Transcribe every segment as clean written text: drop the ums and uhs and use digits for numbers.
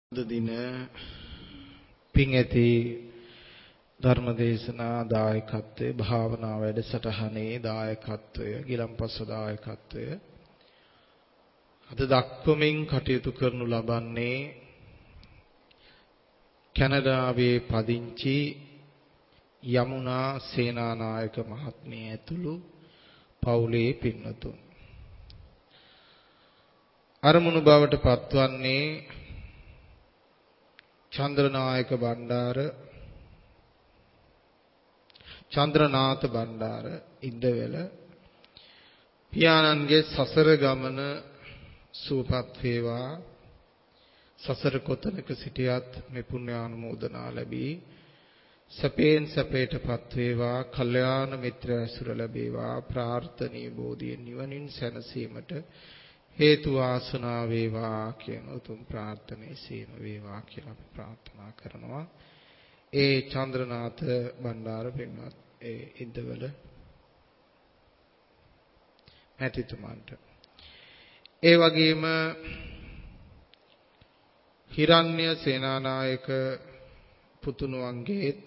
දින පිං ඇති ධර්මදේශනා දායකත්වයේ භාවනා වැඩසටහනේ දායකත්වය ගිලම්පස දායකත්වය අද දක්වමින් කටයුතු කරනු ලබන්නේ කැනඩාවේ පදිංචි යමුනා සේනානායක මහත්මිය ඇතුළු පවුලේ පින්වතුන් අරමුණු බවට පත්වන්නේ චන්ද්‍රනායක බණ්ඩාර චන්ද්‍රනාත බණ්ඩාර ඉද්දවැල පියාණන්ගේ සසර ගමන සුවපත් වේවා සසර කොතනක සිටියත් මේ පුණ්‍යානුමෝදනා ලැබී සපේන් සපේටපත් වේවා කල්යාණ මිත්‍ර ඇසුර ලැබේවා ප්‍රාර්ථනීය බෝධියෙන් නිවනින් සැනසීමට හේතු වාසනා වේවා කියන උතුම් ප්‍රාර්ථනාවේ සීම වේවා කියලා අපි ප්‍රාර්ථනා කරනවා. ඒ චන්ද්‍රනාත බණ්ඩාර පින්වත් ඒ ඉද්දවල මැතිතුමන්ට ඒ වගේම හිරණ්‍ය සේනානායක පුතුණුවන්ගේත්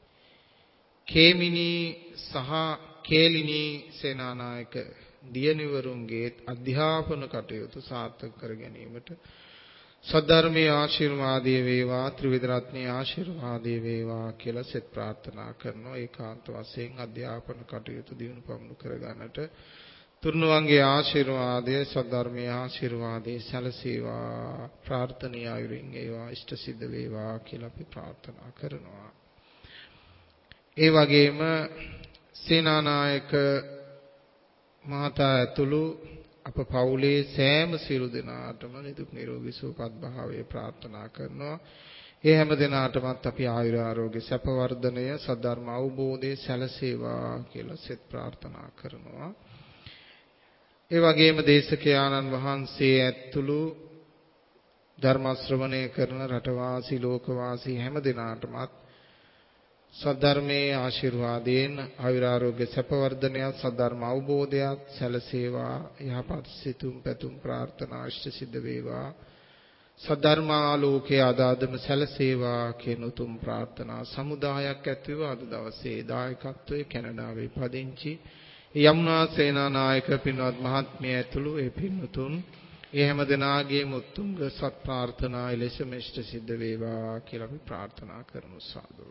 කේමිනී සහ කේලිනී සේනානායක දියණිවරුන්ගේ අධ්‍යාපන කටයුතු සාර්ථක කර ගැනීමට සද්ධර්මයේ ආශිර්වාදයේ වේවා ත්‍රිවිධ රත්නයේ ආශිර්වාදයේ වේවා කියලා සෙත් ප්‍රාර්ථනා කරනවා. ඒකාන්ත වශයෙන් අධ්‍යාපන කටයුතු දියුණු පමුණු කර ගන්නට තුන්වන්ගේ ආශිර්වාදය සද්ධර්මයේ ආශිර්වාදයේ සැලසේවා ප්‍රාර්ථනීය ආයුරින් ඒවා ඉෂ්ට සිද්ධ වේවා කියලා අපි ප්‍රාර්ථනා කරනවා. ඒ වගේම සේනානායක මහතා ඇතුළු අප පවුලේ සෑම සියලු දෙනාටම නිදුක් නිරෝගී සුවපත් භාවය ප්‍රාර්ථනා කරනවා. ඒ හැම දෙනාටමත් අපි ආයුර ආරෝග්‍ය සැප වර්ධනය සද්ධර්ම අවබෝධය සැලසේවා කියලා සෙත් ප්‍රාර්ථනා කරනවා. ඒ වගේම දේශකයාණන් වහන්සේ ඇතුළු ධර්ම ශ්‍රවණය කරන රටවාසී ලෝකවාසී හැම දෙනාටමත් සද්ධර්මයේ ආශිර්වාදයෙන් ආයුර ආරෝග්‍ය සැප වර්ධනයත් සද්ධර්ම අවබෝධයත් සැලසේවා යහපත් සිතුම් පැතුම් ප්‍රාර්ථනා ඉෂ්ට සිද්ධ වේවා සද්ධර්මාලෝකයේ ආදාදම සැලසේවා කියන උතුම් ප්‍රාර්ථනා සමුදායක් ඇතිව අද දවසේ දායකත්වයේ කැනඩාවේ පදිංචි යමුනා සේනානායක පින්වත් මහත්මිය ඇතුළු ඒ පින්වතුන් ඒ හැම දෙනාගේම උතුම් සත් ප්‍රාර්ථනා එලෙසම ඉෂ්ට සිද්ධ වේවා කියලා අපි ප්‍රාර්ථනා කරමු. සාදු.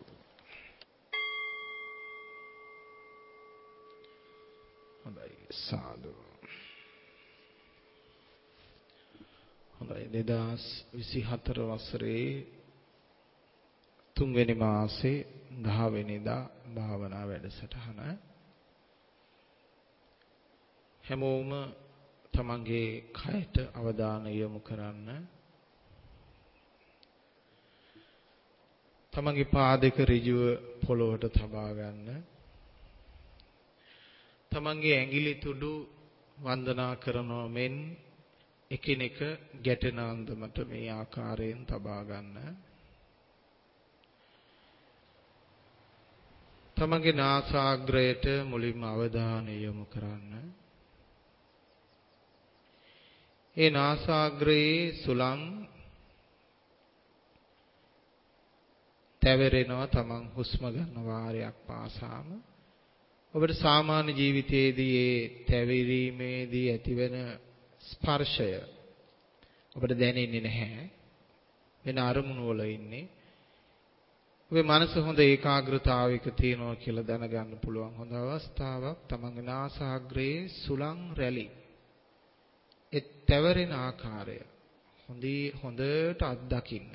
සාදු. හොඳයි 2024 වසරේ 3 වෙනි මාසේ 10 වෙනිදා භාවනා වැඩසටහන හැමෝම තමන්ගේ කයට අවධානය යොමු කරන්න තමන්ගේ පාදක ඍජුව පොළොවට තබා ගන්න තමන්ගේ ඇඟිලි තුඩු වන්දනා කරනෝ මෙන් එකිනෙක ගැටෙන අන්දමට මේ ආකාරයෙන් තබා ගන්න. තමන්ගේ නාසාග්‍රයට මුලින්ම අවධානය යොමු කරන්න. ඒ නාසාග්‍රයේ සුළං තැවරෙනවා තමන් හුස්ම ගන්න වාරයක් පාසාම. ඔබට සාමාන්‍ය ජීවිතයේදී ඒ තැවිරීමේදී ඇතිවන ස්පර්ශය ඔබට දැනෙන්නේ නැහැ. වෙන අරමුණු වල ඉන්නේ. ඔබේ මනස හොඳ ඒකාග්‍රතාවයක තියෙනවා කියලා දැනගන්න පුළුවන් හොඳ අවස්ථාවක්. තමන්ගේ නාසාග්‍රයේ සුළං රැලි ඒ තැවරෙන ආකාරය හොඳට අත්දකින්න.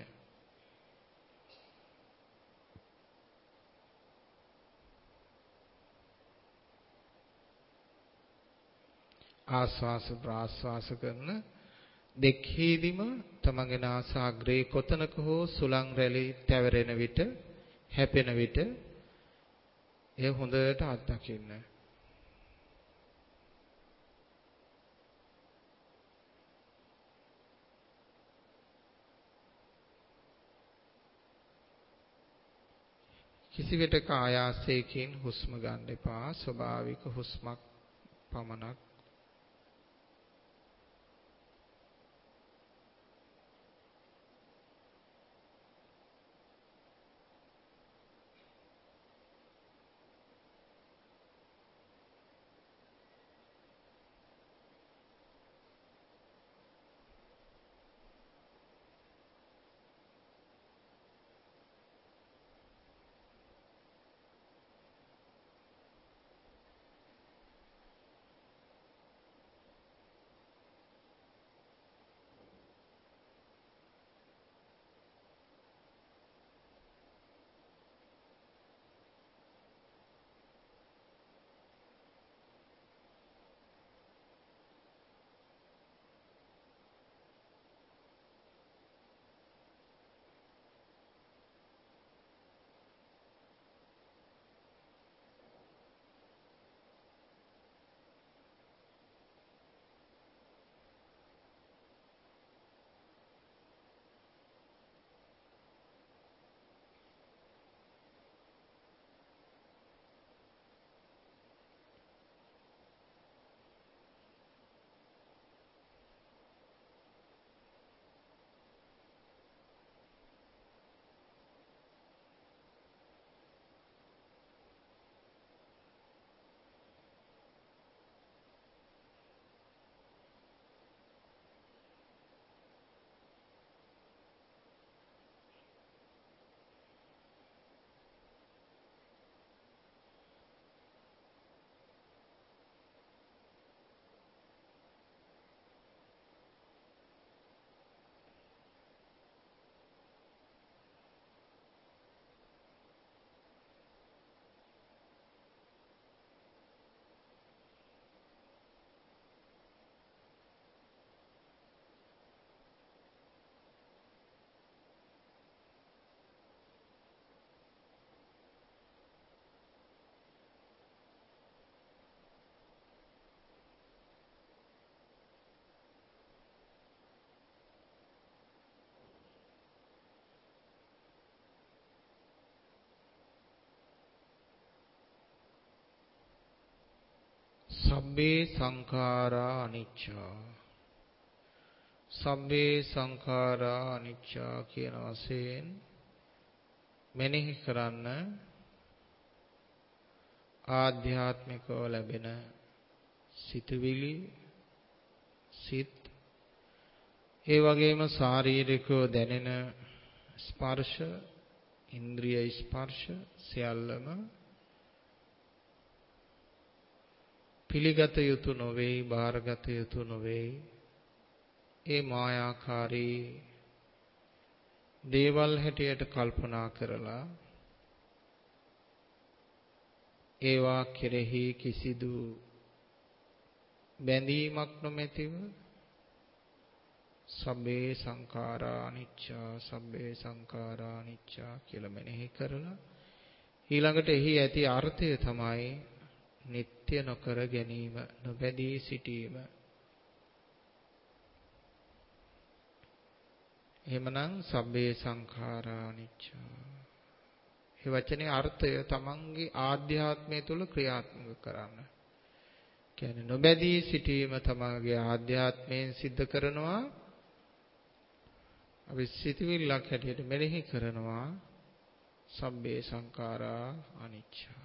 ආස්වාස ප්‍රාස්වාස කරන දෙකෙහිදීම තමන්ගේ නාසාග්‍රේ කොතනක හෝ සුළං රැලි තැවරෙන විට හැපෙන විට එය හොඳට අත්දකින්න. කිසිවිටක ආයාසයෙන් හුස්ම ගන්න එපා. ස්වභාවික හුස්මක් පමණක් සබ්බේ සංඛාරා අනිච්චා. සබ්බේ සංඛාරා අනිච්චා කියන වශයෙන් මෙනෙහි කරන්න ආධ්‍යාත්මිකව ලැබෙන සිතුවිලි සිත් ඒ වගේම ශාරීරිකව දැනෙන ස්පර්ශ ඉන්ද්‍රිය ස්පර්ශ සියල්ලම පිළිගත යුතු නොවේ බාරගත යුතු නොවේ ඒ මායාකාරී දේවල් හැටියට කල්පනා කරලා ඒවා කෙරෙහි කිසිදු බැඳීමක් නොමැතිව සබ්බේ සංඛාරා අනිච්චා සබ්බේ සංඛාරා අනිච්චා කියලා මෙනෙහි කරලා ඊළඟට එහි ඇති අර්ථය තමයි නিত্য නොකර ගැනීම නොබැඳී සිටීම. එහෙමනම් සබ්බේ සංඛාරා අනිච්චා. මේ වචනේ අර්ථය තමන්ගේ ආධ්‍යාත්මය තුළ ක්‍රියාත්මක කරන්න. කියන්නේ නොබැඳී සිටීම තමන්ගේ ආධ්‍යාත්මයෙන් සිද්ධ කරනවා. අපි සිතවිල්ලක් හැටියට මෙනෙහි කරනවා සබ්බේ සංඛාරා අනිච්චා.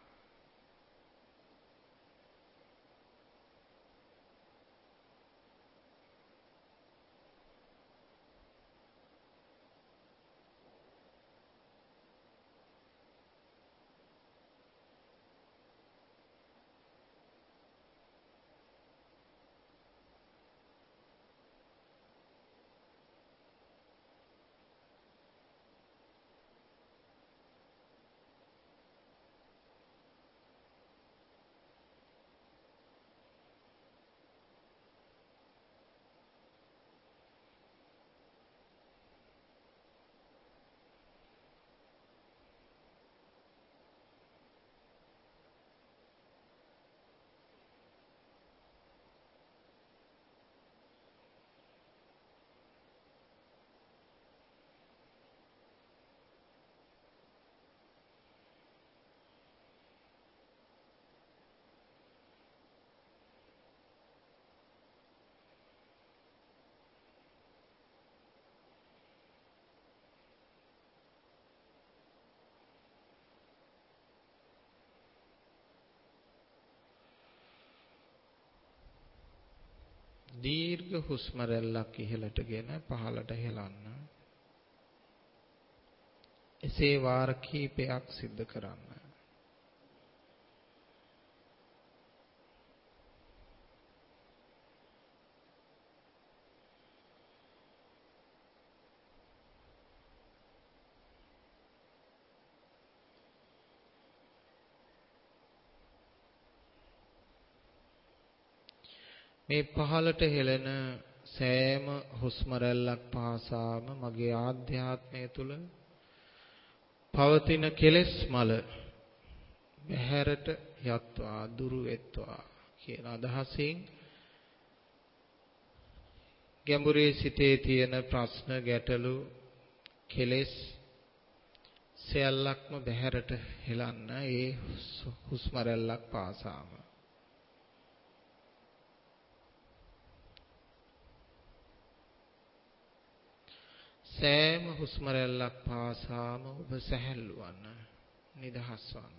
දීර්ඝ හුස්ම රැල්ලක් ඉහළටගෙන පහළට හෙලන්න. එසේ වාර කිහිපයක් සිද්ධ කරන්න. මේ පහළට හෙළෙන සෑම හුස්ම රැල්ලක් පාසාම මගේ ආධ්‍යාත්මය තුල පවතින කෙලෙස් මල බහැරට යත්වා දුරු වෙත්වා කියන අදහසින් ගැඹුරේ සිටේ තියෙන ප්‍රශ්න ගැටලු කෙලෙස් සියල්ලක්ම බහැරට හෙලන්න ඒ හුස්ම රැල්ලක් පාසාම. සෑම හුස්ම රැල්ලක් පාසාම ඔබ සැහැල්ලු වන්න, නිදහස් වන්න.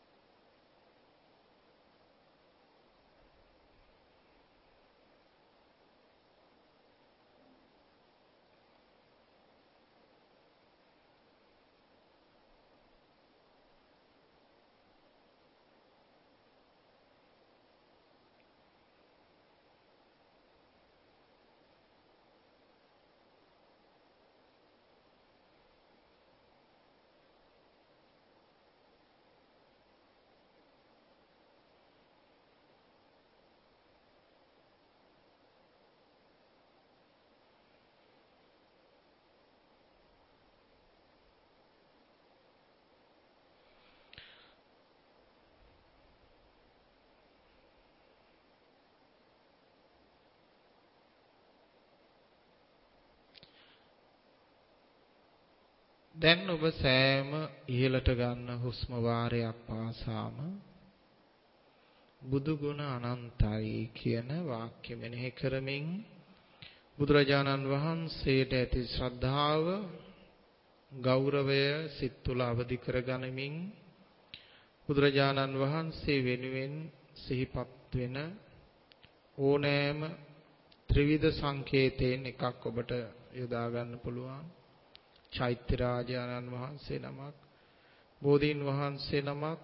දැන් ඔබ සෑම ඉහළට ගන්න හුස්ම වාරයක් පාසාම බුදු ගුණ අනන්තයි කියන වාක්‍ය මෙනෙහි කරමින් බුදුරජාණන් වහන්සේට ඇති ශ්‍රද්ධාව ගෞරවය සිත් තුළ අවදි කරගනිමින් බුදුරජාණන් වහන්සේ වෙනුවෙන් සිහිපත් වෙන ඕනෑම ත්‍රිවිධ සංකේතයෙන් එකක් ඔබට යොදා ගන්න පුළුවන්. චෛත්‍ය රාජානන් වහන්සේ නමක්, බෝධීන් වහන්සේ නමක්,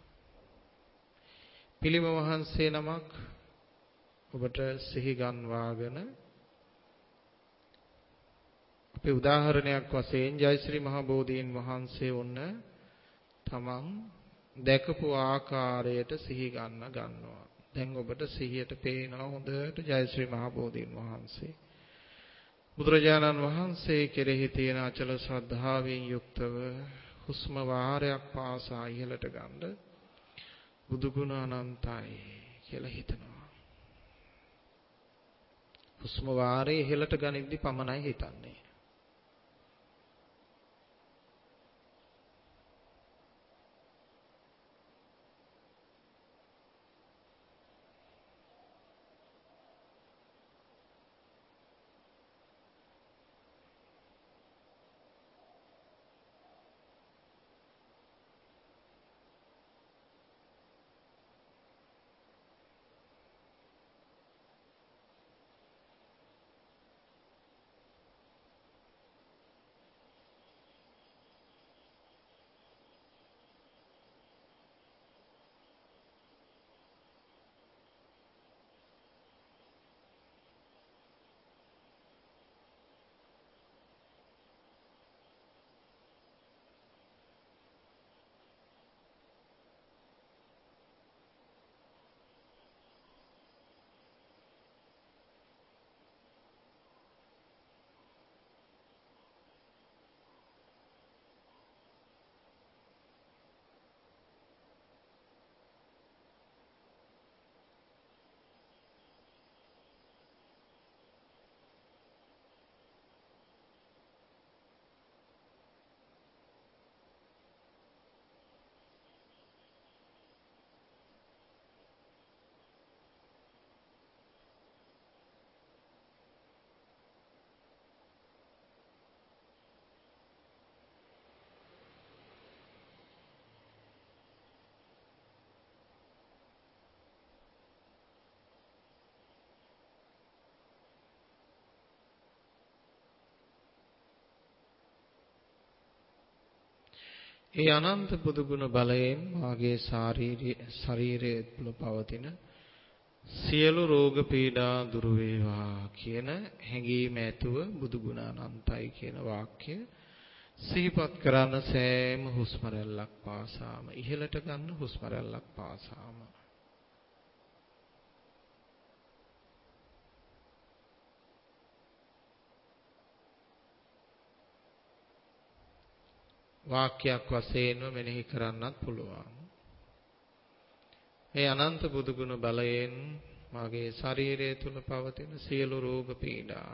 පිළිම වහන්සේ නමක් ඔබට සිහි ගන්වාගෙන අපි උදාහරණයක් වශයෙන් ජයශ්‍රී මහ බෝධීන් වහන්සේ වුණ තමන් දැකපු ආකාරයට සිහි ගන්නවා. දැන් ඔබට සිහියට පේනවා හොඳට ජයශ්‍රී මහ බෝධීන් වහන්සේ. බුදුරජාණන් වහන්සේ කෙරෙහි තියෙන අචල ශ්‍රද්ධාවෙන් යුක්තව හුස්ම වාරයක් පාසා ඉහළට ගන්න බුදු ගුණ අනන්තයි කියලා හිතනවා. හුස්ම වාරේ ඉහළට ගනිද්දි පමණයි හිතන්නේ. ඒ අනන්ත බුදු ගුණ බලයෙන් මාගේ ශාරීරියේ තුල පවතින සියලු රෝග පීඩා දුරු වේවා කියන හැඟීම ඇතුව බුදු ගුණ අනන්තයි කියන වාක්‍ය සිහිපත් කරන සෑම හුස්ම රැල්ලක් පාසාම ඉහළට ගන්න හුස්ම රැල්ලක් පාසාම වාක්‍යයක් වශයෙන්ම මෙනෙහි කරන්නත් පුළුවන්. මේ අනන්ත බුදු ගුණ බලයෙන් මාගේ ශරීරය තුල පවතින සියලු රෝග පීඩා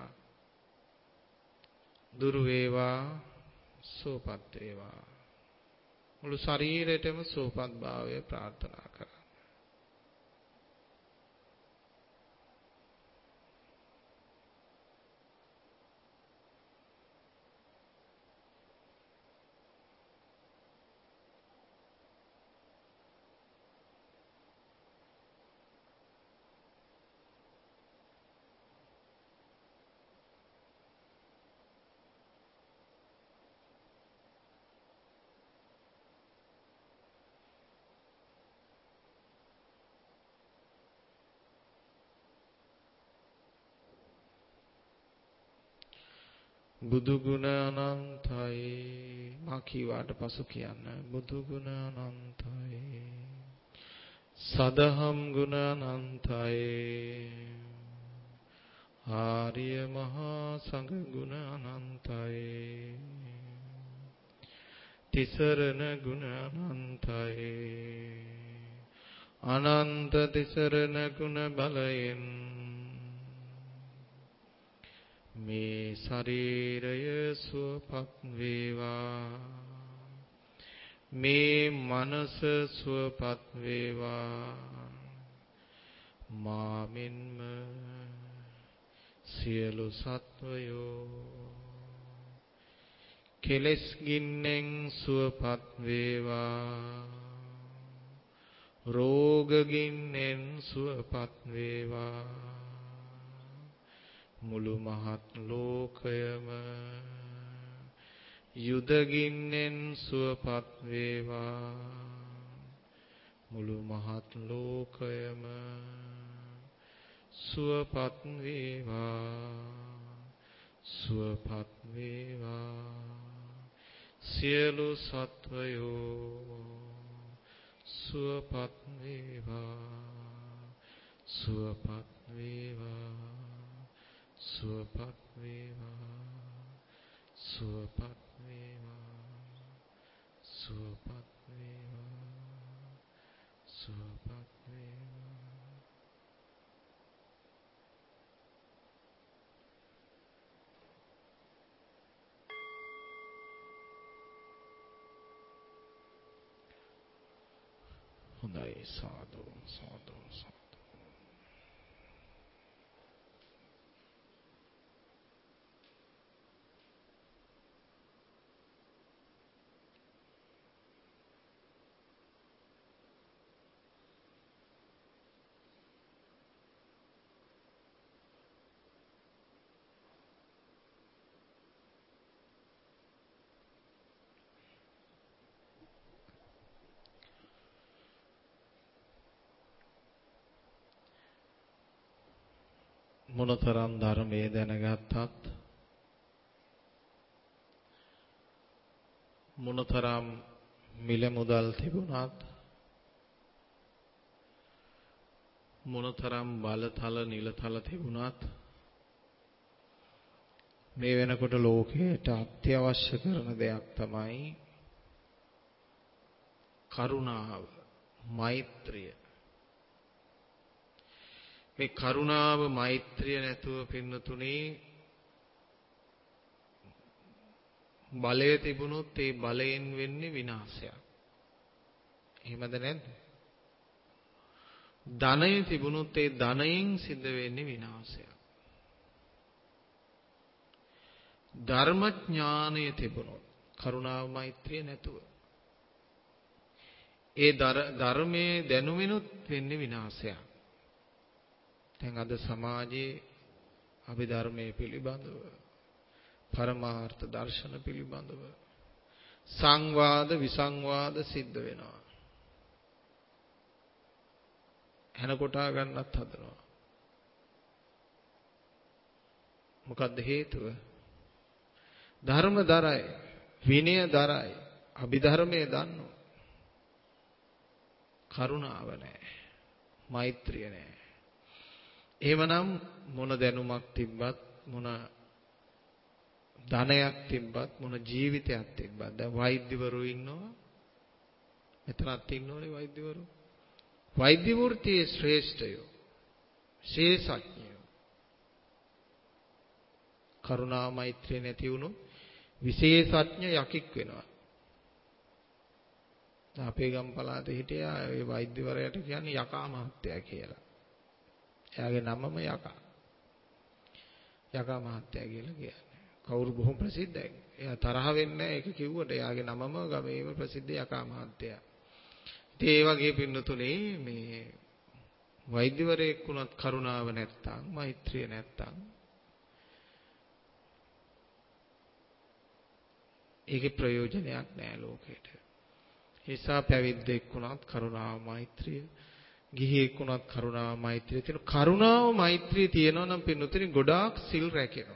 දුරු වේවා, සුවපත් වේවා. මුළු ශරීරයටම සුවපත් භාවය ප්‍රාර්ථනා කරා. බුදු ගුණ අනන්තයි මා කීවාට පසු කියන්න බුදු ගුණ අනන්තයි සදහම් ගුණ අනන්තයි ආර්ය මහා සංඝ ගුණ අනන්තයි තිසරණ ගුණ අනන්තයි අනන්ත තිසරණ ගුණ බලයෙන් මේ ශරීරය සුවපත් වේවා මේ මනස සුවපත් වේවා මාමින්ම සියලු සත්වයෝ කෙලෙස් ගින්නෙන් සුවපත් වේවා රෝග ගින්නෙන් සුවපත් වේවා මුළු මහත් ලෝකයම යුද ගින්නෙන් සුවපත් වේවා මුළු මහත් ලෝකයම සුවපත් වේවා සුවපත් වේවා සියලු සත්වයෝ සුවපත් වේවා සුවපත් වේවා සුවපත් වේවා සුවපත් වේවා සුවපත් වේවා සුවපත් වේවා හොඳයි සාදු සාදු සාදු මොනතරම් ධර්මයේ දැනගත්තත් මොනතරම් මිල මුදල් තිබුණත් මොනතරම් බලතල නිලතල තිබුණත් මේ වෙනකොට ලෝකයට අත්‍යවශ්‍ය කරන දෙයක් තමයි කරුණාව මෛත්‍රිය මේ කරුණාව මෛත්‍රිය නැතුව පින්නතුනේ බලය තිබුණොත් ඒ බලයෙන් වෙන්නේ විනාශයක්. එහෙමද නැද්ද? ධනය තිබුණොත් ඒ ධනයෙන් සිද්ධ වෙන්නේ විනාශයක්. ධර්මඥානය තිබුණොත් කරුණාව මෛත්‍රිය නැතුව ඒ ධර්මයේ දැනුමිනුත් වෙන්නේ විනාශයක්. දැන් අද සමාජයේ අභිධර්මයේ පිළිබඳව පරමාර්ථ දර්ශන පිළිබඳව සංවාද විසංවාද සිද්ධ වෙනවා. හැන කොටා ගන්නත් හදනවා. මොකද්ද හේතුව? ධර්ම දරයි, විනය දරයි, අභිධර්මයේ දන්නෝ. කරුණාව නැහැ, මෛත්‍රිය නැහැ. එහෙමනම් මොන දැනුමක් තිබ්බත් මොන ධනයක් තිබ්බත් මොන ජීවිතයක් තිබ්බත් දැන් වෛද්‍යවරු ඉන්නවා මෙතනත් ඉන්නෝනේ වෛද්‍යවරු වෛද්‍ය වෘත්තියේ ශ්‍රේෂ්ඨයෝ ශේෂඥයෝ කරුණා මෛත්‍රිය නැති වුණොත් විශේෂඥ යකෙක් වෙනවා. අපේ ගම් පළාතේ හිටියා ඒ වෛද්‍යවරයාට කියන්නේ යකා මහත්තයා කියලා. එයාගේ නමම යකා. යකා මහත්තයා කියලා කියන්නේ. කවුරු බොහොම ප්‍රසිද්ධයි. එයා තරහ වෙන්නේ නැහැ ඒක කිව්වට. එයාගේ නමම ගමේම ප්‍රසිද්ධ යකා මහත්තයා. ඉතින් ඒ වගේ පින්නතුනේ මේ වෛද්‍යවරයෙක් වුණත් කරුණාව නැත්තම්, මෛත්‍රිය නැත්තම් ඒකේ ප්‍රයෝජනයක් නැහැ ලෝකෙට. ඒ නිසා පැවිද්දෙක් වුණත් කරුණාව මෛත්‍රිය, ගිහියෙක් වුණත් කරුණාව මෛත්‍රිය තියෙන. කරුණාව මෛත්‍රිය තියෙනවා නම් පින්නතුනේ ගොඩාක් සිල් රැකෙනවා.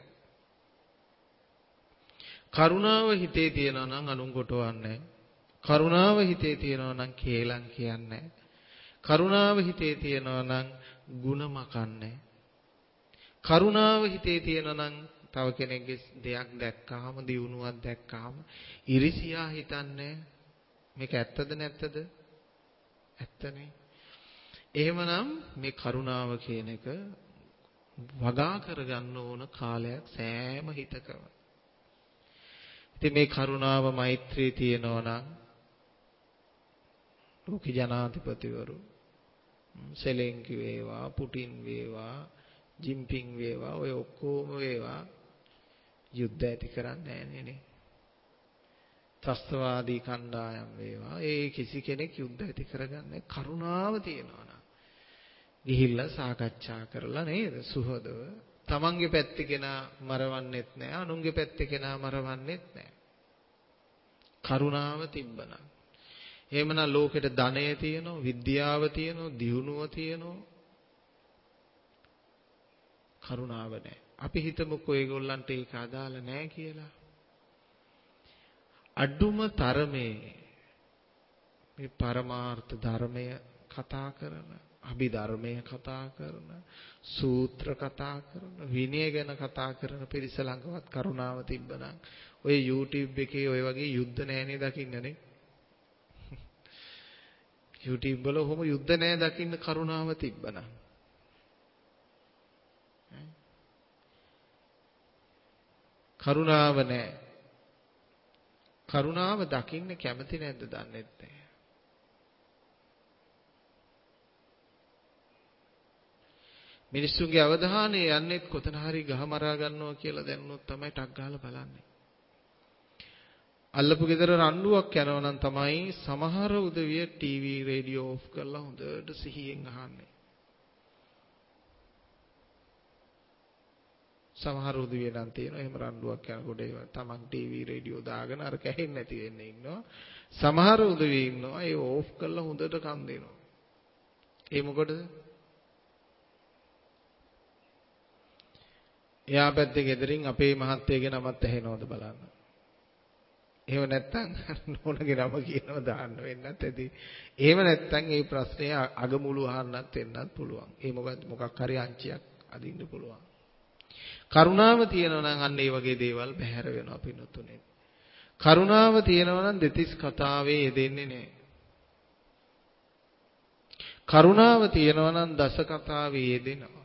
කරුණාව හිතේ තියෙනවා නම් අනුන් කොටවන්නේ. කරුණාව හිතේ තියෙනවා නම් කේලම් කියන්නේ. කරුණාව හිතේ තියෙනවා නම් ಗುಣ මකන්නේ. කරුණාව හිතේ තියෙනවා නම් තව කෙනෙක්ගේ දෙයක් දැක්කාම දියුණුවක් දැක්කාම ඉරිසියා හිතන්නේ. මේක ඇත්තද නැත්තද? ඇත්තනේ. එහෙමනම් මේ කරුණාව කියන එක වගා කරගන්න ඕන කාලයක් සෑම හිතකම. ඉතින් මේ කරුණාව මෛත්‍රිය තියෙනවා නම් ලෝක ජනාධිපතිවරු සෙලෙන්කි වේවා, පුටින් වේවා, ජිම්පින් වේවා, ඔය ඔක්කොම වේවා යුද්ධ ඇති කරන්නේ නැහැ නේ. ත්‍රස්තවාදී කණ්ඩායම් වේවා, ඒ කිසි කෙනෙක් යුද්ධ ඇති කරගන්නේ කරුණාව තියෙනවා නම්. ගිහිල්ලා සාකච්ඡා කරලා නේද සුහදව තමන්ගේ පැත්තේ කෙනා මරවන්නෙත් නැහැ, අනුන්ගේ පැත්තේ කෙනා මරවන්නෙත් නැහැ. කරුණාව තිබ්බනම්. එහෙමනම් ලෝකෙට ධනය තියෙනවා, විද්‍යාව තියෙනවා, දියුණුව තියෙනවා. කරුණාව නැහැ. අපි හිතමුකෝ ඒගොල්ලන්ට ඒක අදාළ නැහැ කියලා. අඩුම තරමේ මේ පරමාර්ථ ධර්මය කතා කරන, අභිධර්මය කතා කරන, සූත්‍ර කතා කරන, විනය ගැන කතා කරන පිරිස ළඟවත් කරුණාව තිබ්බනම් ඔය YouTube එකේ ඔය වගේ යුද්ධ නැහැනේ දකින්නනේ. YouTube වල ඔහොම යුද්ධ නැහැ දකින්න කරුණාව තිබ්බනම්. කරුණාව නැහැ. කරුණාව දකින්න කැමති නැද්ද දන්නේ නැහැ. මිනිස්සුන්ගේ අවධානය යන්නේ කොතන හරි ගහ මරා ගන්නවා කියලා දැනුනොත් තමයි ටක් ගාලා බලන්නේ. අල්ලපු ගෙදර රණ්ඩුවක් යනවා නම් තමයි සමහර උදවිය ටීවී රේඩියෝ ඔෆ් කරලා හොඳට සිහියෙන් අහන්නේ. සමහර උදවිය නම් තියෙනවා එහෙම රණ්ඩුවක් යනකොට ඒ තමන් ටීවී රේඩියෝ දාගෙන අර කැහෙන්නේ නැති වෙන්නේ ඉන්නවා. සමහර උදවිය ඉන්නවා ඒ ඔෆ් කරලා හොඳට කන් දෙනවා. ඒ මොකටද? එයා පැත්තේ ගෙදරින් අපේ මහත්තයගේ නමත් ඇහෙනවද බලන්න. එහෙම නැත්නම් නෝනගේ නම කියනවා දාන්න වෙන්නත් ඇති. එහෙම නැත්නම් මේ ප්‍රශ්නේ අගමුළු අහන්නත් වෙන්නත් පුළුවන්. ඒ මොකක් හරි අංචියක් අදින්න පුළුවන්. කරුණාව තියෙනවා නම් අන්න ඒ වගේ දේවල් බැහැර වෙනවා පින්නතුනේ. කරුණාව තියෙනවා නම් දෙතිස් කතාවේ යෙදෙන්නේ නැහැ. කරුණාව තියෙනවා නම් දස කතාවේ යෙදෙනවා.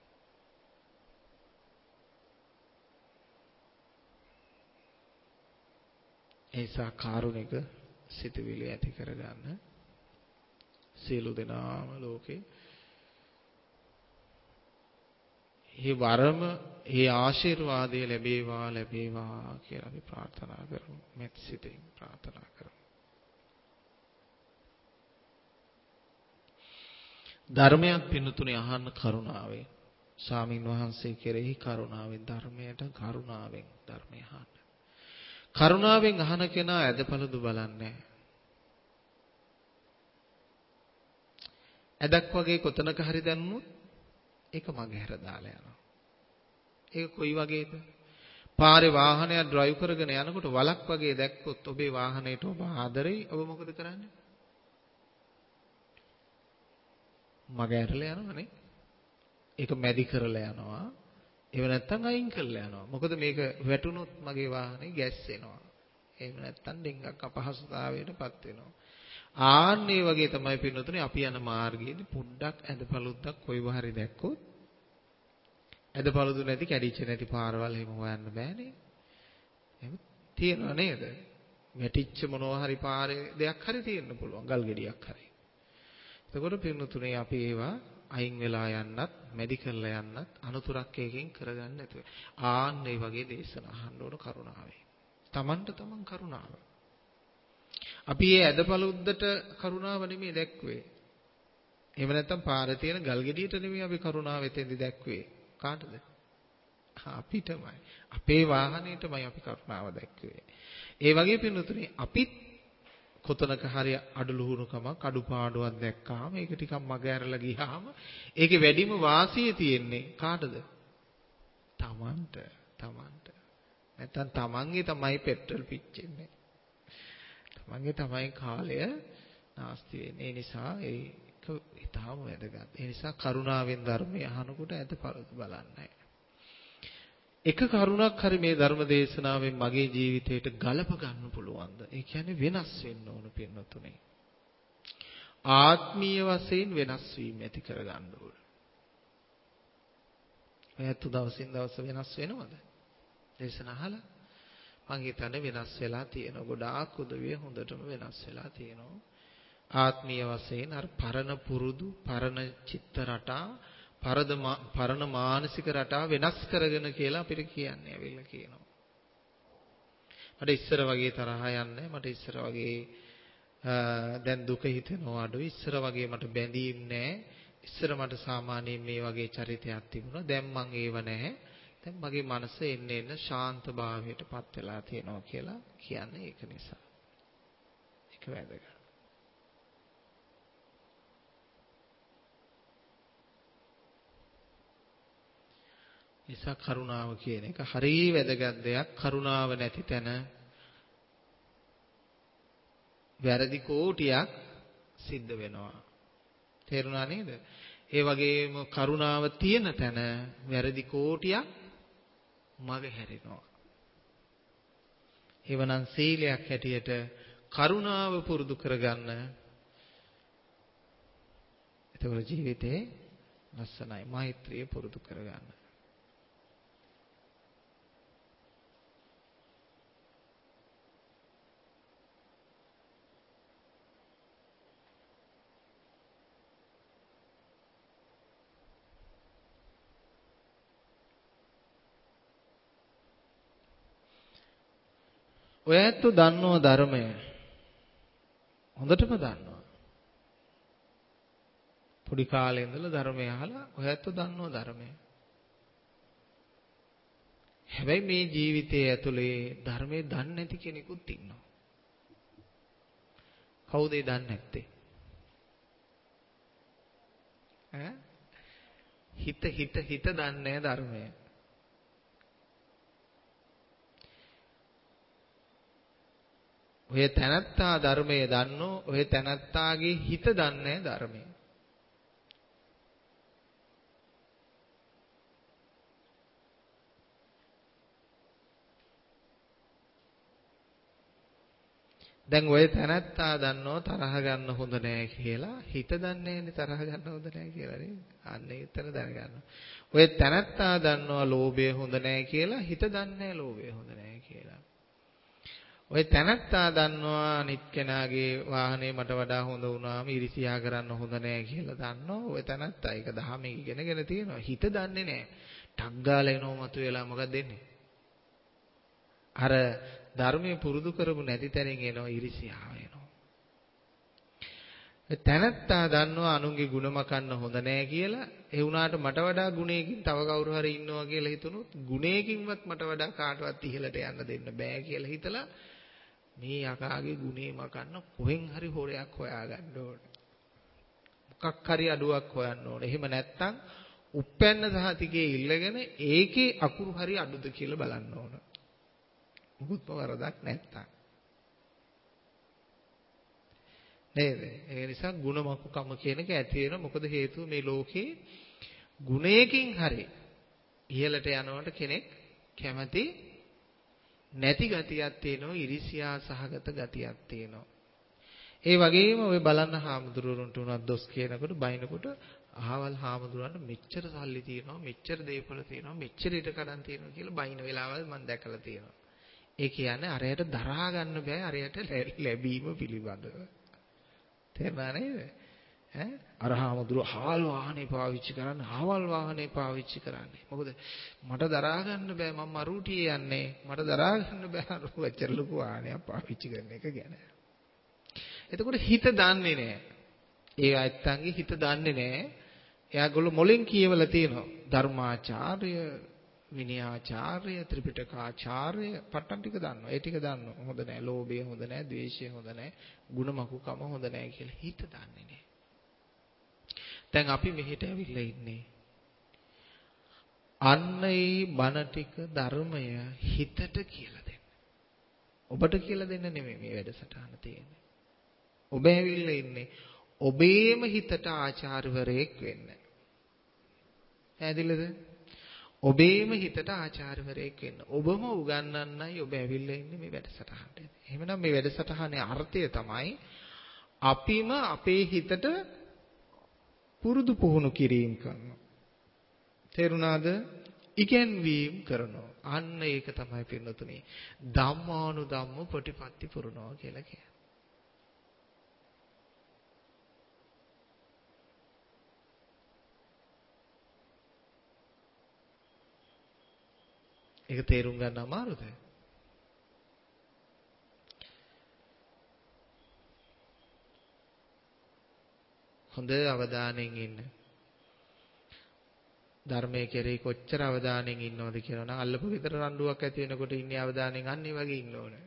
ඒසා කාරුණික සිතවිලි ඇති කරගන්න සියලු දෙනාම ලෝකේ මේ වරම මේ ආශිර්වාදය ලැබේවා කියලා අපි ප්‍රාර්ථනා කරමු. මෙත් සිතින් ප්‍රාර්ථනා කරමු. ධර්මයක් පින්නතුනේ අහන්න කරුණාවෙන්. ස්වාමින් වහන්සේ කෙරෙහි කරුණාවෙන්, ධර්මයට කරුණාවෙන් ධර්මය අහන්න. කරුණාවෙන් අහන කෙනා ඇදපළදු බලන්නේ. ඇදක් වගේ කොතනක හරි දැම්මොත් ඒක මගහැර දාලා යනවා. ඒක කොයි වගේද? පාරේ වාහනයක් ඩ්‍රයිව් කරගෙන යනකොට වලක් වගේ දැක්කොත් ඔබේ වාහනයට ඔබ ආදරෙයි. ඔබ මොකද කරන්නේ? මගහැරලා යනවනේ. ඒක මැදි කරලා යනවා. එහෙම නැත්නම් අයින් කරලා යනවා. මොකද මේක වැටුනොත් මගේ වාහනේ ගැස්සෙනවා. එහෙම නැත්නම් ඩිංගක් අපහසුතාවයටපත් වෙනවා. ආන්නේ වගේ තමයි පින්නතුනේ අපි යන මාර්ගයේදී පොඩ්ඩක් ඇදපළුද්දක් කොයිව හරි දැක්කොත් ඇදපළුදු නැති කැඩිච්ච නැති පාරවල් එහෙම හොයන්න බෑනේ. එහෙම තියනව නේද? වැටිච්ච මොනවා හරි පාරේ දෙයක් හරි තියෙන්න පුළුවන්. ගල් ගෙඩියක් හරි. එතකොට පින්නතුනේ අපි ඒවා අයින් වෙලා යන්නත්, මෙඩිකල් යන්නත් අනුතරක් එකකින් කරගන්න නැතුව. ආන්න මේ වගේ දේශනා අහන්න ඕන කරුණාවෙන්. Tamanට Taman කරුණාව. අපි මේ ඇදපළුද්දට කරුණාව නෙමෙයි දැක්වේ. එහෙම නැත්නම් පාරේ තියෙන ගල් ගෙඩියට නෙමෙයි අපි කරුණාව එතෙන්දි දැක්වේ. කාටද? අපිටමයි. අපේ වාහනේටමයි අපි කරුණාව දැක්වේ. ඒ වගේ පින්නතුනේ අපිත් කොතනක හරි අඩලුහුණුකමක් අඩුපාඩුවක් දැක්කාම ඒක ටිකක් මග ඇරලා ගියාම ඒකේ වැඩිම වාසිය තියෙන්නේ කාටද? Tamanට. නැත්තම් Tamanගේ තමයි පෙට්‍රල් පිච්චෙන්නේ. Tamanගේ තමයි කාලය නාස්ති වෙන්නේ. ඒ නිසා ඒක ඊටාම වැදගත්. ඒ නිසා කරුණාවෙන් ධර්මය අහනකොට ඇදපළදු බලන්නයි. එක කරුණක් හරි මේ ධර්ම දේශනාවෙන් මගේ ජීවිතයට ගලප ගන්න පුළුවන්ද? ඒ කියන්නේ වෙනස් වෙන්න ඕන පින්නතුනේ. ආත්මීය වශයෙන් වෙනස් වීම ඇති කර ගන්න ඕන. ඔයත් දවසින් දවස වෙනස් වෙනවද? දේශන අහලා මං හිතන්නේ වෙනස් වෙලා තියෙනවා. ගොඩාක් උදවිය හොඳටම වෙනස් වෙලා තියෙනවා. ආත්මීය වශයෙන් අර පරණ පුරුදු පරණ චිත්ත රටා පරණ මානසික රටා වෙනස් කරගෙන කියලා අපිට කියන්නේ ඇවිල්ලා කියනවා. මට ඉස්සර වගේ තරහ යන්නේ මට ඉස්සර වගේ දැන් දුක හිතෙනවා අඩුයි. ඉස්සර වගේ මට බැඳීම් නැහැ. ඉස්සර මට සාමාන්‍යයෙන් මේ වගේ චරිතයක් තිබුණා. දැන් මං ඒව නැහැ. දැන් මගේ මනස එන්න ශාන්ත භාවයටපත් වෙලා තියෙනවා කියලා කියන්නේ ඒක නිසා. ඒක වැදගත්. නිසා කරුණාව කියන එක හරිය වැදගත් දෙයක්. කරුණාව නැති තැන වැරදි කෝටියක් සිද්ධ වෙනවා. තේරුණා නේද? ඒ වගේම කරුණාව තියෙන තැන වැරදි කෝටියක් මග හැරෙනවා. එවනම් සීලයක් හැටියට කරුණාව පුරුදු කරගන්න. එතකොට ජීවිතේ ලස්සනයි. මෛත්‍රිය පුරුදු කරගන්න. ඔය ඇත්තෝ දන්නව ධර්මය. හොඳටම දන්නවා. පොඩි කාලේ ඉඳලා ධර්මය අහලා ඔය ඇත්තෝ දන්නව ධර්මය. හැබැයි මේ ජීවිතයේ ඇතුලේ ධර්මයේ දන්නේ නැති කෙනෙකුත් ඉන්නවා. කවුද ඒ දන්නේ නැත්තේ? ඈ? හිත දන්නේ ධර්මය. ඔය තැනත්තා ධර්මයේ දන්නෝ ඔය තැනත්තාගේ හිත දන්නේ ධර්මය. දැන් ඔය තැනත්තා දන්නෝ තරහ ගන්න හොඳ නෑ කියලා හිත දන්නේ නේ තරහ ගන්න හොඳ නෑ කියලා නේද? අන්න ඒතර දැනගන්න. ඔය තැනත්තා දන්නවා ලෝභය හොඳ නෑ කියලා හිත දන්නේ ලෝභය හොඳ නෑ කියලා. ඔය තැනත්තා දන්නවා අනිත් කෙනාගේ වාහනේ මට වඩා හොඳ වුණාම ඉරිසියා කරන්න හොඳ නෑ කියලා දන්නවා. ඔය තැනත්තා ඒක දහමේ ඉගෙනගෙන තියෙනවා. හිත දන්නේ නෑ. ටක් ගාලා එනෝ මතුවෙලා මොකද දෙන්නේ? අර ධර්මයේ පුරුදු කරපු නැති තැනින් එනවා ඉරිසියාව එනවා. ඒ තැනත්තා දන්නවා අනුන්ගේ ಗುಣ මකන්න හොඳ නෑ කියලා. ඒ වුණාට මට වඩා ගුණයකින් තව කවුරු හරි ඉන්නවා කියලා හිතුනොත් ගුණයකින්වත් මට වඩා කාටවත් ඉහළට යන්න දෙන්න බෑ කියලා හිතලා මේ යකාගේ ගුණේ මකන්න කොහෙන් හරි හොරයක් හොයාගන්න ඕනේ. මොකක් හරි අඩුවක් හොයන්න ඕනේ. එහෙම නැත්නම් උප්පැන්න සහතිකයේ ඉල්ලගෙන ඒකේ අකුරු හරි අඩුද කියලා බලන්න ඕන. මුකුත්ම වරදක් නැත්තම්. නේද? ඒ නිසා ಗುಣමකුකම කියන එක ඇති වෙන මොකද හේතුව මේ ලෝකේ ගුණයකින් හරි ඉහළට යනවට කෙනෙක් කැමති නැති ගතියක් තියෙනවා ඉරිසියා සහගත ගතියක් තියෙනවා. ඒ වගේම ඔය බලන්න හාමුදුරුවන්ට උනත් දොස් කියනකොට බයිනකොට අහවල් හාමුදුරුවන්ට මෙච්චර සල්ලි තියෙනවා මෙච්චර දේපල තියෙනවා මෙච්චර ඊට කඩන් තියෙනවා කියලා බයින වෙලාවල් මම දැකලා තියෙනවා. ඒ කියන්නේ අරයට දරා ගන්න බෑ අරයට ලැබීම පිළිබඳව. තේරුණා නේද? ඈ අර හාමුදුරුව හාල් වාහනේ පාවිච්චි කරන්නේ හාවල් වාහනේ පාවිච්චි කරන්නේ. මොකද මට දරා ගන්න බෑ මම මරුටියේ යන්නේ. මට දරා ගන්න බෑ අර ලොකු වාහනයක් පාවිච්චි කරන එක ගැන. එතකොට හිත දන්නේ නෑ. ඒ අයත්න්ගේ හිත දන්නේ නෑ. එයාගොල්ලෝ මොලෙන් කියවලා තියෙනවා. ධර්මාචාර්ය, විනයාචාර්ය, ත්‍රිපිටකාචාර්ය පට්ටම් ටික දන්නවා. ඒ ටික දන්නවා. හොඳ නෑ. ලෝභය හොඳ නෑ, ද්වේෂය හොඳ නෑ, ಗುಣමකුකම හොඳ නෑ කියලා හිත දන්නේ නෑ. දැන් අපි මෙහෙට ඇවිල්ලා ඉන්නේ. අන්න ඒ බණ ටික ධර්මය හිතට කියලා දෙන්න. ඔබට කියලා දෙන්න නෙමෙයි මේ වැඩසටහන තියෙන්නේ. ඔබ ඇවිල්ලා ඉන්නේ ඔබේම හිතට ආචාර්යවරයෙක් වෙන්න. ඇදිලද? ඔබේම හිතට ආචාර්යවරයෙක් වෙන්න. ඔබම උගන්වන්නයි ඔබ ඇවිල්ලා ඉන්නේ මේ වැඩසටහනට. එහෙමනම් මේ වැඩසටහනේ අර්ථය තමයි අපිම අපේ හිතට පුරුදු පුහුණු කිරීම කරනවා. තේරුණාද? ඉගෙනවීම කරනවා. අන්න ඒක තමයි පින්නතුනේ ධම්මානුධම්ම ප්‍රතිපatti පුරනවා කියලා කියන්නේ. ඒක තේරුම් ගන්න අමාරුද? හොඳ අවධානයෙන් ඉන්න. ධර්මයේ කෙරෙහි කොච්චර අවධානයෙන් ඉන්නවද කියනවනම් අල්ලපු විතර රණ්ඩුවක් ඇති වෙනකොට ඉන්නේ අවධානයෙන් අන්නේ වගේ ඉන්න ඕනේ.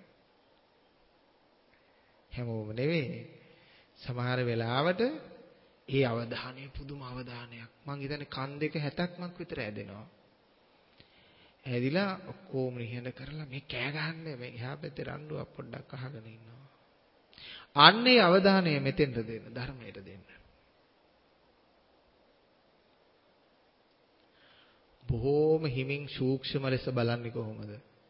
හැමෝම නෙවෙයි. සමහර වෙලාවට ඒ අවධානය පුදුම අවධානයක්. මං හිතන්නේ කන් දෙක 70ක් විතර ඇදෙනවා. ඇදිලා ඔක්කොම නිහඬ කරලා මේ කෑ ගහන්නේ මේ එහා පැත්තේ රණ්ඩුවක් පොඩ්ඩක් අහගෙන ඉන්නවා. අන්නේ අවධානය මෙතෙන්ට දෙන්න, ධර්මයට දෙන්න. බොහෝම හිමින් සූක්ෂම ලෙස බලන්නේ කොහොමද?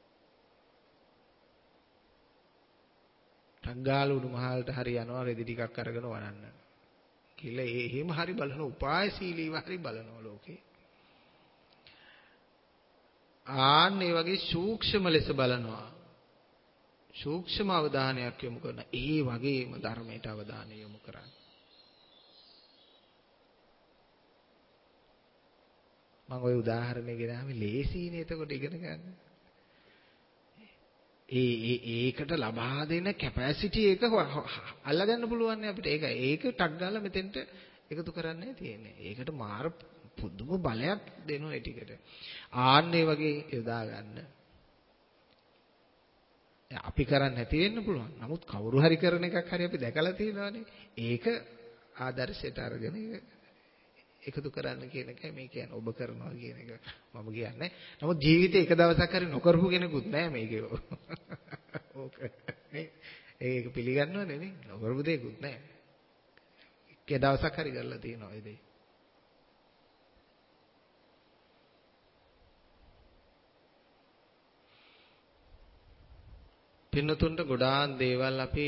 ටග්ගාල උඩු මහලට හරි යනවා රෙදි ටිකක් අරගෙන වඩන්න. කියලා එහෙම හරි බලන උපායශීලීව හරි බලනවා ලෝකේ. ආන්නේ වගේ සූක්ෂම ලෙස බලනවා. සූක්ෂම අවධානයක් යොමු කරන. ඒ වගේම ධර්මයට අවධානය යොමු කරන්න. මම ওই උදාහරණය ගෙනාවේ ලේසියිනේ එතකොට ඉගෙන ගන්න. ඒකට ලබා දෙන කැපැසිටි එක අල්ලගන්න පුළුවන් නේ අපිට. ඒක ටක් ගාලා මෙතෙන්ට එකතු කරන්නයි තියෙන්නේ. ඒකට මාර පුදුම බලයක් දෙනවා ඒ ටිකට. ආන්නේ වගේ යොදා ගන්න. අපි කරන්නේ නැති වෙන්න පුළුවන්. නමුත් කවුරු හරි කරන එකක් හරි අපි දැකලා තියෙනවානේ. ඒක ආදර්ශයට අරගෙන එකතු කරන්න කියන එකයි මේ කියන්නේ. ඔබ කරනවා කියන එක මම කියන්නේ. නමුත් ජීවිතේ එක දවසක් හරි නොකරපු කෙනෙකුත් නෑ මේකේ. ඕක නේ. ඒක පිළිගන්නවනේ නේ. නොකරපු දෙයක්වත් නෑ. එක දවසක් හරි කරලා තියෙනවා ඒ දේ. පින්නතුන්ට ගොඩාක් දේවල් අපි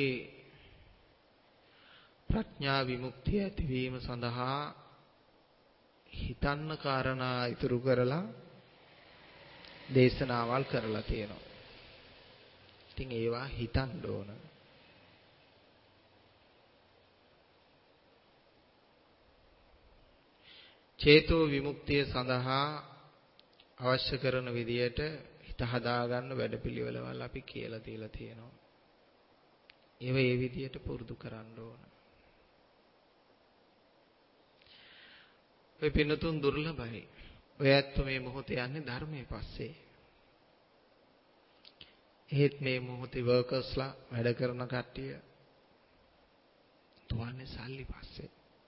ප්‍රඥා විමුක්තිය ඇතිවීම සඳහා හිතන්න කාරණා ඉතුරු කරලා දේශනාවල් කරලා තියෙනවා. ඉතින් ඒවා හිතන්න ඕන. චේතෝ විමුක්තිය සඳහා අවශ්‍ය කරන විදියට හිත හදාගන්න වැඩපිළිවෙළවල් අපි කියලා දීලා තියෙනවා. ඒව ඒ විදියට පුරුදු කරන්න ඕන. ඔය පින්නතුන් දුර්ලභයි. ඔය ඇත්ත මේ මොහොතේ යන්නේ ධර්මයේ පස්සේ. ඒත් මේ මොහොතේ වර්කර්ස්ලා වැඩ කරන කට්ටිය තුවන්නේ සල්ලි පස්සේ.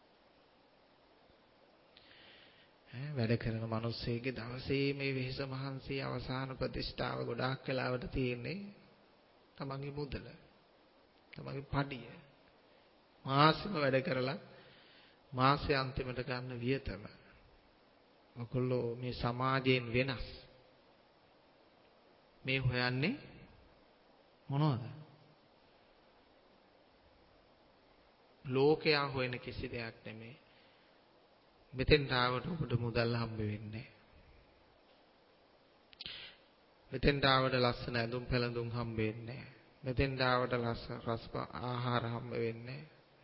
වැඩ කරන මිනිස්සෙගේ දවසේ මේ වෙහෙස මහන්සි අවසාන ප්‍රතිෂ්ඨාව ගොඩාක් වෙලාවට තියෙන්නේ තමන්ගේ මුදල. තමන්ගේ පඩිය. මාසෙම වැඩ කරලා මාසේ අන්තිමට ගන්න වියතම. ඔයගොල්ලෝ මේ සමාජයෙන් වෙනස්. මේ හොයන්නේ මොනවද? ලෝකයා හොයන කිසි දෙයක් නෙමෙයි. මෙතෙන්ට ආවට ඔබට මුදල් හම්බ වෙන්නේ. මෙතෙන්ට ආවට ලස්සන ඇඳුම් පැළඳුම් හම්බ වෙන්නේ. මෙතෙන්ට ආවට රස ආහාර හම්බ වෙන්නේ.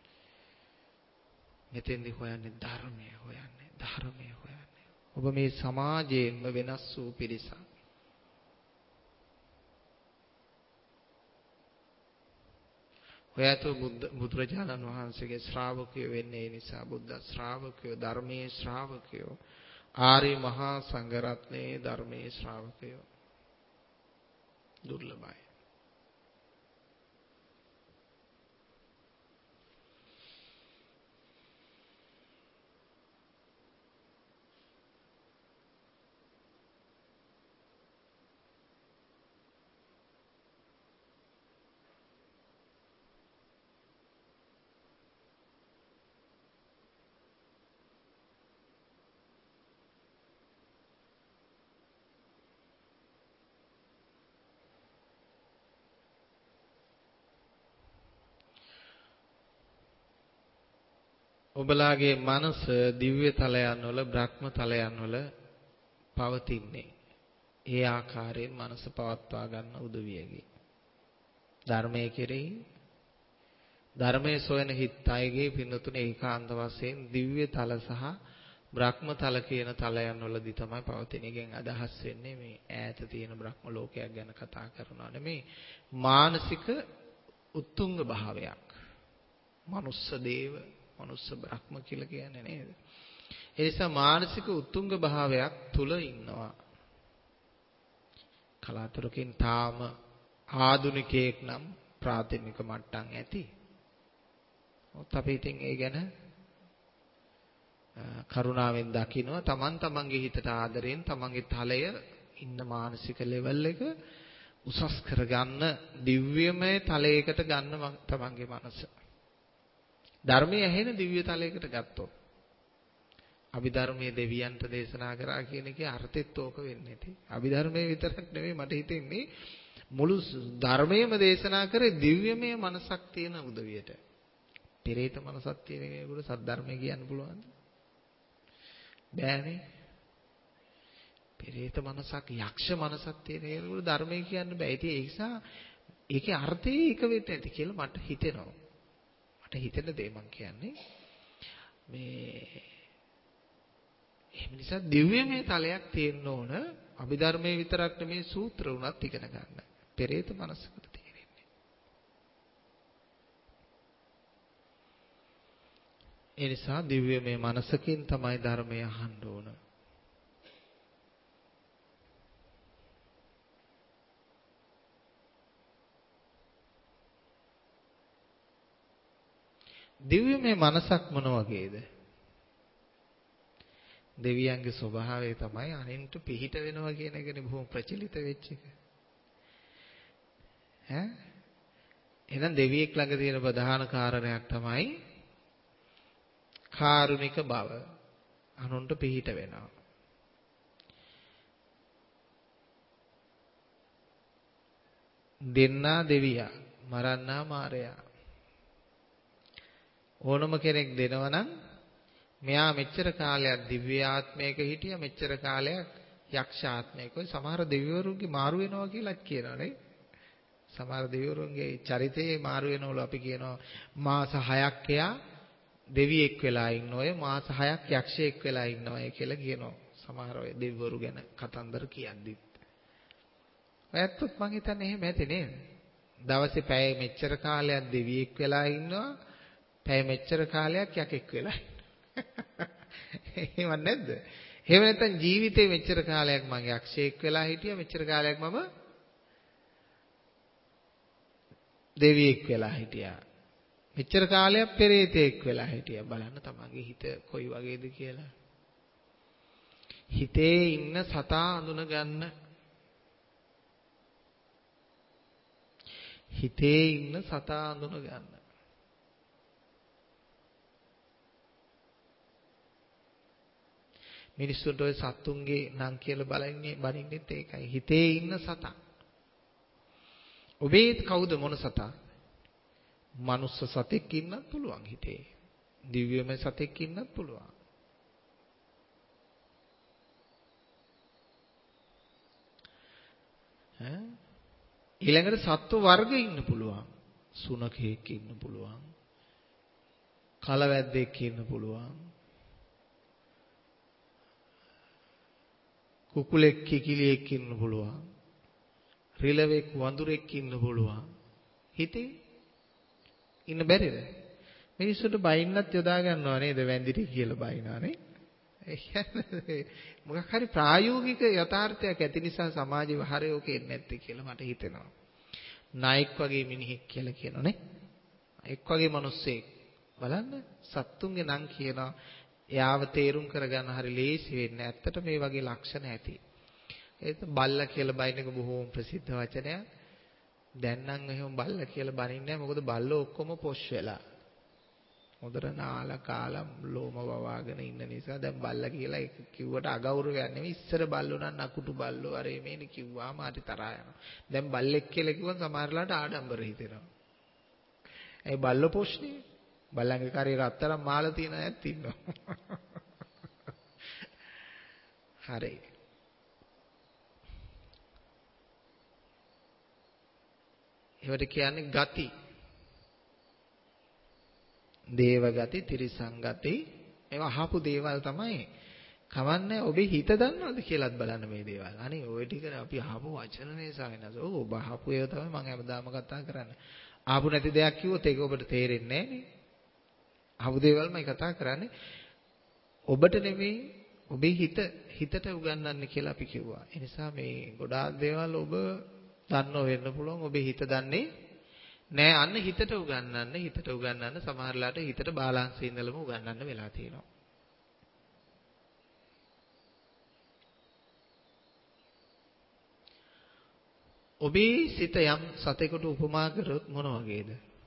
මෙතෙන්දි හොයන්නේ ධර්මය හොයන්නේ. ධර්මය හොයන්නේ. ඔබ මේ සමාජයෙන්ම වෙනස් වූ පිරිසක්. ඔයත් බුදුරජාණන් වහන්සේගේ ශ්‍රාවකයෝ වෙන්නේ ඒ නිසා බුද්ධ ශ්‍රාවකයෝ ධර්මයේ ශ්‍රාවකයෝ ආර්ය මහා සංඝරත්නයේ ධර්මයේ ශ්‍රාවකයෝ දුර්ලභයි. ඔබලාගේ මනස දිව්‍ය තලයන් වල බ්‍රහ්ම තලයන් වල පවතින්නේ. ඒ ආකාරයෙන් මනස පවත්වා ගන්න උදවියගේ. ධර්මයේ කෙරෙහි ධර්මයේ සොයන හිත් අයගේ පින්නතුනේ ඒකාන්ත වශයෙන් දිව්‍ය තල සහ බ්‍රහ්මතල කියන තලයන් වලදී තමයි පවතින එකෙන් අදහස් වෙන්නේ මේ ඈත තියෙන බ්‍රහ්ම ලෝකයක් ගැන කතා කරනවා නෙමෙයි මානසික උත්තුංග භාවයක්. මනුස්ස දේව, මනුස්ස බ්‍රහ්ම කියලා කියන්නේ නේද? ඒ නිසා මානසික උත්තුංග භාවයක් තුල ඉන්නවා. කලාතුරකින් තාම ආදුනිකයෙක් නම් ප්‍රාථමික මට්ටම් ඇති. ඔත් අපි ඉතින් ඒ ගැන කරුණාවෙන් දකිනවා තමන්ගේ හිතට ආදරෙන් තමන්ගේ තලය ඉන්න මානසික ලෙවල් එක උසස් කරගන්න දිව්‍යමය තලයකට ගන්න තමන්ගේ මනස. ධර්මයේ ඇහෙන දිව්‍ය තලයකට ගත්තොත් අභිධර්මයේ දෙවියන්ට දේශනා කරා කියන එකේ අර්ථෙත් ඕක වෙන්නේ නැති. අභිධර්මයේ විතරක් නෙවෙයි මට හිතෙන්නේ මුළු ධර්මයේම දේශනා කරේ දිව්‍යමය මනසක් තියෙන උදවියට. පෙරේත මනසක් තියෙන කෙනෙකුට සද්ධර්මය කියන්න පුළුවන්ද? බෑනේ. පෙරේත මනසක්, යක්ෂ මනසක් තියෙන කෙනෙකුට ධර්මය කියන්න බෑ. ඉතින් ඒ නිසා ඒකේ අර්ථය එක වෙන්නේ නැති කියලා මට හිතෙනවා. මට හිතෙන දේ මම කියන්නේ මේ එහෙම නිසා දිව්‍යමය තලයක් තියෙන්න ඕන. අභිධර්මයේ විතරක් නෙමේ සූත්‍ර උනත් ඉගෙන ගන්න. පෙරේත මනසකට තේරෙන්නේ. ඒ නිසා දිව්‍යමය මනසකින් තමයි ධර්මය අහන්න ඕන. දිව්‍යමය මනසක් මොන වගේද? දෙවියන්ගේ ස්වභාවය තමයි අනින්ට පිහිට වෙනවා කියන එකනේ බොහොම ප්‍රචලිත වෙච්ච එක. එහෙනම් දෙවියෙක් ළඟ තියෙන ප්‍රධාන කාරණයක් තමයි කාරුණික බව. අනුන්ට පිහිට වෙනවා. දෙන්නා දෙවියා, මරන්නා මාරයා. ඕනම කෙනෙක් දෙනවනම් මෙයා මෙච්චර කාලයක් දිව්‍ය ආත්මයක හිටියා, මෙච්චර කාලයක් යක්ෂ ආත්මයක. ඔය සමහර දෙවිවරුන්ගේ මාරු වෙනවා කියලාත් කියනවානේ. සමහර දෙවිවරුන්ගේ චරිතේ මාරු වෙනවලු අපි කියනවා මාස 6ක් එයා දෙවියෙක් වෙලා ඉන්න ඔය මාස 6ක් යක්ෂයෙක් වෙලා ඉන්නවා කියලා කියනවා. සමහර ඔය දෙවිවරු ගැන කතන්දර කියද්දිත්. ඔයත් මං හිතන්නේ එහෙම ඇති නේද? දවසේ පැය මෙච්චර කාලයක් දෙවියෙක් වෙලා ඉන්නවා, පැය මෙච්චර කාලයක් යකෙක් වෙලා ඉන්නවා. එහෙම නැද්ද? එහෙම නැත්නම් ජීවිතේ මෙච්චර කාලයක් මං යක්ෂයෙක් වෙලා හිටියා, මෙච්චර කාලයක් මම දෙවියෙක් වෙලා හිටියා. මෙච්චර කාලයක් පෙරේතෙක් වෙලා හිටියා. බලන්න තමන්ගේ හිත කොයි වගේද කියලා. හිතේ ඉන්න සතා අඳුන ගන්න. හිතේ ඉන්න සතා අඳුන ගන්න. මිනිස්සුන්ට ඔය සත්තුන්ගේ නම් කියලා බනින්නෙත් ඒකයි. හිතේ ඉන්න සතා. ඔබේ කවුද මොන සතා? මනුස්ස සතෙක් ඉන්නත් පුළුවන් හිතේ. දිව්‍යමය සතෙක් ඉන්නත් පුළුවන්. ඊළඟට සත්ව වර්ග ඉන්න පුළුවන්. සුනඛයෙක් ඉන්න පුළුවන්. කලවැද්දෙක් ඉන්න පුළුවන්. කුකුලෙක් කිකිලියෙක් ඉන්න පුළුවන්. රිලවෙක් වඳුරෙක් ඉන්න පුළුවන්. හිතේ ඉන්න බැරිද? මිනිස්සුන්ට බයින්නත් යොදා ගන්නවා නේද? වැඳිරි කියලා බයිනානේ. ඒ කියන්නේ මොකක් හරි ප්‍රායෝගික යථාර්ථයක් ඇති නිසා සමාජේ වහරයෝක එන්නේ නැත්තේ කියලා මට හිතෙනවා. නායක වගේ මිනිහෙක් කියලා කියනෝනේ. එක් වගේ මිනිස්සෙක්. බලන්න සත්තුන්ගේ නම් කියනවා. එයාව තේරුම් කරගන්න හරි ලේසි වෙන්නේ. ඇත්තට මේ වගේ ලක්ෂණ ඇති. ඒක බල්ලා කියලා බයින එක බොහෝම ප්‍රසිද්ධ වචනයක්. දැන් නම් එහෙම බල්ලා කියලා බනින්නේ නැහැ. මොකද බල්ලෝ ඔක්කොම පොෂ් වෙලා. හොඳට නාලා කාලා ලෝම වවාගෙන ඉන්න නිසා දැන් බල්ලා කියලා ඒක කිව්වට අගෞරවයක් නෙවෙයි. ඉස්සර බල්ලෝ නම් අකුටු බල්ලෝ අර මේනේ කිව්වාම හරි තරහා යනවා. දැන් බල්ලෙක් කියලා කිව්වම සමහරලාට ආඩම්බර හිතෙනවා. ඒ බල්ලෝ පොෂ්නේ. බල්ලන්ගේ කරේ රත්තරන් මාලා තියන අයත් ඉන්නවා. හරි. ඒවට කියන්නේ ගති. දේව ගති, තිරිසන් ගති. ඒවා අහපු දේවල් තමයි කවන්නේ ඔබේ හිත දන්නවද කියලාත් බලන්න මේ දේවල්. අනේ ওই ටික අපි අහපු වචනනේ සායනස. ඔබ අහපු ඒවා තමයි මම හැමදාම කතා කරන්නේ. ආපු නැති දෙයක් කිව්වොත් ඒක ඔබට තේරෙන්නේ නැහැ නේ. අහපු දේවල්මයි කතා කරන්නේ. ඔබට නෙමෙයි ඔබේ හිතට උගන්වන්න කියලා අපි කිව්වා. ඒ නිසා මේ ගොඩාක් දේවල් ඔබ දන්නව වෙන්න පුළුවන්. ඔබේ හිත දන්නේ නෑ. අන්න හිතට උගන්වන්න සමහරලාට හිතට බාලාංශයේ ඉඳලම උගන්වන්න වෙලා තියෙනවා. ඔබේ සිත යම් සතෙකුට උපමා කරොත් මොන වගේද?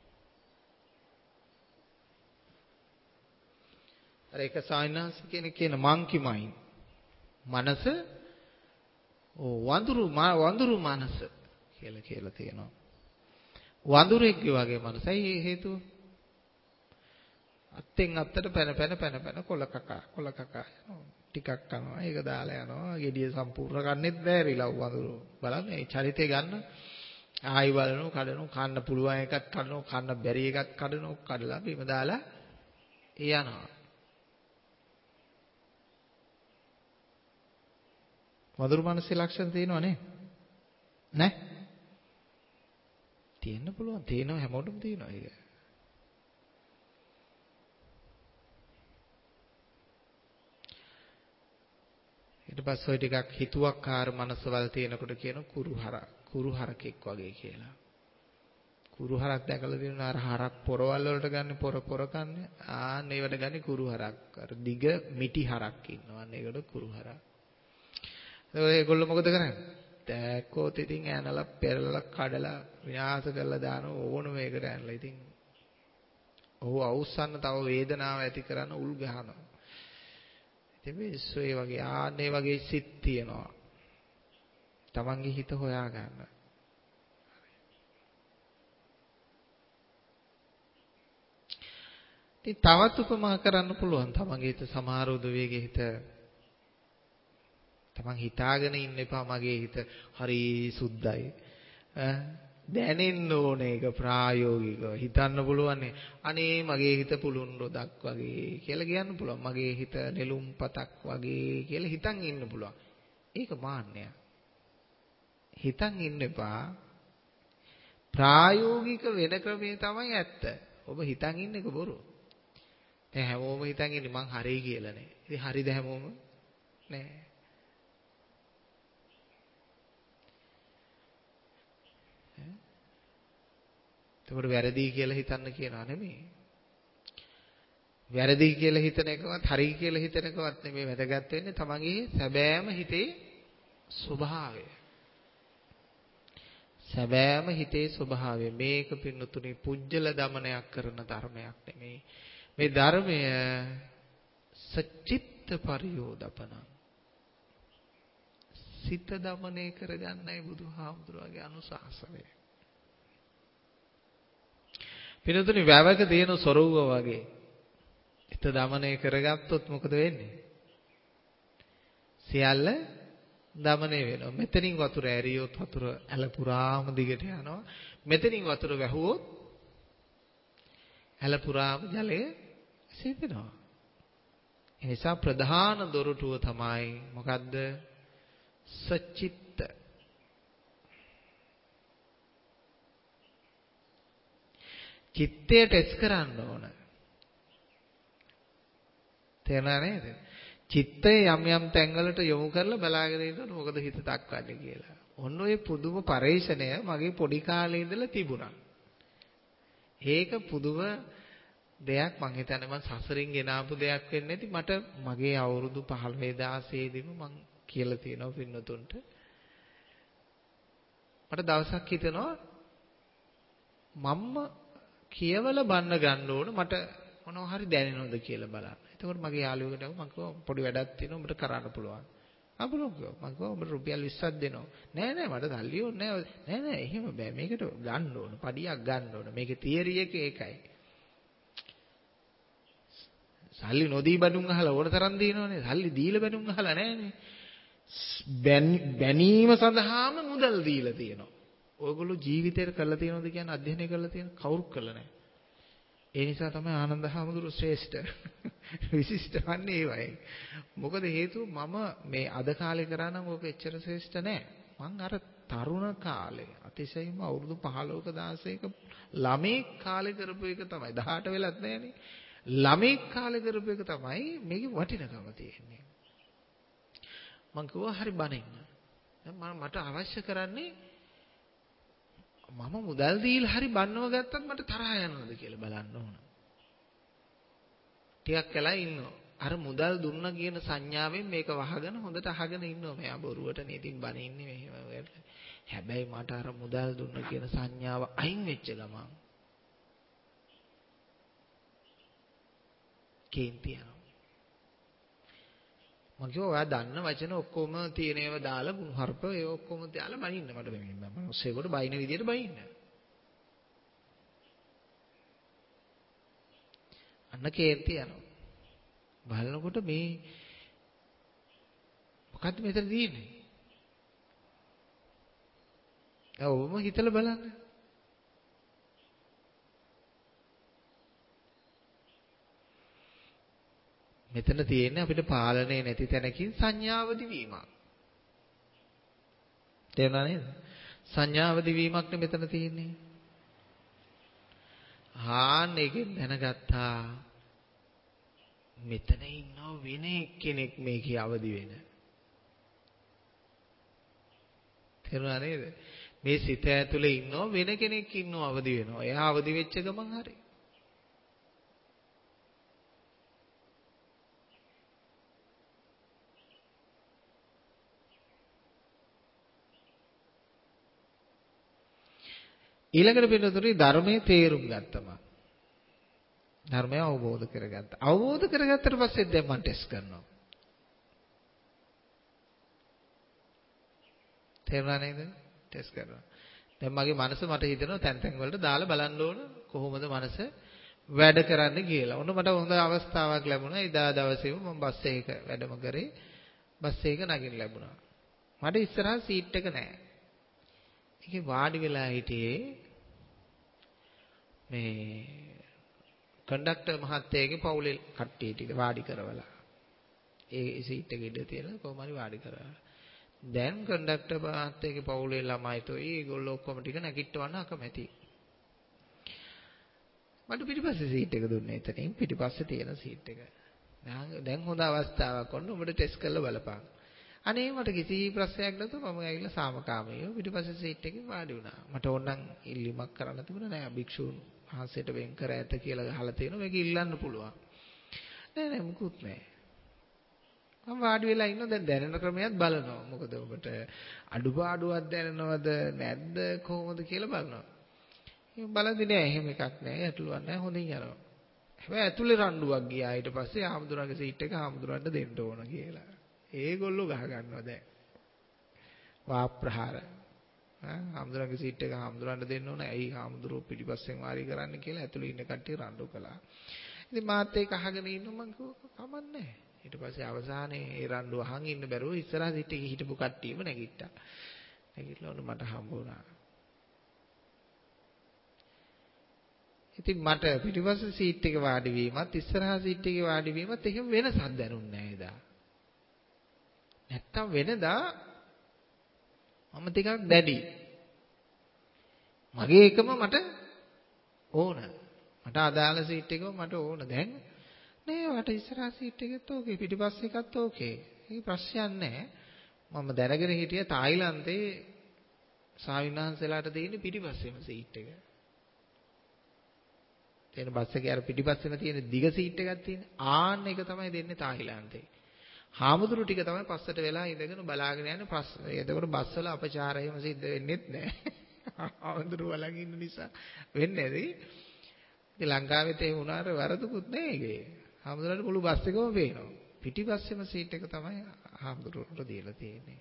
අර එක සායනාංශ කෙනෙක් කියන monkey mind. මනස වඳුරු මනස කියලා තියෙනවා. වඳුරෙක්ගේ වගේ මනසයි හේතුව. අත්ෙන් අත්තට පැන කොල කකා යනවා. ටිකක් කනවා. ඒක දාලා යනවා. gediya සම්පූර්ණ කන්නේත් බෑ රිලව් වඳුරු. බලන්න මේ චරිතය ගන්න. ආයි බලනවා කඩනවා කන්න පුළුවන් එකක් කඩනවා කන්න බැරි එකක් කඩනවා කඩලා බිම දාලා යනවා. වඳුරු මනසේ ලක්ෂණ තියෙනව නේ? නැහැ. තියෙන්න පුළුවන්. තියෙනවා හැමෝටම තියෙනවා ඒක. ඊට පස්සේ ඔය ටිකක් හිතුවක්කාර මනසවල් තියෙනකොට කියන කුරුහරකෙක් වගේ කියලා. කුරුහරක් දැකලා තියෙනවා අර හරක් පොරවල් වලට ගන්න පොර කන්නේ. ආන්න ඒවට ගන්නේ කුරුහරක්. අර දිග මිටි හරක් ඉන්නවා. අන්න ඒකට කුරුහරක්. ඒගොල්ලෝ මොකද කරන්නේ? තෑක්කොත් ඉතින් ඇනලා පෙරලලා කඩලා විනාශ කරලා දාන ඕන මේකට ඇනලා ඉතින් ඔහු අවුස්සන්න තව වේදනාව ඇති කරන උල් ගහනවා. ඉතින් මිනිස්සු ඒ වගේ ආන්නේ වගේ සිත් තියනවා. තමන්ගේ හිත හොයා ගන්න. ඉතින් තවත් උපමා කරන්න පුළුවන් තමන්ගේ හිත සමහර උදවියගේ හිත තමන් හිතාගෙන ඉන්න එපා මගේ හිත හරි සුද්ධයි. දැනෙන්න ඕනේ ඒක ප්‍රායෝගිකව හිතන්න පුළුවන්. අනේ මගේ හිත පුළුන් රොදක් වගේ කියලා කියන්න පුළුවන්. මගේ හිත නෙළුම් පතක් වගේ කියලා හිතන් ඉන්න පුළුවන්. ඒක මාන්නය. හිතන් ඉන්න එපා. ප්‍රායෝගික වෙන ක්‍රමේ තමයි ඇත්ත. ඔබ හිතන් ඉන්න එක බොරු. දැන් හැමෝම හිතන් ඉන්නේ මං හරි කියලා නේ. ඉතින් හරිද හැමෝම? නෑ. එතකොට වැරදි කියලා හිතන්න කියනවා නෙමෙයි. වැරදි කියලා හිතන එකවත් හරි කියලා හිතන එකවත් නෙමෙයි වැදගත් වෙන්නේ තමන්ගේ සැබෑම හිතේ ස්වභාවය. සැබෑම හිතේ ස්වභාවය මේක පින්නතුනි පුජ්‍යල දමනයක් කරන ධර්මයක් නෙමෙයි. මේ ධර්මය සච්චිත්ත පරියෝදපන. සිත දමනය කරගන්නයි බුදුහාමුදුරුවෝගේ අනුශාසනය. පිනතුනි වැවක තියෙන සොරවුව වගේ හිත දමනය කරගත්තොත් මොකද වෙන්නේ? සියල්ල දමනය වෙනවා. මෙතනින් වතුර ඇරියොත් වතුර ඇල පුරාම දිගට යනවා. මෙතනින් වතුර වැහුවොත් ඇල පුරාම ජලය සිඳෙනවා. ඒ නිසා ප්‍රධාන දොරටුව තමයි මොකද්ද? සච්චිත්ත. චිත්තය ටෙස්ට් කරන්න ඕන. තේරුණා නේද? චිත්තය යම් යම් තැන්වලට යොමු කරලා බලාගෙන ඉන්නකොට මොකද හිත දක්වන්නේ කියලා. ඔන්න ඔය පුදුම පරේක්ෂණය මගේ පොඩි කාලේ ඉඳලා තිබුණා. ඒක පුදුම දෙයක් මං හිතන්නේ මං සසරින් ගෙන ආපු දෙයක් වෙන්නේ නැති මට මගේ අවුරුදු 15 16 දිම මං කියලා තියෙනවා පින්නතුන්ට. මට දවසක් හිතෙනවා මම්ම කියවල බන්න ගන්න ඕන මට මොනවා හරි දැනෙනවද කියලා බලන්න. එතකොට මගේ යාළුවෙකුට මම කිව්වා පොඩි වැඩක් තියෙනවා උඹට කරන්න පුළුවන්. අපලෝ කිව්වා මම කිව්වා උඹට රුපියල් 20ක් දෙනවා. නෑ මට සල්ලි ඕනේ නෑ එහෙම බෑ මේකට ගන්න ඕන පඩියක් ගන්න ඕන. මේකේ තියරි එක ඒකයි. සල්ලි නොදී බඩුන් අහලා ඕන තරම් දිනවනේ. සල්ලි දීලා බඩුන් අහලා නෑනේ. බැනීම සඳහාම මුදල් දීලා තියෙනවා. ඔයගොල්ලෝ ජීවිතේට කරලා තියෙනවද කියන්නේ අධ්‍යයනය කරලා තියෙන කවුරුත් කරලා නැහැ. ඒ නිසා තමයි ආනන්ද හාමුදුරුවෝ ශ්‍රේෂ්ඨ විශිෂ්ට වන්නේ ඒවයි. මොකද හේතුව මම මේ අද කාලේ කරා නම් ඕක එච්චර ශ්‍රේෂ්ඨ නෑ. මං අර තරුණ කාලේ අතිශයින්ම අවුරුදු 15ක 16ක ළමේ කාලේ කරපු එක තමයි 18 වෙලත් නෑනේ. ළමේ කාලේ කරපු එක තමයි මේකේ වටිනකම තියෙන්නේ. මං කිව්වා හරි බනින්න. දැන් මට අවශ්‍ය කරන්නේ මම මුදල් දීලා හරි බන්නව ගත්තත් මට තරහ යනවද කියලා බලන්න ඕන. ටිකක් වෙලා ඉන්නවා. අර මුදල් දුන්නා කියන සංඥාවෙන් මේක වහගෙන හොඳට අහගෙන ඉන්නවා. මෙයා බොරුවට නේතින් බනින්නේ මෙහෙම. හැබැයි මට අර මුදල් දුන්නා කියන සංඥාව අයින් වෙච්ච ගමන් කේන්ති යනවා. මම කිව්වා ඔයා දන්න වචන ඔක්කොම තියෙන ඒවා දාලා හර්ප ඒ ඔක්කොම දාලා බනින්න මට මම ඔස්සේකට බයින විදියට බයින්න. අන්න කේන්ති යනවා. බලනකොට මේ මොකද්ද මෙතන තියෙන්නේ? ඔවම හිතලා බලන්න. මෙතන තියෙන්නේ අපිට පාලනය නැති තැනකින් සංඥාවදි වීමක්. තේරුණා නේද? සංඥාවදි වීමක් නේ මෙතන තියෙන්නේ. ඒකෙන් දැනගත්තා මෙතන ඉන්නව වෙන කෙනෙක් මේකේ අවදි වෙන. තේරුණා නේද? මේ සිත ඇතුලේ ඉන්නව වෙන කෙනෙක් ඉන්නව අවදි වෙනවා. එයා අවදි වෙච්ච ගමන් හරි. ඊළඟට පින්නතුනි ධර්මයේ තේරුම් ගත්තම ධර්මය අවබෝධ කරගත්තා. අවබෝධ කරගත්තට පස්සේ දැන් මම ටෙස්ට් කරනවා. තේරුණා නේද? ටෙස්ට් කරනවා. දැන් මගේ මනස මට හිතෙනවා තැන් තැන් වලට දාලා බලන්න ඕන කොහොමද මනස වැඩ කරන්නේ කියලා. ඔන්න මට හොඳ අවස්ථාවක් ලැබුණා. එදා දවසේම මම බස් එකක වැඩම කරේ. බස් එකක නගින්න ලැබුණා. මට ඉස්සරහා සීට් එක නැහැ. ඒකේ වාඩි වෙලා හිටියේ මේ කන්ඩක්ටර් මහත්තයාගේ පවුලේ කට්ටිය ටික වාඩි කරවලා. ඒ සීට් එකේ ඉඳ තියලා කොහොම හරි වාඩි කරවලා. දැන් කන්ඩක්ටර් මහත්තයාගේ පවුලේ ළමයිට ඒගොල්ලෝ ඔක්කොම ටික නැගිටවන්න අකමැති. මට පිටිපස්සේ සීට් එක දුන්නේ එතනින් පිටිපස්සේ තියෙන සීට් එක. දැන් හොඳ අවස්ථාවක් වොන්න ඔබට ටෙස්ට් කරලා බලපන්. අනේ මට කිසි ප්‍රශ්නයක් නැතුව මම ඇවිල්ලා සාමකාමීව පිටිපස්සේ සීට් එකේ වාඩි වුණා. මට ඕනනම් ඉල්ලීමක් කරන්න තිබුණා නෑ භික්ෂුන් වහන්සේට වෙන් කර ඇත කියලා අහලා තියෙනවා. මේක ඉල්ලන්න පුළුවන්. නෑ මුකුත් නෑ. මම වාඩි වෙලා ඉන්නවා දැන් දැනෙන ක්‍රමයක් බලනවා. මොකද ඔබට අඩුපාඩුවක් දැනෙනවද නැද්ද කොහොමද කියලා බලනවා. එහෙම බලද්දී නෑ එහෙම එකක් නෑ ඇතුළුවක් නෑ හොඳින් යනවා. හැබැයි ඇතුලේ රණ්ඩුවක් ගියා ඊට පස්සේ ආමුදුරන්ගේ සීට් එක ආමුදුරන්ට දෙන්න ඕන කියලා. ඒගොල්ලෝ ගහ ගන්නවා දැන්. වාප්‍රහාර. ආමුදුරන්ගේ සීට් එක ආමුදුරන්ට දෙන්න ඕන. ඇයි ආමුදුරෝ පිටිපස්සෙන් වාරි කරන්න කියලා ඇතුලේ ඉන්න කට්ටිය රණ්ඩු කළා. ඉතින් මාත් ඒක අහගෙන ඉන්නවා මං කිව්වා කමන්නේ. ඊට පස්සේ අවසානයේ ඒ රණ්ඩුව අහන් ඉන්න බැරුව ඉස්සරහ සීට් එකේ හිටපු කට්ටියම නැගිට්ටා. නැගිටලා ඔන්න මට හම්බ වුණා. ඉතින් මට පිටිපස්සේ සීට් එකේ වාඩි වීමත් ඉස්සරහා සීට් එකේ වාඩි වීමත් එහෙම වෙනසක් දැනුන්නේ නැහැ එදා. නැත්තම් වෙනදා මම ටිකක් දැඩි. මගේ එකම මට ඕන. මට අදාළ සීට් එකම මට ඕන. දැන් නෑ වට ඉස්සරහා සීට් එකෙත් ඕකේ පිටිපස්සේ එකත් ඕකේ. ඒක ප්‍රශ්නයක් නෑ. මම දැනගෙන හිටියා තායිලන්තේ ස්වාමින්වහන්සේලාට තියෙන පිටිපස්සේම සීට් එක. තියෙන බස් එකේ අර පිටිපස්සෙම තියෙන දිග සීට් එකක් තියෙන. ආන්න එක තමයි දෙන්නේ තායිලන්තේ. හාමුදුරු ටික තමයි පස්සට වෙලා ඉඳගෙන බලාගෙන යන්නේ ප්‍රශ්න. එතකොට බස් වල අපචාර එහෙම සිද්ධ වෙන්නේත් නැහැ. හාමුදුරු වලන් ඉන්න නිසා වෙන්නේ නැති. ඉතින් ලංකාවෙත් ඒ වුණාට වරදුකුත් නැහැ ඒකේ. හාමුදුරන්ට මුළු බස් එකම පේනවා. පිටිපස්සෙම සීට් එක තමයි හාමුදුරුවන්ට දීලා තියෙන්නේ.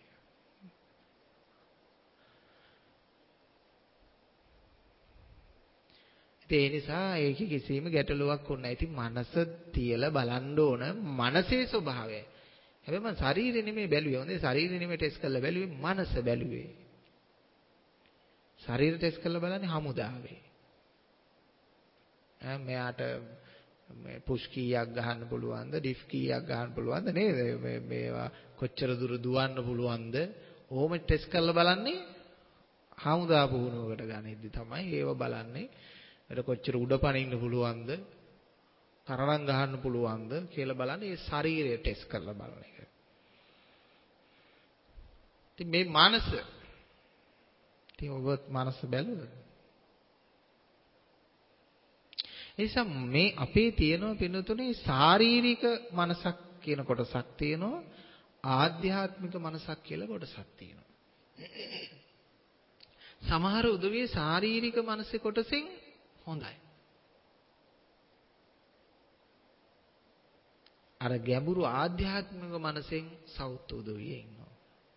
ඒ නිසා ඒකේ කිසිම ගැටලුවක් වුණා. ඉතින් මනස තියලා බලන්න ඕන මනසේ ස්වභාවය. හැබැයි මම ශරීරෙ නෙමෙයි බැලුවේ. හොඳේ ශරීරෙ නෙමෙයි ටෙස්ට් කරලා බැලුවේ මනස බැලුවේ. ශරීර ටෙස්ට් කරලා බලන්නේ හමුදාවේ. මෙයාට මේ පුෂ් කීයක් ගහන්න පුළුවන්ද ඩිෆ් කීයක් ගහන්න පුළුවන්ද නේද මේවා කොච්චර දුර දුවන්න පුළුවන්ද ඕම ටෙස්ට් කරලා බලන්නේ හමුදා පුහුණුවකට ගනිද්දි තමයි ඒව බලන්නේ ඊට කොච්චර උඩ පනින්න පුළුවන්ද තරණම් ගහන්න පුළුවන්ද කියලා බලන්නේ ඒ ශරීරය ටෙස්ට් කරලා බලන එක. ඉතින් මේ මානස ඉතින් ඔබ මානස බැලුවද? එනිසා මේ අපේ තියෙනවා පින්නතුනේ ශාරීරික මනසක් කියන කොටසක් තියෙනවා ආධ්‍යාත්මික මනසක් කියලා කොටසක් තියෙනවා. සමහර උදවිය ශාරීරික මනසේ කොටසෙන් හොඳයි. අර ගැඹුරු ආධ්‍යාත්මික මනසෙන් සෞත් උදවිය ඉන්නවා.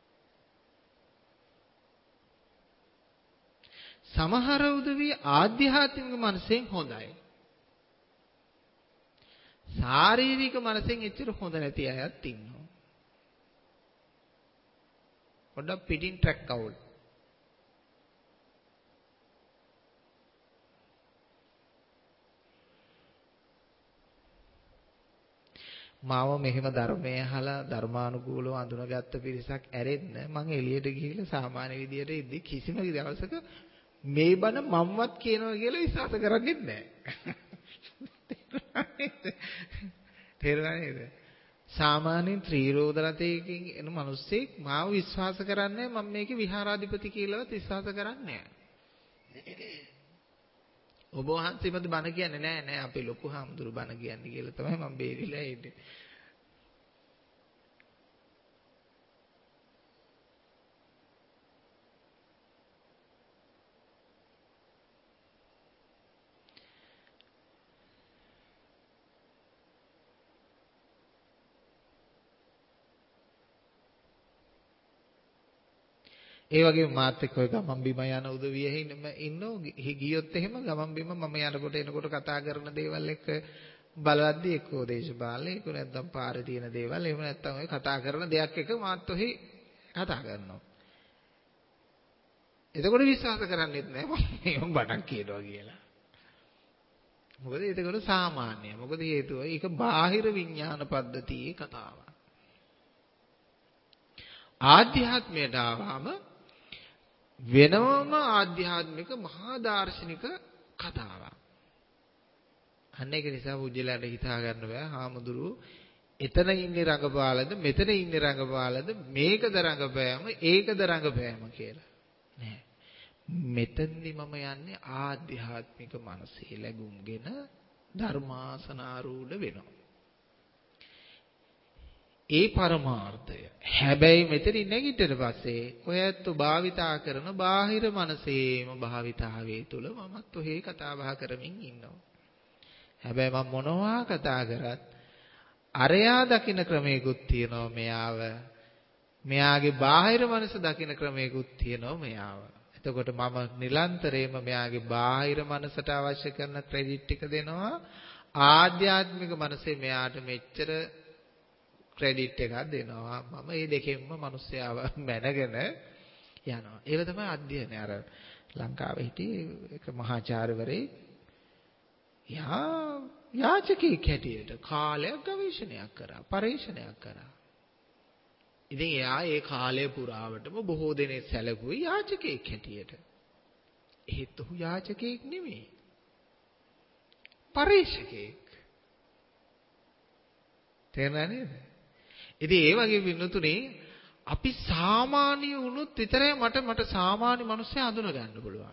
සමහර උදවිය ආධ්‍යාත්මික මනසෙන් හොඳයි. ශාරීරික මනසෙන් එච්චර හොඳ නැති අයත් ඉන්නවා. පොඩ්ඩක් පිටින් ට්‍රැක් අවුල්. මාව මෙහෙම ධර්මයේ අහලා ධර්මානුකූලව අඳුනගත්ත පිරිසක් ඇරෙන්න මම එළියට ගිහිල්ලා සාමාන්‍ය විදියට ඉද්දි කිසිම දවසක මේ බණ මම්වත් කියනවා කියලා විශ්වාස කරන්නේ නැහැ. තේරුණා නේද? සාමාන්‍යයෙන් ත්‍රිරෝද රතයකින් එන මිනිස්සෙක් මාව විශ්වාස කරන්නේ මම මේකේ විහාරාධිපති කියලාවත් විශ්වාස කරන්නේ නැහැ. ඔබ වහන්සේමද බණ කියන්නේ නෑ අපි ලොකු හාමුදුරු බණ කියන්නේ කියලා තමයි මම බේරිලා ඉන්නේ. ඒ වගේම මාත් එක්ක ඔය ගමන් බිම යන උදවියෙ ඉන්නෝ ගියොත් එහෙම ගමන් බිම මම යනකොට එනකොට කතා කරන දේවල් එක්ක බලද්දි එක්කෝ දේශපාලනේ එක්ක නැත්නම් පාරේ තියෙන දේවල් එහෙම නැත්නම් ඔය කතා කරන දෙයක් එක්ක මාත් ඔහි කතා කරනවා. එතකොට විශ්වාස කරන්නේත් නැහැ මම බණක් කියනවා කියලා. මොකද එතකොට සාමාන්‍යයි. මොකද හේතුව ඒක බාහිර විඥාන පද්ධතියේ කතාවක්. ආධ්‍යාත්මයට ආවම වෙනම ආධ්‍යාත්මික මහා දාර්ශනික කතාවක්. අන්න ඒක නිසා පුජ්‍යලයට හිතා ගන්න බෑ. හාමුදුරුවෝ එතන ඉන්නේ රඟපාලද මෙතන ඉන්නේ රඟපාලද මේකද රඟපෑම ඒකද රඟපෑම කියලා. නෑ. මෙතනදි මම යන්නේ ආධ්‍යාත්මික මනසේ ලැබුම්ගෙන ධර්මාසනාරූඪ වෙනවා. ඒ පරමාර්ථය. හැබැයි මෙතනින් නැගිටිට පස්සේ ඔයත් භාවිතා කරන බාහිර මනසේම භාවිතාවේ තුල මමත් ඔහේ කතා බහ කරමින් ඉන්නවා. හැබැයි මම මොනවා කතා කරත් අරයා දකින්න ක්‍රමයකුත් තියෙනවා මෙයාගේ බාහිර මනස දකින්න ක්‍රමයකුත් තියෙනවා මෙයාව. එතකොට මම නිරන්තරයෙන්ම මෙයාගේ බාහිර මනසට අවශ්‍ය කරන ක්‍රෙඩිට් ටික දෙනවා. ආධ්‍යාත්මික මනසේ මෙයාට මෙච්චර ක්‍රෙඩිට් එකක් දෙනවා. මම මේ දෙකෙන්ම මිනිස්යාව මැනගෙන යනවා. ඒක තමයි අධ්‍යයනය. අර ලංකාවේ හිටියේ එක මහාචාර්යවරයෙක් යාචකෙක් හැටියට කාලයක් ගවේෂණයක් කරා, පරීක්ෂණයක් කරා. ඉතින් එයා ඒ කාලය පුරාවටම බොහෝ දෙනෙක් සැලකුවේ යාචකෙක් හැටියට. ඒත් ඔහු යාචකෙක් නෙමෙයි. පරීක්ෂකෙක්. තේරුණා නේද? ඉතින් ඒ වගේ වින්නතුනේ අපි සාමාන්‍ය වුණොත් විතරයි මට සාමාන්‍ය මිනිස්සු අඳුන ගන්න පුළුවන්.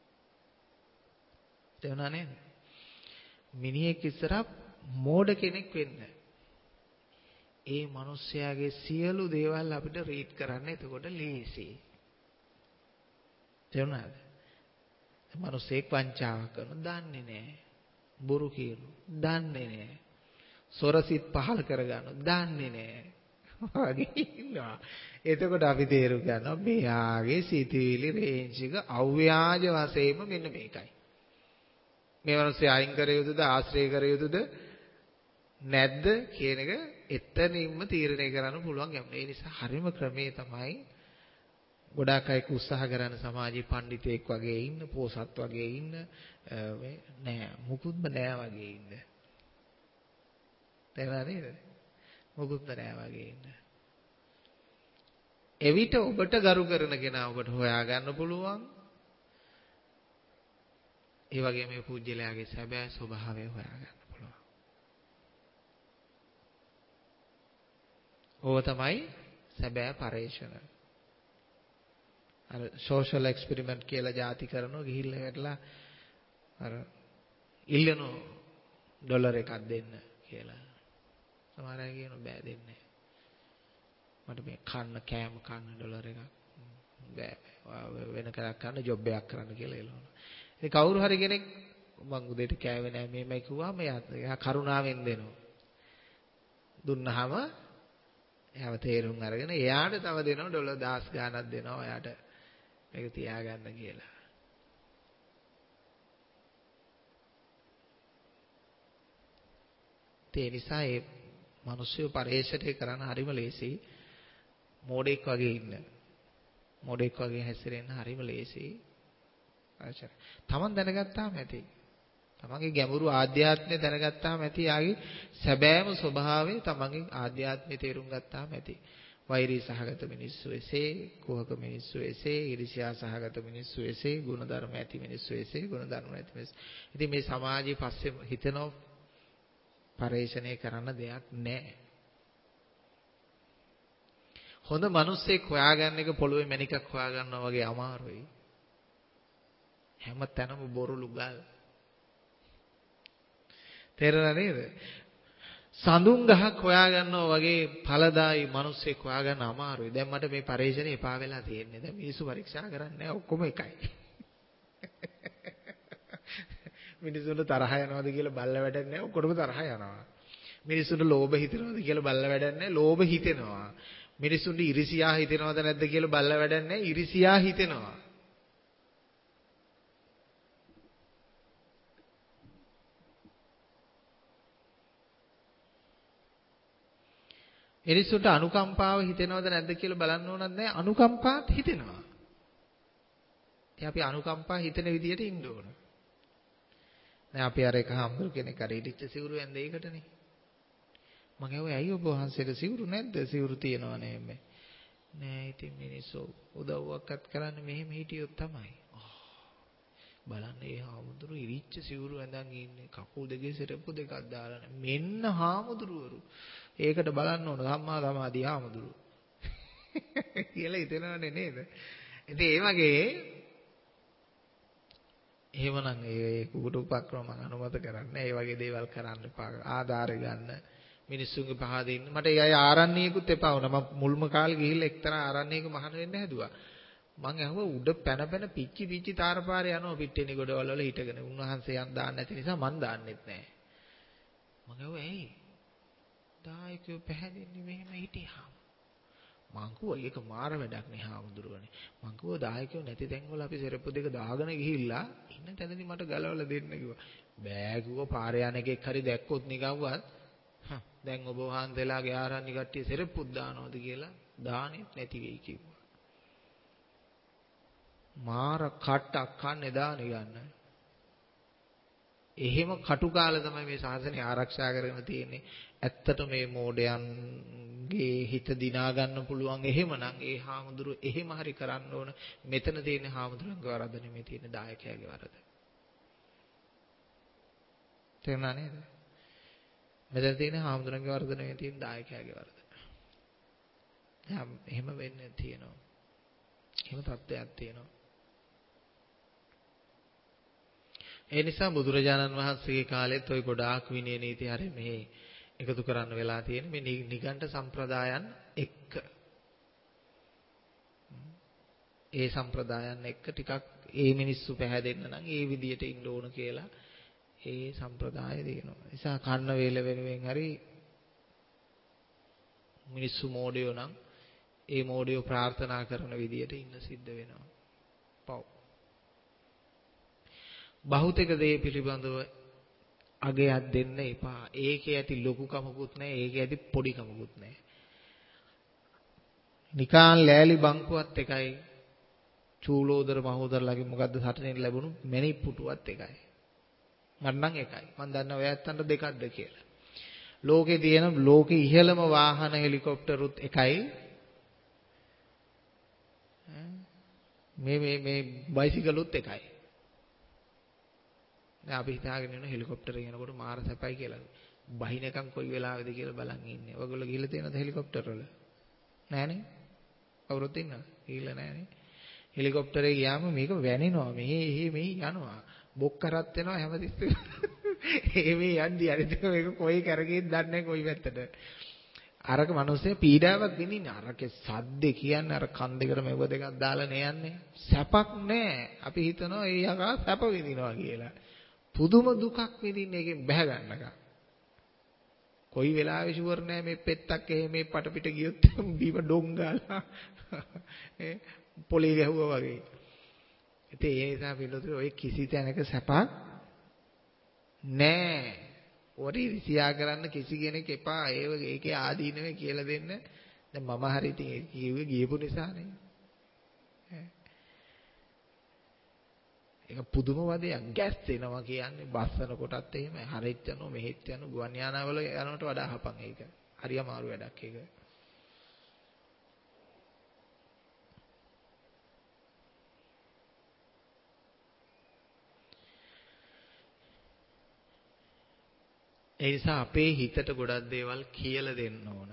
තේරුණා නේද? මිනිහෙක් ඉස්සරහ මෝඩ කෙනෙක් වෙන්න. ඒ මිනිස්යාගේ සියලු දේවල් අපිට රීඩ් කරන්න එතකොට ලේසියි. තේරුණාද? මිනිස්සෙක් වංචාවක් කරනවා දන්නේ නැහැ. බොරු කියනවා දන්නේ නැහැ. සොරසිත පහල කරගන්නවා දන්නේ නැහැ. වගේ ඉන්නවා. එතකොට අපි තේරුම් ගන්නවා මෙයාගේ සිතුවිලි රේන්ජ් එක අව්‍යාජ වශයෙන්ම මෙන්න මේකයි. මේ මිනිස්සු අයින් කර යුතුද ආශ්‍රය කර යුතුද නැද්ද කියන එක එතනින්ම තීරණය කරන්න පුළුවන්. ඒ නිසා හරිම ක්‍රමේ තමයි ගොඩාක් අය උත්සාහ කරන සමාජයේ පඬිතෙක් වගේ ඉන්න, පොසත් වගේ ඉන්න, නෑ මුකුත්ම නෑ වගේ ඉන්න. තේරුණා නේද? මුකුත්ම නෑ වගේ ඉන්න. එවිට ඔබට ගරු කරන කෙනා ඔබට හොයාගන්න පුළුවන්. ඒ වගේ මේ පූජ්‍යලයාගේ සැබෑ ස්වභාවය හොයාගන්න පුළුවන්. ඕව තමයි සැබෑ පරේක්ෂණ. අර සෝෂල් එක්ස්පෙරිමන්ට් කියලා ಜಾති කරනවා ගිහිල්ලා වැටලා අර ඉල්ලනෝ ඩොලර් එකක් දෙන්න කියලා. සමහර අය කියනවා බෑ දෙන්නේ. මට මේ කෑම කන්න ඩොලර් එකක් බෑ වෙන කරක් කරන්න ජොබ් එකක් කරන්න කියලා එළවනවා. ඉතින් කවුරු හරි කෙනෙක් මං උදේට කෑවේ නෑ මේමයි කිව්වම එයා කරුණාවෙන් දෙනවා. දුන්නාම එයාව තේරුම් අරගෙන එයාට තව දෙනවා ඩොලර් 10 ගාණක් දෙනවා එයාට මේක තියාගන්න කියලා. ඒ නිසා මේ මිනිස්සු පරිශ්‍රණය කරන්න හරිම ලේසි. මෝඩෙක් වගේ ඉන්න. මෝඩෙක් වගේ හැසිරෙන්න හරිම ලේසි. ආචාර. Taman දැනගත්තාම ඇති. තමන්ගේ ගැඹුරු ආධ්‍යාත්මය දැනගත්තාම ඇති. යාගේ සැබෑම ස්වභාවය තමන්ගේ ආධ්‍යාත්මය තේරුම් ගත්තාම ඇති. වෛරී සහගත මිනිස්සු එසේ, කුහක මිනිස්සු එසේ, ඊර්ෂ්‍යා සහගත මිනිස්සු එසේ, ගුණධර්ම ඇති මිනිස්සු එසේ, ගුණධර්ම නැති මිනිස්සු. ඉතින් මේ සමාජයේ පස්සේ හිතනෝ පරිශ්‍රණය කරන්න දෙයක් නැහැ. හොඳ මිනිස්සෙක් හොයාගන්න එක පොළොවේ මණිකක් හොයාගන්නවා වගේ අමාරුයි. හැම තැනම බොරු ලුගල්. තේරෙනව නේද? සඳුන් ගහක් හොයාගන්නවා වගේ ඵලදායි මිනිස්සෙක් හොයාගන්න අමාරුයි. දැන් මට මේ පරිශ්‍රණය එපා වෙලා තියෙන්නේ. දැන් මිනිස්සු පරීක්ෂා කරන්නේ නැහැ ඔක්කොම එකයි. මිනිස්සුන්ට තරහ යනවාද කියලා බල්ල වැඩක් නැහැ. ඔක්කොටම තරහ යනවා. මිනිස්සුන්ට ලෝභ හිතෙනවද කියලා බල්ල වැඩක් නැහැ. ලෝභ හිතෙනවා. මිනිස්සුන්ට ඉරිසියා හිතෙනවද නැද්ද කියලා බල්ල වැඩක් නැහැ. ඉරිසියා හිතෙනවා. මිනිස්සුන්ට අනුකම්පාව හිතෙනවද නැද්ද කියලා බලන්න ඕනත් නැහැ. අනුකම්පාවත් හිතෙනවා. ඉතින් අපි අනුකම්පා හිතෙන විදිහට ඉන්න ඕන. දැන් අපි අර එක හම්බුරු කෙනෙක් අර ඉදිච්ච සිවුරු ඇඳේ ඒකටනේ. මම ඇහුවා ඇයි ඔබ වහන්සේට සිවුරු නැද්ද? සිවුරු තියනවා නේ. නෑ ඉතින් මිනිස්සු උදව්වක්වත් කරන්නේ මෙහෙම හිටියොත් තමයි. බලන්න මේ හාමුදුරු ඉරිච්ච සිවුරු ඇඳන් ඉන්නේ. කකුල් දෙකේ සෙරප්පු දෙකක් දාලා නැහැ. මෙන්න හාමුදුරුවරු. ඒකට බලන්න ඕන සම්මා සමාධි හාමුදුරු. කියලා හිතනවනේ නේද? ඉතින් ඒ වගේ එහෙමනම් ඒ කුකුට උපක්‍රම මම අනුමත කරන්නේ. ඒ වගේ දේවල් කරන්න එපා. ආධාර ගන්න. මිනිස්සුන්ගේ පහදින්න. මට ඒ අය ආරණ්‍යයකුත් එපා වුණා. මම මුල්ම කාලේ ගිහිල්ලා එක්තරා ආරණ්‍යයක මහාන වෙන්න හැදුවා. මං අහුවා උඩ පැන පිච්චි තාරපාරේ යනවා පිට්ටේනි ගොඩවල් වල හිටගෙන. උන්වහන්සේ යන් දාන්න නැති නිසා මං දාන්නෙත් නැහැ. මං අහුවා ඇයි? දායකයෝ පැහැදින්නේ මෙහෙම හිටියාම. මං කිව්වා ඒක මාර වැඩක් නේ හාමුදුරුවනේ. මං කිව්වා දායකයෝ නැති තැන්වල අපි සෙරප්පු දෙක දාගෙන ගිහිල්ලා ඉන්න තැනදී මට ගලවලා දෙන්න කිව්වා. බෑ කිව්වා පාරේ යන එකෙක් හරි දැක්කොත් නිකන්වත් දැන් ඔබ වහන්සේලාගේ ආරණ්‍ය කට්ටිය සෙරප්පුත් දානවද කියලා දානෙත් නැති වෙයි කිව්වා. මාර කට්ටක් කන්නේ දාන ගන්න. එහෙම කටු කාලේ තමයි මේ ශාසනය ආරක්ෂා කරගෙන තියෙන්නේ. ඇත්තට මේ මෝඩයන්ගේ හිත දිනා ගන්න පුළුවන් එහෙමනම් ඒ හාමුදුරු එහෙම හරි කරන්න ඕන. මෙතන තියෙන හාමුදුරන්ගේ වරද නෙමෙයි තියෙන දායකයාගේ වරද. තේරුණා නේද? මෙතන තියෙන හාමුදුරන්ගේ වරද නෙමෙයි තියෙන දායකයාගේ වරද. එහෙම වෙන්නේ තියෙනවා. එහෙම තත්ත්වයක් තියෙනවා. ඒ නිසා බුදුරජාණන් වහන්සේගේ කාලෙත් ওই ගොඩාක් විනය නීති හරි මෙහි එකතු කරන්න වෙලා තියෙන මේ නිගණ්ඨ සම්ප්‍රදායන් එක්ක. ඒ සම්ප්‍රදායන් එක්ක ටිකක් ඒ මිනිස්සු පැහැදෙන්න නම් ඒ විදියට ඉන්න ඕන කියලා ඒ සම්ප්‍රදාය දෙනවා. නිසා කන්න වේල වෙනුවෙන් හරි මිනිස්සු මෝඩයෝ නම් ඒ මෝඩයෝ ප්‍රාර්ථනා කරන විදියට ඉන්න සිද්ධ වෙනවා. පව්. බහුතක දේ පිළිබඳව අගයක් දෙන්න එපා. ඒකේ ඇති ලොකු කමකුත් නැහැ. ඒකේ ඇති පොඩි කමකුත් නැහැ. නිකාන් ලෑලි බංකුවත් එකයි. චූලෝදර මහෝදරලාගේ මොකද්ද සටනෙන් ලැබුණු මැණික් පුටුවත් එකයි. මට නම් එකයි. මම දන්නවා ඔයයන්ට දෙකක්ද කියලා. ලෝකේ තියෙන ලෝකේ ඉහළම වාහන හෙලිකොප්ටරුත් එකයි. මේ බයිසිකලුත් එකයි. දැන් අපි හිතාගෙන ඉන්න හෙලිකොප්ටරේ යනකොට මාර සැපයි කියලා. බහිනකම් කොයි වෙලාවෙද කියලා බලන් ඉන්නේ. ඔයගොල්ලෝ ගිහලා තියෙනවද හෙලිකොප්ටර වල? නෑනේ. කවුරුත් ඉන්නවද? ගිහලා නෑනේ. හෙලිකොප්ටරේ ගියාම මේක වැනෙනවා. මෙහි යනවා. බොක් කරත් වෙනවා හැමතිස්සෙම. මේ යන්නේ අනිත් මේක කොයි කරගෙත් දන්නේ නැහැ කොයි පැත්තට. අරක මිනිස්සේ පීඩාවක් විඳින්නේ. අරකේ සද්දේ කියන්නේ අර කන් දෙකට මෙව දෙකක් දාලා නේ යන්නේ. සැපක් නැහැ. අපි හිතනවා ඒ යකා සැප විඳිනවා කියලා. පුදුම දුකක් විඳින්නේ ඒකෙන් බැහැ ගන්නකම්. කොයි වෙලාවෙ ෂුවර් නැහැ මේ පෙත්තක් එහෙම මේ පට පිට ගියොත් බීම ඩොං ගාලා පොලේ ගැහුවා වගේ. ඉතින් ඒ නිසා පිළිතුරු ඔය කිසි තැනක සැපක් නැහැ. ඔරි රිසියා කරන්න කිසි කෙනෙක් එපා. ඒකේ ආදීනවේ කියලා දෙන්න. දැන් මම හරි ඉතින් කිව්වේ ගියපු නිසානේ. ඒක පුදුම වදයක් ගැස්සෙනවා කියන්නේ බස්සන කොටත් එහෙමයි. හරිත් යනවා මෙහෙත් යනවා ගුවන් යානාවල යනවට වඩා හපන් ඒක. හරි අමාරු වැඩක් ඒක. ඒ නිසා අපේ හිතට ගොඩක් දේවල් කියලා දෙන්න ඕන.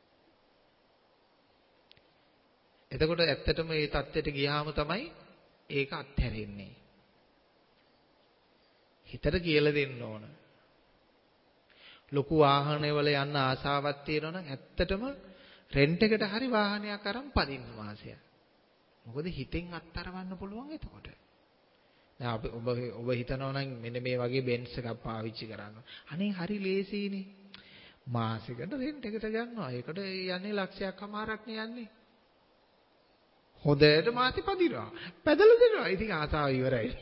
එතකොට ඇත්තටම මේ தත්ත්වයට ගියාම තමයි ඒක අත්හැරෙන්නේ. හිතට කියලා දෙන්න ඕන. ලොකු වාහනවල යන්න ආසාවක් තියෙනවා නම් ඇත්තටම රෙන්ට් එකට හරි වාහනයක් අරන් පදින්න මාසයක්. මොකද හිතෙන් අත්තරවන්න පුළුවන් එතකොට. දැන් ඔබ හිතනවා නම් මෙන්න මේ වගේ බෙන්ස් එකක් පාවිච්චි කරන්න. අනේ හරි ලේසියිනේ. මාසෙකට රෙන්ට් එකට ගන්නවා. ඒකට යන්නේ ලක්ෂයක්මාරක් නේ යන්නේ. හොඳට මාසෙ පදිනවා. පැදලා දෙනවා. ඉතින් ආසාව ඉවරයි.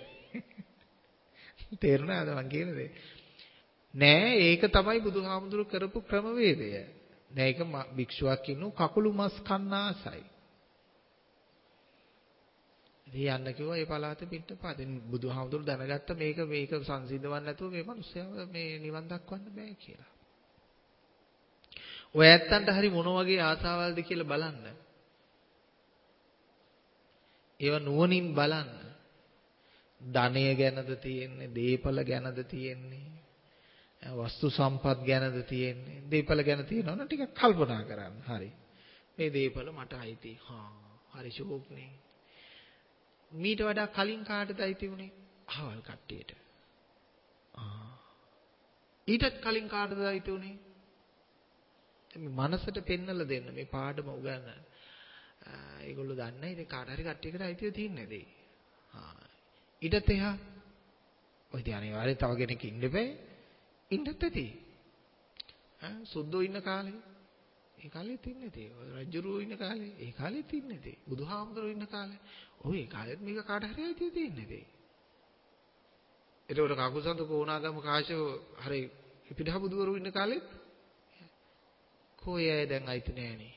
තේරුණාද මං කියන දේ? නෑ ඒක තමයි බුදුහාමුදුරු කරපු ක්‍රමවේදය. නෑ ඒක භික්ෂුවක් ඉන්නු කකුළු මස් කන්න ආසයි. ඉතින් යන්න කිව්වා ඒ පළාත පිටපත. බුදුහාමුදුරු දැනගත්ත මේක සංසිඳවන්න නැතුව මේ මිනිස්සයා මේ නිවන් දක්වන්න බෑ කියලා. ඔය ඇත්තන්ට හරි මොන වගේ ආසාවල්ද කියලා බලන්න. ඒව නුවණින් බලන්න. ධනය ගැනද තියෙන්නේ, දීපල ගැනද තියෙන්නේ, වස්තු සම්පත් ගැනද තියෙන්නේ. දීපල ගැන තියෙනවා නම් ටිකක් කල්පනා කරන්න. හරි. මේ දීපල මට අයිති. හරි ෂෝක්නේ. මීට වඩා කලින් කාටද අයිති උනේ? අහවල් කට්ටියට. ඊටත් කලින් කාටද අයිති උනේ? මේ මනසට පෙන්නලා දෙන්න මේ පාඩම උගන්වන්න. ඒගොල්ලෝ දන්නේ ඉතින් කාට හරි කට්ටියකට අයිතිව තියන්නේ දෙයි. ඊටත් එහා ඔය ඉතින් අනිවාර්යයෙන් තව කෙනෙක් ඉන්න බෑ. ඉන්නත් ඇති. සුද්ධෝ ඉන්න කාලේ ඒ කාලෙත් ඉන්නේ තේ. රජුරෝ ඉන්න කාලේ ඒ කාලෙත් ඉන්නේ තේ. බුදුහාමුදුරුවෝ ඉන්න කාලේ ඔය ඒ කාලෙත් මේක කාට හරි අයිතිව තියන්නේ තේ. ඒතකොට කකුසඳ කොණාගම කාශ්‍යප හරි පිටහ බුදුවරු ඉන්න කාලෙත් කොයි අය දැන් අයිති නෑනේ.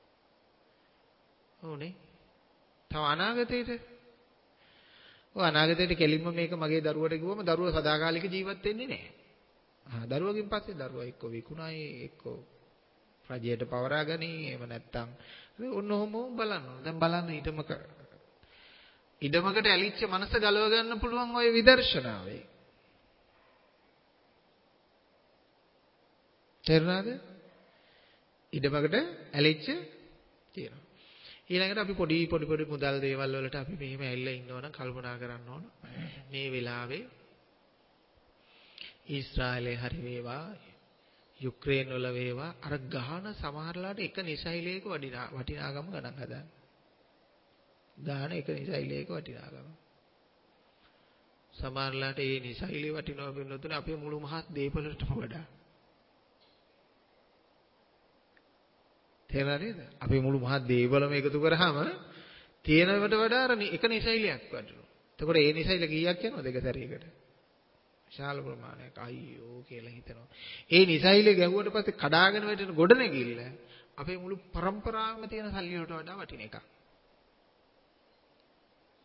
ඕනේ. තව අනාගතේට අනාගතේට කෙලින්ම මේක මගේ දරුවට කිව්වම දරුවා සදාකාලික ජීවත් වෙන්නේ නැහැ. දරුවගෙන් පස්සේ දරුවා එක්ක විකුණයි එක්ක රජයට පවරා ගනි එහෙම නැත්තම් ඔන්න ඔහොම බලන්න. දැන් බලන්න ඉඩමකට ඇලිච්ච මනස ගලව ගන්න පුළුවන් ওই විදර්ශනාවේ. තේරුණාද? ඉඩමකට ඇලිච්ච තියෙනවා. ඊළඟට අපි පොඩි මුදල් දේවල් වලට අපි මෙහෙම ඇවිල්ලා ඉන්නවනම් කල්පනා කරන්න ඕන. මේ වෙලාවේ ඊශ්‍රායලේ හරි වේවා යුක්‍රේන් වල වේවා අර ගහන සමහරලාට එක නිසයිලයක වටිනාකම ගණන් හදන්න. දාන එක නිසයිලයක වටිනාකම. සමහරලාට ඒ නිසයිලේ වටිනවා වෙනතුනේ අපේ මුළු මහත් දීපලටම වඩා. තේරෙනවද? අපේ මුළු මහත් දේවලම එකතු කරාම තියෙනවට වඩා අර එක නිසයිලයක් වටිනවා. එතකොට ඒ නිසයිල කීයක් යනවද දෙක සැරයකට? විශාල ප්‍රමාණයක් අයියෝ කියලා හිතනවා. ඒ නිසයිලේ ගැහුවට පස්සේ කඩාගෙන වැටෙන ගොඩනැගිල්ල අපේ මුළු પરම්පරාවම තියෙන සල්ලි වලට වඩා වටින එකක්.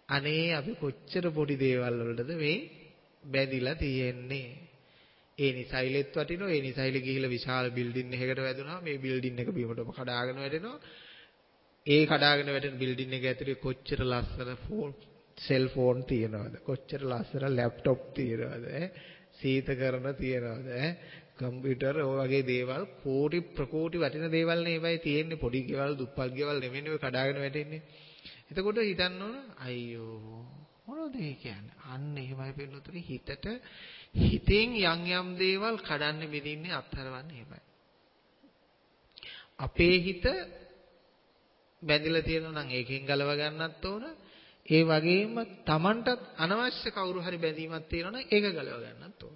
අනේ අපි කොච්චර පොඩි දේවල් වලටද මේ බැඳිලා තියෙන්නේ. ඒ නිසයිලෙත් වටිනවා. ඒ නිසයිල ගිහිල්ලා විශාල බිල්ඩින් එකකට වැදුනා. මේ බිල්ඩින් එක බිමටම කඩාගෙන වැටෙනවා. ඒ කඩාගෙන වැටෙන බිල්ඩින් එක ඇතුලේ කොච්චර ලස්සන සෙල්ෆෝන් තියනවද? කොච්චර ලස්සන ලැප්ටොප් තියනවද? සීතකරණ තියනවද? කම්පියුටර් ඔය වගේ දේවල් කෝටි ප්‍රකෝටි වටින දේවල් නේ ඒවයි තියෙන්නේ. පොඩි ගෙවල් දුප්පත් ගෙවල් නෙමෙයි ඔය කඩාගෙන වැටෙන්නේ. එතකොට හිතන්න ඕන අයියෝ මොනවද ඒ කියන්නේ? අන්න එහෙමයි පින්නතුනි හිතට හිතෙන් යම් දේවල් කඩන්න බෙදින්නේ අත්හරවන්නේ එහෙමයි. අපේ හිත බැඳිලා තියෙනවා නම් ඒකෙන් ගලව ගන්නත් ඕන. ඒ වගේම Tamanටත් අනවශ්‍ය කවුරු හරි බැඳීමක් තියෙනවා නම් ඒක ගලව ගන්නත් ඕන.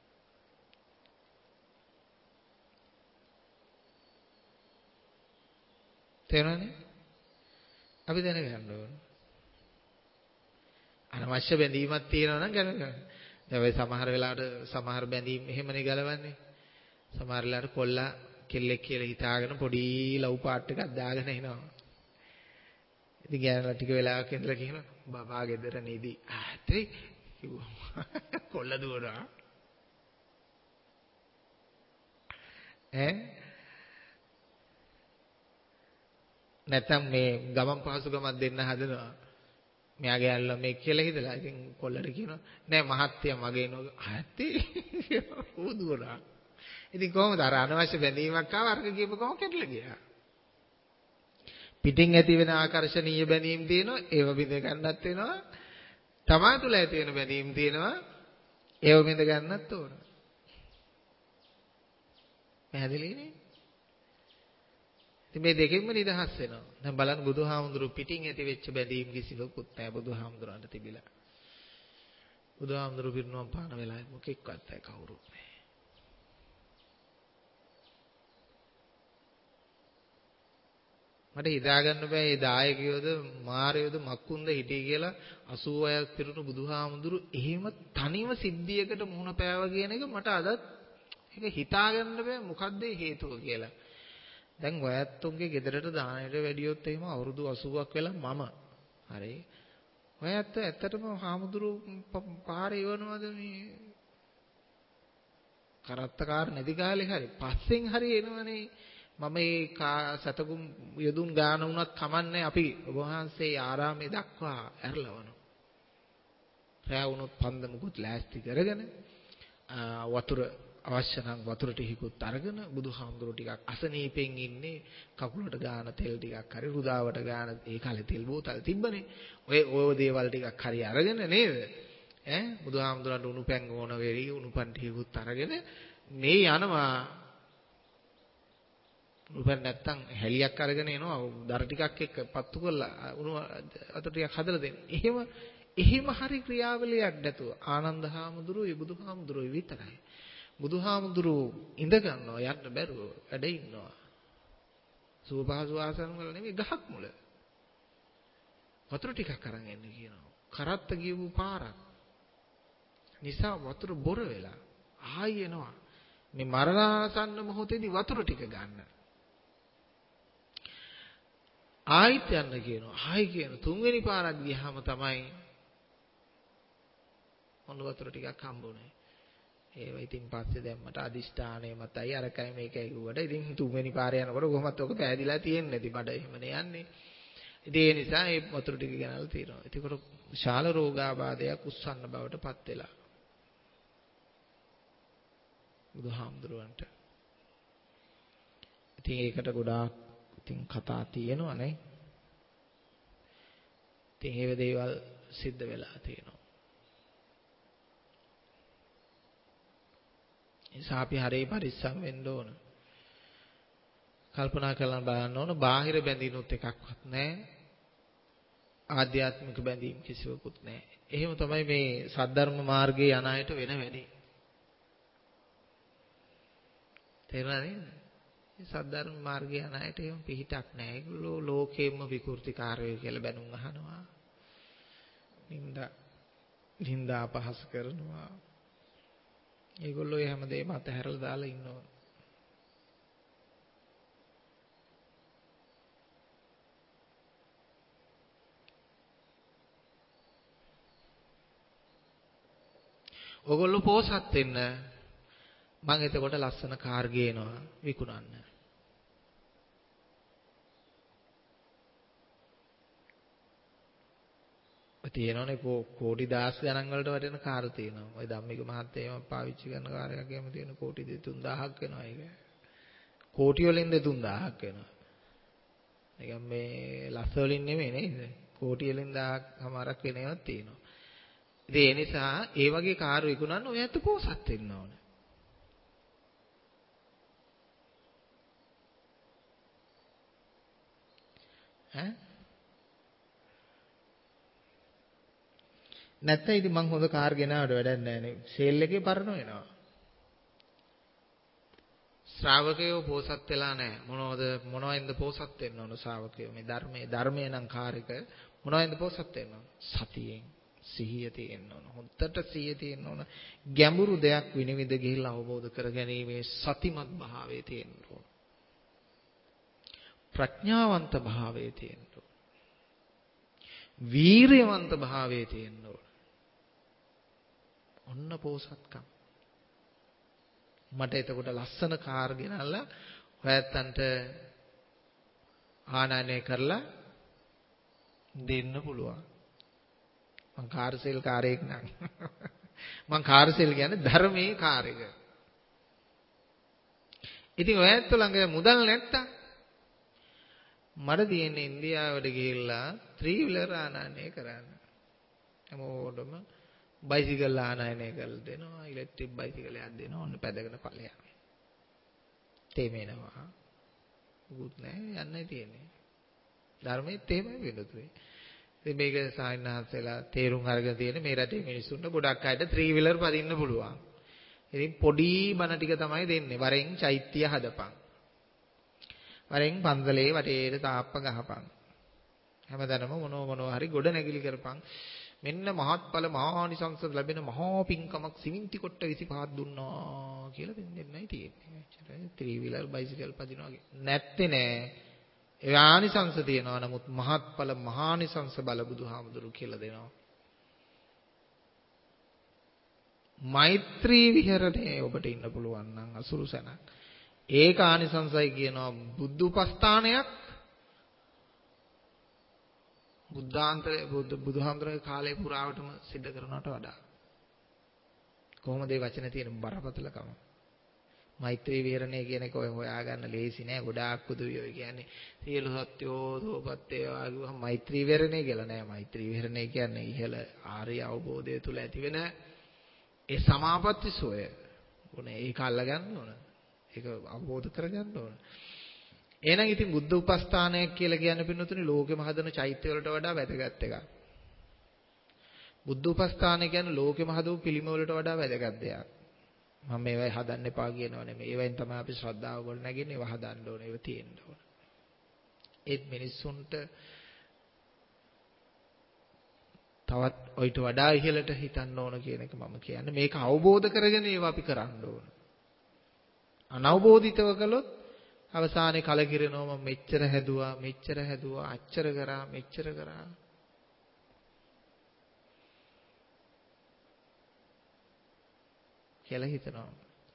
තේරෙනවද? අපි දැනගන්න ඕන. අනවශ්‍ය බැඳීමක් තියෙනවා නම් ගලව ගන්න. දැන් ඔය සමහර වෙලාවට සමහර බැඳීම් එහෙමනේ ගලවන්නේ. සමහර වෙලාවට කොල්ලා කෙල්ලෙක් කියලා හිතාගෙන පොඩි ලව් පාට් එකක් දාගෙන එනවා. ඉතින් ගෑනලා ටික වෙලාවක ඉඳලා කියනවා බබා ගෙදර නේදී. ඇත්තේ කිව්වා. කොල්ල දුවනවා. නැත්තම් මේ ගමන් පහසුකමක් දෙන්න හදනවා. මෙයාගේ ඇල්ල මේ කියලා හිතලා. ඉතින් කොල්ලට කියනවා නෑ මහත්තයා මගේ නෝ. ඇත්තේ ඌ දුවනවා. ඉතින් කොහොමද අර අනවශ්‍ය බැඳීමක් ආව අරක කියපු ගම කැඩලා ගියා. පිටින් ඇති වෙන ආකර්ෂණීය බැඳීම් තියෙනවා ඒව බිඳ ගන්නත් වෙනවා. තමා තුළ ඇති වෙන බැඳීම් තියෙනවා ඒව බිඳ ගන්නත් ඕන. පැහැදිලිනේ? ඉතින් මේ දෙකෙන්ම නිදහස් වෙනවා. දැන් බලන්න බුදුහාමුදුරු පිටින් ඇති වෙච්ච බැඳීම් කිසිවකුත් නැහැ බුදුහාමුදුරන්ට තිබිලා. බුදුහාමුදුරු පිරිනුවම් පාන වෙලාවේ මොකෙක්වත් නැහැ කවුරුත් නැහැ. මට හිතා ගන්න බෑ මේ දායකයෝද මාරයෝද මක්කුන්ද හිටියේ කියලා 80ක් පිරුණු බුදුහාමුදුරු එහෙම තනිව සිද්ධියකට මුහුණ පෑවා කියන එක මට අදත් ඒක හිතා ගන්න බෑ මොකද්ද හේතුව කියලා. දැන් ඔයත්තුන්ගේ ගෙදරට දානයට වැඩියොත් එහෙම අවුරුදු 80ක් වෙලා මම හරි ඔයත්තු ඇත්තටම හාමුදුරු පාරේ ඉවනවද මේ කරත්තකාර නැති කාලේ හරි පස්සෙන් හරි එනවනේ. මම ඒ සතකුම් යදුන් ගාන වුණත් කමන්නේ අපි ඔබ වහන්සේ ආරාමේ දක්වා ඇරලවනවා. රැ වුණොත් පන්දමකුත් ලෑස්ති කරගෙන වතුර අවශ්‍ය නම් වතුර ටිකකුත් අරගෙන බුදුහාමුදුරුවෝ ටිකක් අසනීපෙන් ඉන්නේ කකුලට ගාන තෙල් ටිකක් හරි රුදාවට ගාන ඒ කාලේ තෙල් බෝතල් තිබ්බනේ. ඔය දේවල් ටිකක් හරි අරගෙන නේද? බුදුහාමුදුරන්ට උණු පැන් ඕන වෙරි උණු පන් ටිකකුත් අරගෙන මේ යනවා. උපන් නැත්තම් හැලියක් අරගෙන එනවා දර ටිකක් එක්ක පත්තු කරලා උණු අත ටිකක් හදලා දෙන්න. එහෙම හරි ක්‍රියාවලියක් නැතුව ආනන්ද හාමුදුරුවෝ බුදුහාමුදුරුවෝ විතරයි. බුදුහාමුදුරුවෝ ඉඳ ගන්නවා යන්න බැරුව වැඩ ඉන්නවා. සුව පහසු ආසන වල නෙමෙයි ගහක් මුල. වතුර ටිකක් අරන් එන්න කියනවා. කරත්ත ගියපු පාරක්. නිසා වතුර බොර වෙලා ආයි එනවා. මේ මරණාසන්න මොහොතේදී වතුර ටික ගන්න. ආයිත් යන්න කියනවා. ආයි කියන තුන්වෙනි පාරක් ගියාම තමයි මොන වතුර ටිකක් හම්බුනේ. ඒව ඉතින් පස්සේ දැම්මට අදිෂ්ඨානය මතයි අරකයි මේකයි කිව්වට ඉතින් තුන්වෙනි පාරේ යනකොට කොහොමත් ඔක පෑදිලා තියෙන්නේ නැති බඩ එහෙමනේ යන්නේ. ඉතින් ඒ නිසා මේ වතුර ටික ගෙනල්ලා තියෙනවා. ඒකට ශාල රෝගාබාධයක් උස්සන්න බවට පත් වෙලා. බුදුහාමුදුරුවන්ට. ඉතින් ඒකට ගොඩාක් ඉතින් කතා තියෙනවා නේ. ඉතින් ඒ දේවල් සිද්ධ වෙලා තියෙනවා. නිසා අපි හරිය පරිස්සම් වෙන්න ඕන. කල්පනා කරලා බලන්න ඕන බාහිර බැඳීනුත් එකක්වත් නැහැ. ආධ්‍යාත්මික බැඳීම් කිසිවකුත් නැහැ. එහෙම තමයි මේ සද්ධර්ම මාර්ගයේ යන අයට වෙන වැඩේ. තේරුණා නේද? මේ සද්ධර්ම මාර්ගයේ යන අයට එහෙම පිහිටක් නැහැ. ඒගොල්ලෝ ලෝකෙම විකෘතිකාරයෝ කියලා බැනුම් අහනවා. නින්දා අපහාස කරනවා. ඒගොල්ලෝ ඒ හැමදේම අතහැරලා දාලා ඉන්නවා. ඔයගොල්ලෝ පෝසත් වෙන්න මම එතකොට ලස්සන කාර් ගේනවා විකුණන්න. තියෙනවනේ කෝටි දහස් ගණන් වලට වටින කාර් තියෙනවා. ඔය ධම්මික මහත්තයා පාවිච්චි කරන කාර් එකක් එහෙම තියෙන කෝටි 3000ක් වෙනවා ඒක. කෝටි වලින් 3000ක් වෙනවා. නිකන් මේ ලස්ස වලින් නෙමෙයි නේද? කෝටි වලින් 1000ක් සමහරක් වෙන ඒවාත් තියෙනවා. ඉතින් ඒ නිසා ඒ වගේ කාර් විකුණන්න ඔය ඇත්ත පෝසත් වෙන්න ඕන. ඈ නැත්නම් ඉතින් මං හොඳ කාර් ගෙනාවට වැඩක් නැහැ නේ. සේල් එකේ පරණ වෙනවා. ශ්‍රාවකයෝ පෝසත් වෙලා නැහැ. මොනවෙන්ද පෝසත් වෙන්න ඕන ශ්‍රාවකයෝ? මේ ධර්මයේ නම් කාර් එක මොනවෙන්ද පෝසත් වෙන්න ඕන? සතියෙන් සිහිය තියෙන්න ඕන. හොඳට සිහිය තියෙන්න ඕන. ගැඹුරු දෙයක් විනිවිද ගිහිල්ලා අවබෝධ කරගැනීමේ සතිමත් භාවයේ තියෙන්න ඕන. ප්‍රඥාවන්ත භාවයේ තියෙන්න ඕන. වීරියවන්ත භාවයේ තියෙන්න ඕන. ඔන්න පෝසත්කම්. මට එතකොට ලස්සන කාර් ගෙනල්ලා ඔයත්තන්ට ආනයනය කරලා දෙන්න පුළුවන්. මං කාර් සේල් කාර්යයක් නං. මං කාර් සේල් කියන්නේ ධර්මයේ කාර් එක. ඉතින් ඔයත්තු ළඟ මුදල් නැත්තම් මට තියෙන්නේ ඉන්දියාවට ගිහිල්ලා 3-wheeler ආනයනය කරන්න. හැමෝටම බයිසිකල් ආනයනය කරලා දෙනවා. ඉලෙක්ට්‍රික් බයිසිකලයක් දෙනවා. ඔන්න පැදගෙන ඵලයක්. තේමෙනවා. උගුත් නැහැ යන්නයි තියෙන්නේ. ධර්මයේත් එහෙමයි වෙනතුනේ. ඉතින් මේක සායනහන්සලා තේරුම් අරගෙන තියෙන මේ රටේ මිනිස්සුන්ට ගොඩක් අයට 3-wheeler පදින්න පුළුවන්. ඉතින් පොඩි බණ ටික තමයි දෙන්නේ. වරෙන් චෛත්‍ය හදපන්. වරෙන් පන්සලේ වටේට තාප්ප ගහපන්. හැමදාම මොනවා හරි ගොඩ නැගිලි කරපන්. මෙන්න මහත්ඵල මහානිසංස ලැබෙන මහා පිංකමක් සිමෙන්ති කොට්ට 25ක් දුන්නා කියලා දෙන්නයි තියෙන්නේ. 3-wheeler බයිසිකල් පදිනවා නැත්තේ නෑ. ඒ ආනිසංස තියෙනවා. නමුත් මහත්ඵල මහානිසංස බල බුදුහාමුදුරු කියලා දෙනවා. මෛත්‍රී විහරණේ ඔබට ඉන්න පුළුවන් නම් අසුරු සැනක්. ඒක ආනිසංසයි කියනවා බුද්ධ උපස්ථානයක්. බුදුහාමුදුරගේ කාලේ පුරාවටම සිද්ධ කරනවට වඩා කොහොමද මේ වචනේ තියෙන බරපතලකම? මෛත්‍රී විහරණය කියන එක ඔය හොයාගන්න ලේසි නෑ. ගොඩාක් පුදුවියෝ කියන්නේ සියලු සත්‍යෝ දෝපත්තේ ආගුවම මෛත්‍රී විහරණය කියලා නෑ. මෛත්‍රී විහරණය කියන්නේ ඉහළ ආර්ය අවබෝධය තුල ඇතිවෙන ඒ සමාපatti සෝය. ඕනේ ඒක අල්ලගන්න ඕන. ඒක අවබෝධ කරගන්න ඕන. එහෙනම් ඉතින් බුද්ධ උපස්ථානයක් කියලා කියන්නේ පින්නතුනේ ලෝකෙම හදන චෛත්‍ය වලට වඩා වැදගත් එකක්. බුද්ධ උපස්ථානය කියන්නේ ලෝකෙම හදපු පිළිම වලට වඩා වැදගත් දෙයක්. මම මේවයි හදන්න එපා කියනව නෙමෙයි. ඒවෙන් තමයි අපි ශ්‍රද්ධාව ගොඩ නැගින්නේ. ඒව හදන්න ඕනේ. ඒව තියෙන්න ඕනේ. ඒත් මිනිස්සුන්ට තවත් ඔයිට වඩා ඉහළට හිතන්න ඕන කියන එක මම කියන්නේ. මේක අවබෝධ කරගෙන ඒව අපි කරන්න ඕන. අනවබෝධිතව කළොත් අවසානයේ කලකිරෙනවා. මම මෙච්චර හැදුවා, අච්චර කරා, මෙච්චර කරා. කියලා හිතනවා.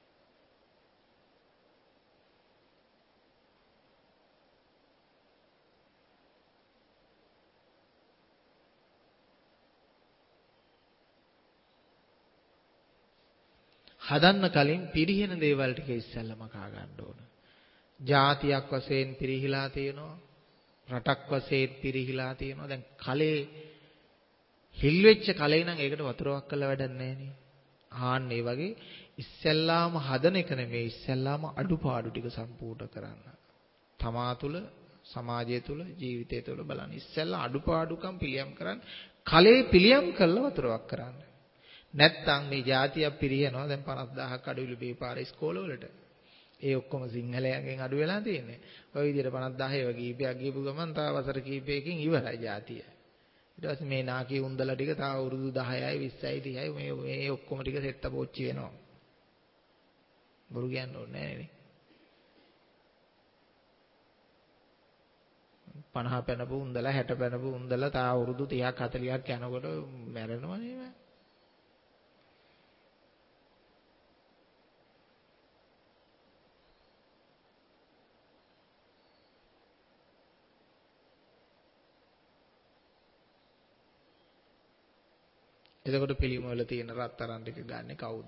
හදන්න කලින් පිරිහෙන දේවල් ටික ඉස්සෙල්ලම කා ගන්න ඕන. ජාතියක් වශයෙන් පිරිහිලා තියෙනවා. රටක් වශයෙන් පිරිහිලා තියෙනවා. දැන් කලේ හිල් වෙච්ච කලේ නම් ඒකට වතුරක් කළා වැඩක් නැහැ නේ. ආන්න ඒ වගේ ඉස්සෙල්ලාම හදන එක නෙමෙයි ඉස්සෙල්ලාම අඩුපාඩු ටික සම්පූර්ණ කරන්න. තමා තුළ, සමාජය තුළ, ජීවිතය තුළ බලන්න. ඉස්සෙල්ලා අඩුපාඩුකම් පිළියම් කරන්න. කලේ පිළියම් කළා වතුරක් කරන්න. නැත්තම් මේ ජාතියක් පිරියනවා දැන් 50000ක් අඩුවිලි බේපාර ඉස්කෝලවලට. ඒ ඔක්කොම සිංහලයන්ගෙන් අඩු වෙලා තියෙන්නේ. ඔය විදිහට 50000 ඒව කීපයක් ගියපු ගමන් තව වසර කීපයකින් ඉවරයි ජාතිය. ඊට පස්සේ මේ නාකි උන්දලා ටික තව අවුරුදු 10යි 20යි 30යි මේ ඔක්කොම ටික සෙට්ට පොච්චි වෙනවා. බොරු කියන්න ඕනේ නැහැ නේ. 50 පැනපු උන්දලා 60 පැනපු උන්දලා තව අවුරුදු 30ක් 40ක් යනකොට මැරෙනවා නේද? එතකොට පිළිම වල තියෙන රත්තරන් ටික ගන්නෙ කවුද?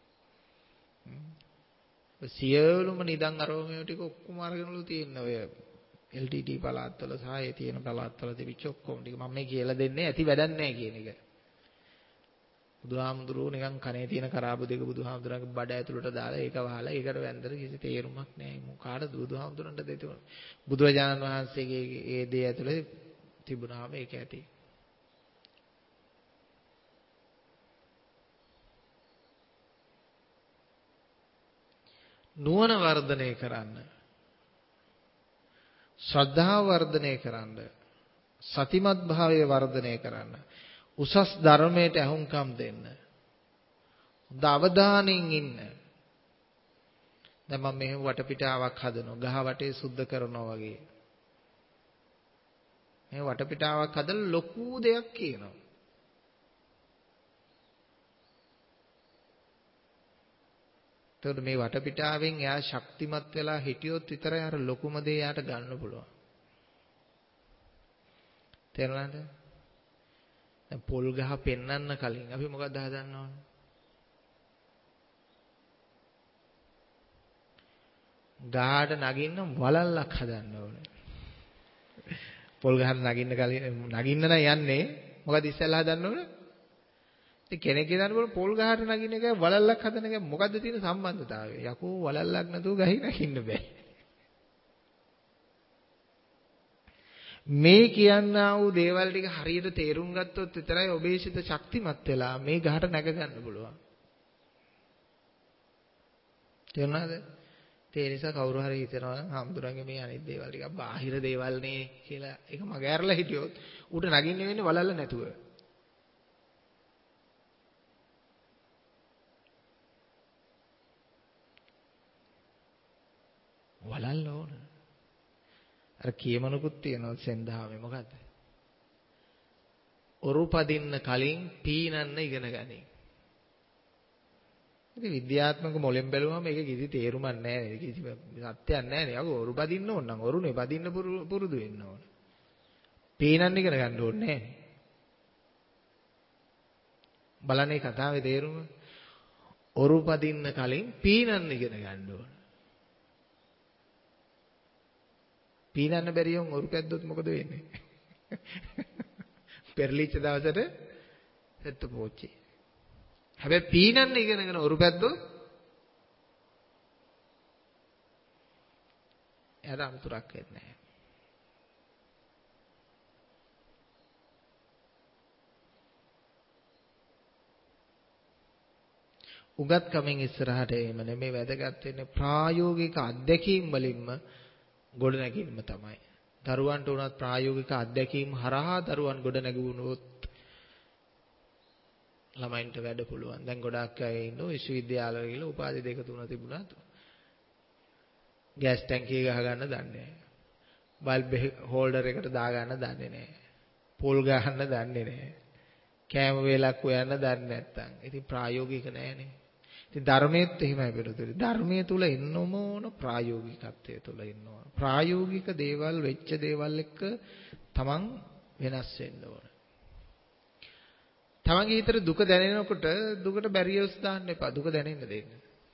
සියලුම නිදන් අරෝමේ ටික ඔක්කොම අරගෙනලු තියෙන ඔය LTT පළාත්වල සහ ඒ තියෙන පළාත්වල තිබිච්ච ඔක්කොම ටික මම මේ කියලා දෙන්නේ ඇති වැඩක් නැහැ කියන එක. බුදුහාමුදුරුවෝ නිකන් කනේ තියෙන කරාබු දෙක බුදුහාමුදුරන්ගේ බඩ ඇතුළට දාලා ඒක වහලා ඒකට වැන්දර කිසි තේරුමක් නැහැ. මොකාටද බුදුහාමුදුරන්ට දෙතුන. බුදුරජාණන් වහන්සේගේ ඒ දේ ඇතුළේ තිබුණාම ඒක ඇති. නුවණ වර්ධනය කරන්න, ශ්‍රද්ධාව වර්ධනය කරන්න, සතිමත් භාවය වර්ධනය කරන්න, උසස් ධර්මයට අහුම්කම් දෙන්න, හොඳ අවධානයෙන් ඉන්න. දැන් මම මෙහෙම වටපිටාවක් හදනවා, ගහ වටේ සුද්ධ කරනවා වගේ. මේ වටපිටාවක් හදලා ලොකු දෙයක් කියනවා. එතකොට මේ වටපිටාවෙන් එයා ශක්තිමත් වෙලා හිටියොත් විතරයි අර ලොකුම දේ යාට ගන්න පුළුවන්. තේරුණාද? දැන් පොල් ගහ පෙන්වන්න කලින් අපි මොකක්ද හදන්න ඕන? ගහට නගින්න වලල්ලක් හදන්න ඕනේ. පොල් ගහට නගින්න කලින් නගින්න නම් යන්නේ මොකද ඉස්සෙල්ලා හදන්න ඕනේ? ඉතින් කෙනෙක් කියනකොට පොල් ගහට නගින්න එකයි වලල්ලක් හදන එකයි මොකද්ද තියෙන සම්බන්ධතාවය? යකෝ වලල්ලක් නැතුව ගහේ නගින්න බෑ. මේ කියන්නා වූ දේවල් ටික හරියට තේරුම් ගත්තොත් විතරයි ඔබේ සිත ශක්තිමත් වෙලා මේ ගහට නැග ගන්න පුළුවන්. තේරුණාද? ඒ නිසා කවුරු හරි හිතනවා නම් හාමුදුරන්ගේ මේ අනිත් දේවල් ටික බාහිර දේවල් නේ කියලා ඒක මග ඇරලා හිටියොත් ඌට නගින්න වෙන්නේ වලල්ල නැතුව. වලල්ල ඕන. අර කියමනකුත් තියෙනවා සෙන්දහාමේ මොකද්ද? ඔරු පදින්න කලින් පීනන්න ඉගෙන ගනින්. ඉතින් විද්‍යාත්මක මොලෙන් බැලුවම මේක කිසි තේරුමක් නැහැ නේ. කිසි සත්‍යයක් නැහැ නේ. අගෝ ඔරු පදින්න ඕන නම් ඔරුනේ පදින්න පුරුදු වෙන්න ඕන. පීනන්න ඉගෙන ගන්න ඕනේ නැහැ. බලන්නේ කතාවේ තේරුම. ඔරු පදින්න කලින් පීනන්න ඉගෙන ගන්න ඕන. පීනන්න බැරි වුන් ඔරු පැද්දොත් මොකද වෙන්නේ? පෙරලිච්ච දවසට සෙත්තු පෝච්චි. හැබැයි පීනන්න ඉගෙනගෙන ඔරු පැද්දොත් එයාට අමුතුරක් වෙන්නේ නැහැ. උගත්කමින් ඉස්සරහට එීම නෙමෙයි වැදගත් වෙන්නේ ප්‍රායෝගික අත්දැකීම් වලින්ම ගොඩ නැගීම තමයි. දරුවන්ට උනත් ප්‍රායෝගික අත්දැකීම් හරහා දරුවන් ගොඩ නැගුණොත් ළමයින්ට වැඩ පුළුවන්. දැන් ගොඩාක් අය ඉන්නෝ විශ්වවිද්‍යාලවල ගිහලා උපාධි 2 3 තිබුණාත් ගෑස් ටැංකිය ගහ ගන්න දන්නේ නැහැ. බල්බ් හෝල්ඩර් එකට දා ගන්න දන්නේ නැහැ. පොල් ගහන්න දන්නේ නැහැ. කෑම වේලක් හොයන්න දන්නේ නැත්තම්. ඉතින් ප්‍රායෝගික නැහැනේ. ඉතින් ධර්මයේත් එහෙමයි පිළිතුරු. ධර්මයේ තුල එන්න ඕන ප්‍රායෝගිකත්වයේ තුල එන්න ඕන. ප්‍රායෝගික දේවල් වෙච්ච දේවල් එක්ක තමන් වෙනස් වෙන්න ඕන. තමන්ගේ හිතට දුක දැනෙනකොට දුකට බැරියර්ස් දාන්න එපා. දුක දැනෙන්න දෙන්න.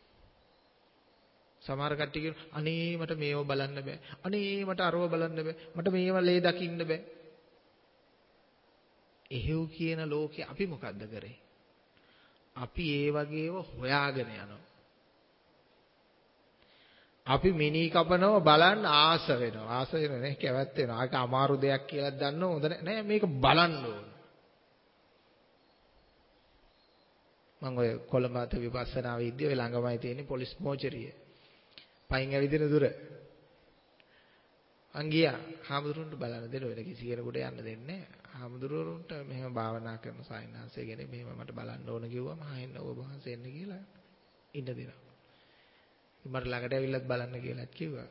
සමහර කට්ටිය කියනවා අනේ මට මේව බලන්න බෑ. අනේ මට අරව බලන්න බෑ. මට මේව ලේ දකින්න බෑ. එහෙව් කියන ලෝකේ අපි මොකද්ද කරේ? අපි ඒ වගේව හොයාගෙන යනවා. අපි මිනි කපනව බලන්න ආස වෙනවා. ආස වෙනවා නේ කැවැත් වෙනවා. ඒක අමාරු දෙයක් කියලා දන්නව හොඳ නෑ මේක බලන්න ඕන. මම ඔය කොළඹ විපස්සනා විද්‍යාව ළඟමයි තියෙන පොලිස් මෝචරිය. පයින් ඇවිදින දුර. අංගියා හාමුදුරුවන්ට බලන්න දෙන්න වෙන කිසි කෙනෙකුට යන්න දෙන්නේ නෑ. හාමුදුරුවන්ට මෙහෙම භාවනා කරන සායනාංශය ගැන මෙහෙම මට බලන්න ඕන කිව්වම ආයෙන්න ඔබ වහන්සේ එන්න කියලා ඉන්න දෙනවා. මට ළඟට ඇවිල්ලත් බලන්න කියලාත් කිව්වා.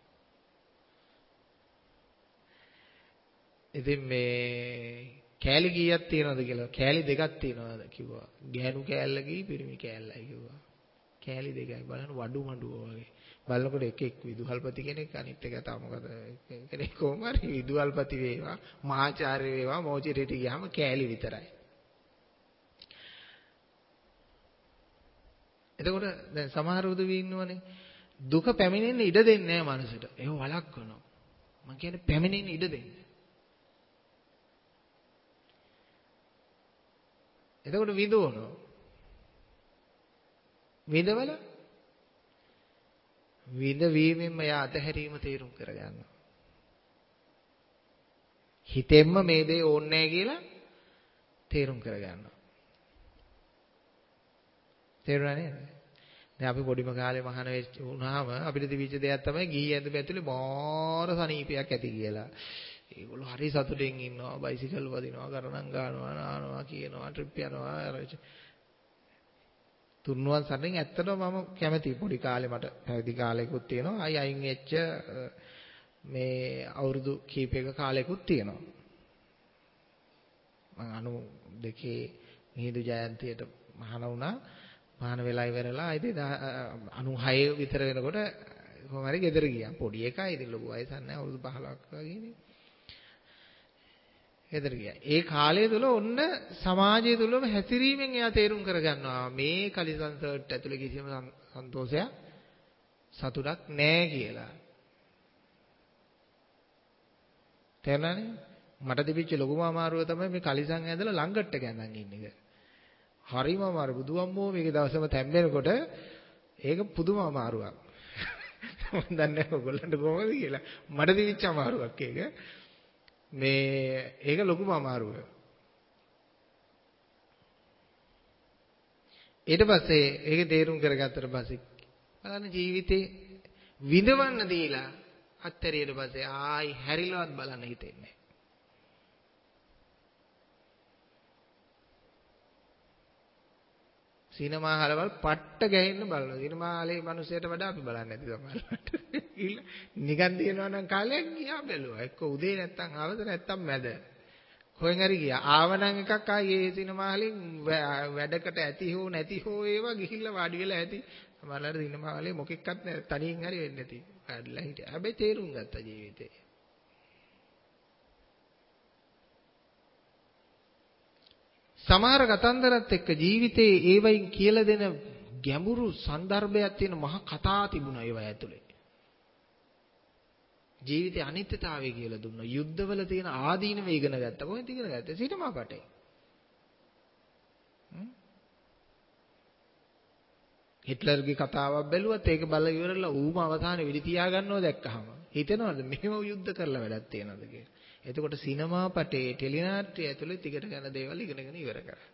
ඉතින් මේ කෑලි කීයක් තියෙනවද කියලා කෑලි දෙකක් තියෙනවද කිව්වා. ගෑනු කෑල්ලකී පිරිමි කෑල්ලයි කිව්වා. කෑලි දෙකයි බලන්න වඩු මඩුව වගේ. බලනකොට එක විදුහල්පති කෙනෙක් අනිත් එක තව මොකද කෙනෙක් කොහොම හරි විදුහල්පති වේවා මහාචාර්ය වේවා මෝචිරේට ගියාම කෑලි විතරයි. එතකොට දැන් සමහර උදවි ඉන්නවනේ දුක පැමිණෙන්න ඉඩ දෙන්නේ නැහැ මනසට. ඒව වළක්වනවා. මං කියන්නේ පැමිණෙන්න ඉඩ දෙන්න. එතකොට විඳවනවා. විඳවල විඳවීමෙන්ම යා අතහැරීම තේරුම් කරගන්නවා. හිතෙන්ම මේ දේ ඕනේ නැහැ කියලා තේරුම් කරගන්නවා. තේරුණා නේද? දැන් අපි පොඩිම කාලේ මහාන වෙච්ච වුණාම අපිට තිබිච්ච දෙයක් තමයි ගිහි ඇඳුම ඇතුලේ මාර සනීපයක් ඇති කියලා. ඒගොල්ලෝ හරි සතුටින් ඉන්නවා, බයිසිකල් වදිනවා, ගණන් ගන්නවා, නානවා කියනවා, ට්‍රිප් යනවා. තුන්වන් සරණින් ඇත්තටම මම කැමතියි. පොඩි කාලේ මට පැවිදි කාලෙකුත් තියෙනවා. අයින් වෙච්ච මේ අවුරුදු කීපයක කාලෙකුත් තියෙනවා. මම 92 මිහිඳු ජයන්තියට මහාන වුණා. මහාන වෙලා ඉවරලා ඉතින් 96 විතර වෙනකොට කොහොම හරි ගෙදර ගියා. පොඩි එකා ඉතින් ලොකු වයසක් නැහැ. අවුරුදු 15ක් වගේනේ. ගෙදර ගියා. ඒ කාලය තුල ඔන්න සමාජය තුලම හැසිරීමෙන් එයා තේරුම් කරගන්නවා මේ කලිසන්සර්ට් ඇතුලේ කිසිම සන්තෝෂයක් සතුටක් නැහැ කියලා. තේරුණානේ? මට තිබිච්ච ලොකුම අමාරුව තමයි මේ කලිසම් ඇඳලා ලංගට් එක ඇඳන් ඉන්න එක. හරිම අමාරු. බුදුම්මෝ මේක දවසම තැම්බෙනකොට ඒක පුදුම අමාරුවක්. මම දන්නේ නැහැ ඔයගොල්ලන්ට කොහොමද කියලා. මට තිබිච්ච අමාරුවක් ඒක. ඒක ලොකුම අමාරුව. ඊට පස්සේ ඒක තේරුම් කරගත්තට පස්සේ බලන්න ජීවිතේ විඳවන්න දීලා අත්තරියට පස්සේ ආයි හැරිලවත් බලන්න හිතෙන්නේ නැහැ. සිනමා හලවල් පට්ට ගහින්න බලනවා. සිනමා හලේ මිනිස්සුන්ට වඩා අපි බලන්නේ නැති සමහරවිට. නිකන් දිනනවා නම් කාලයක් ගියා බැලුවා. එක්ක උදේ නැත්තම් හවස නැත්තම් මැද. කොහෙන් හරි ගියා. ආවනම් එකක් ආයේ ඒ සිනමා හලෙන් වැඩකට ඇති හෝ නැති හෝ ඒවා ගිහිල්ලා වාඩි වෙලා ඇති. සමහරවිට සිනමා හලේ මොකෙක්වත් නැහැ. තනියෙන් හරි වෙන්නේ නැති. වැඩිලා හිටියා. හැබැයි තේරුම් ගත්තා ජීවිතේ. සමහර කතන්දරත් එක්ක ජීවිතේ ඒවයින් කියලා දෙන ගැඹුරු සන්දර්භයක් තියෙන මහ කතා තිබුණා ඒවා ඇතුලේ. ජීවිතේ අනිත්‍යතාවය කියලා දුන්නා. යුද්ධවල තියෙන ආදීනව ඉගෙන ගත්තා. කොහෙන්ද ඉගෙන ගත්තේ? සිනමා පටේ. හිට්ලර්ගේ කතාවක් බැලුවත් ඒක බලලා ඉවරලා ඌම අවසානයේ වෙඩි තියා ගන්නව දැක්කහම හිතෙනවද මෙහෙම යුද්ධ කරලා වැඩක් තියනවද කියලා. එතකොට සිනමා පටේ ටෙලිනාට්‍ය ඇතුලේ ටිකට ගන්න දේවල් ඉගෙනගෙන ඉවර කරා.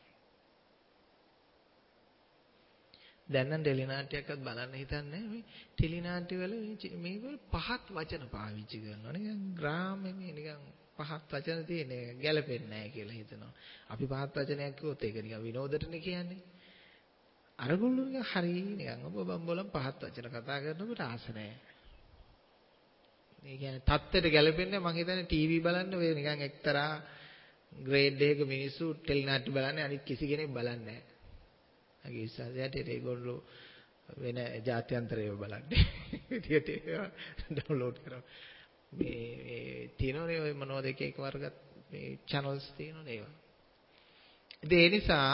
දැන් නම් ටෙලිනාට්‍යයක්වත් බලන්න හිතන්නේ මේ ටෙලිනාට්‍ය වල මේවල පහත් වචන පාවිච්චි කරනවා නිකන් ග්‍රාමයේ නිකන් පහත් වචන තියෙන ගැලපෙන්නේ නැහැ කියලා හිතනවා. අපි පහත් වචනයක් කිව්වොත් ඒක නිකන් විනෝදෙටනේ කියන්නේ. අරගොල්ලෝ නිකන් හරි නිකන් ඔබ බම්බලම් පහත් වචන කතා කරනකොට ආස නැහැ. ඒ කියන්නේ තත්ත්වයට ගැලපෙන්නේ මම හිතන්නේ ටීවී බලන්න ඔය නිකන් එක්තරා ග්‍රේඩ් එකක මිනිස්සු ටෙලිනාට්‍ය බලන්නේ අනිත් කිසි කෙනෙක් බලන්නේ නැහැ. අගේ ඉස්සරහට ඒගොල්ලෝ වෙන ජාත්‍යන්තරයව බලන්නේ. විදියට ඩවුන්ලෝඩ් කරා. මේ තියෙනවනේ ඔය මොනවද එක වර්ග මේ channels තියෙනවනේ ඒවා. ඉතින් ඒ නිසා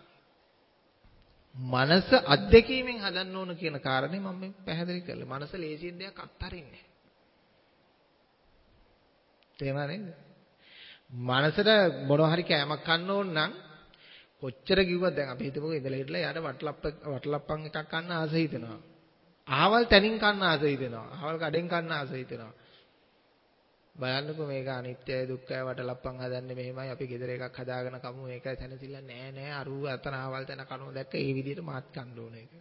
මනස අත්දැකීමෙන් හදන්න ඕන කියන කාරණේ මම මේ පැහැදිලි කළා. මනස ලේසියෙන් දෙයක් අත්හරින්නේ නැහැ. තේරුණා නේද? මනසට මොනවා හරි කෑමක් කන්න ඕන නම් කොච්චර කිව්වත් දැන් අපි හිතමුකෝ ඉඳලා හිටලා යාට වටලප්පන් එකක් කන්න ආස හිතෙනවා. අහවල් තැනින් කන්න ආස හිතෙනවා. අහවල් කඩෙන් කන්න ආස හිතෙනවා. බලන්නකෝ මේක අනිත්‍යයි දුක්ඛයි වටලප්පන් හදන්නේ මෙහෙමයි අපි ගෙදර එකක් හදාගෙන කමු මේකයි තැනසිල්ල නෑ අරුව අතන අහවල් තැන කනෝ දැක්ක ඒ විදිහට මාත් කන්න ඕන ඒක.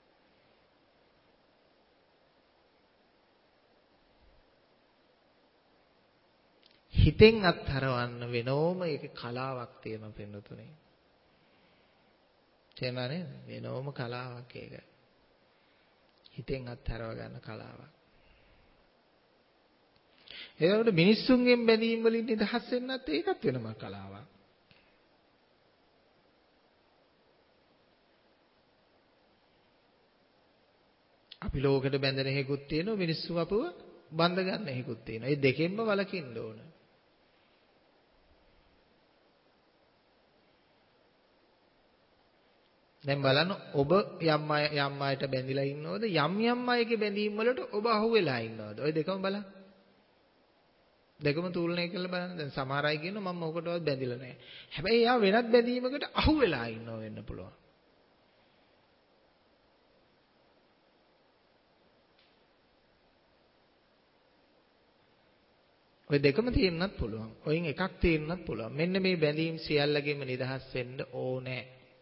හිතෙන් අත්හරවන්න වෙනෝම ඒකේ කලාවක් තියෙනවා පින්නතුනේ. තේරුණා නේද? වෙනෝම කලාවක් ඒක. හිතෙන් අත්හරව ගන්න කලාවක්. ඒකට මිනිස්සුන්ගෙන් බැඳීම් වලින් නිදහස් වෙන්නත් ඒකත් වෙනම කලාවක්. අපි ලෝකෙට බැඳෙන හේකුත් තියෙනවා මිනිස්සු අපව බඳ ගන්න හේකුත් තියෙනවා. මේ දෙකෙන්ම වළකින්න ඕන. දැන් බලන්න ඔබ යම් අයට බැඳිලා ඉන්නවද යම් අයගේ බැඳීම් වලට ඔබ අහු වෙලා ඉන්නවද? ওই දෙකම බලන්න. දෙකම තුලනය කරලා බලන්න. දැන් සමහර අය කියනවා මම මොකටවත් බැඳිලා නැහැ. හැබැයි එයා වෙනත් බැඳීමකට අහු වෙලා ඉන්නව වෙන්න පුළුවන්. ඔය දෙකම තියෙන්නත් පුළුවන්. ඔයින් එකක් තියෙන්නත් පුළුවන්. මෙන්න මේ බැඳීම් සියල්ලගෙම නිදහස් වෙන්න ඕනේ.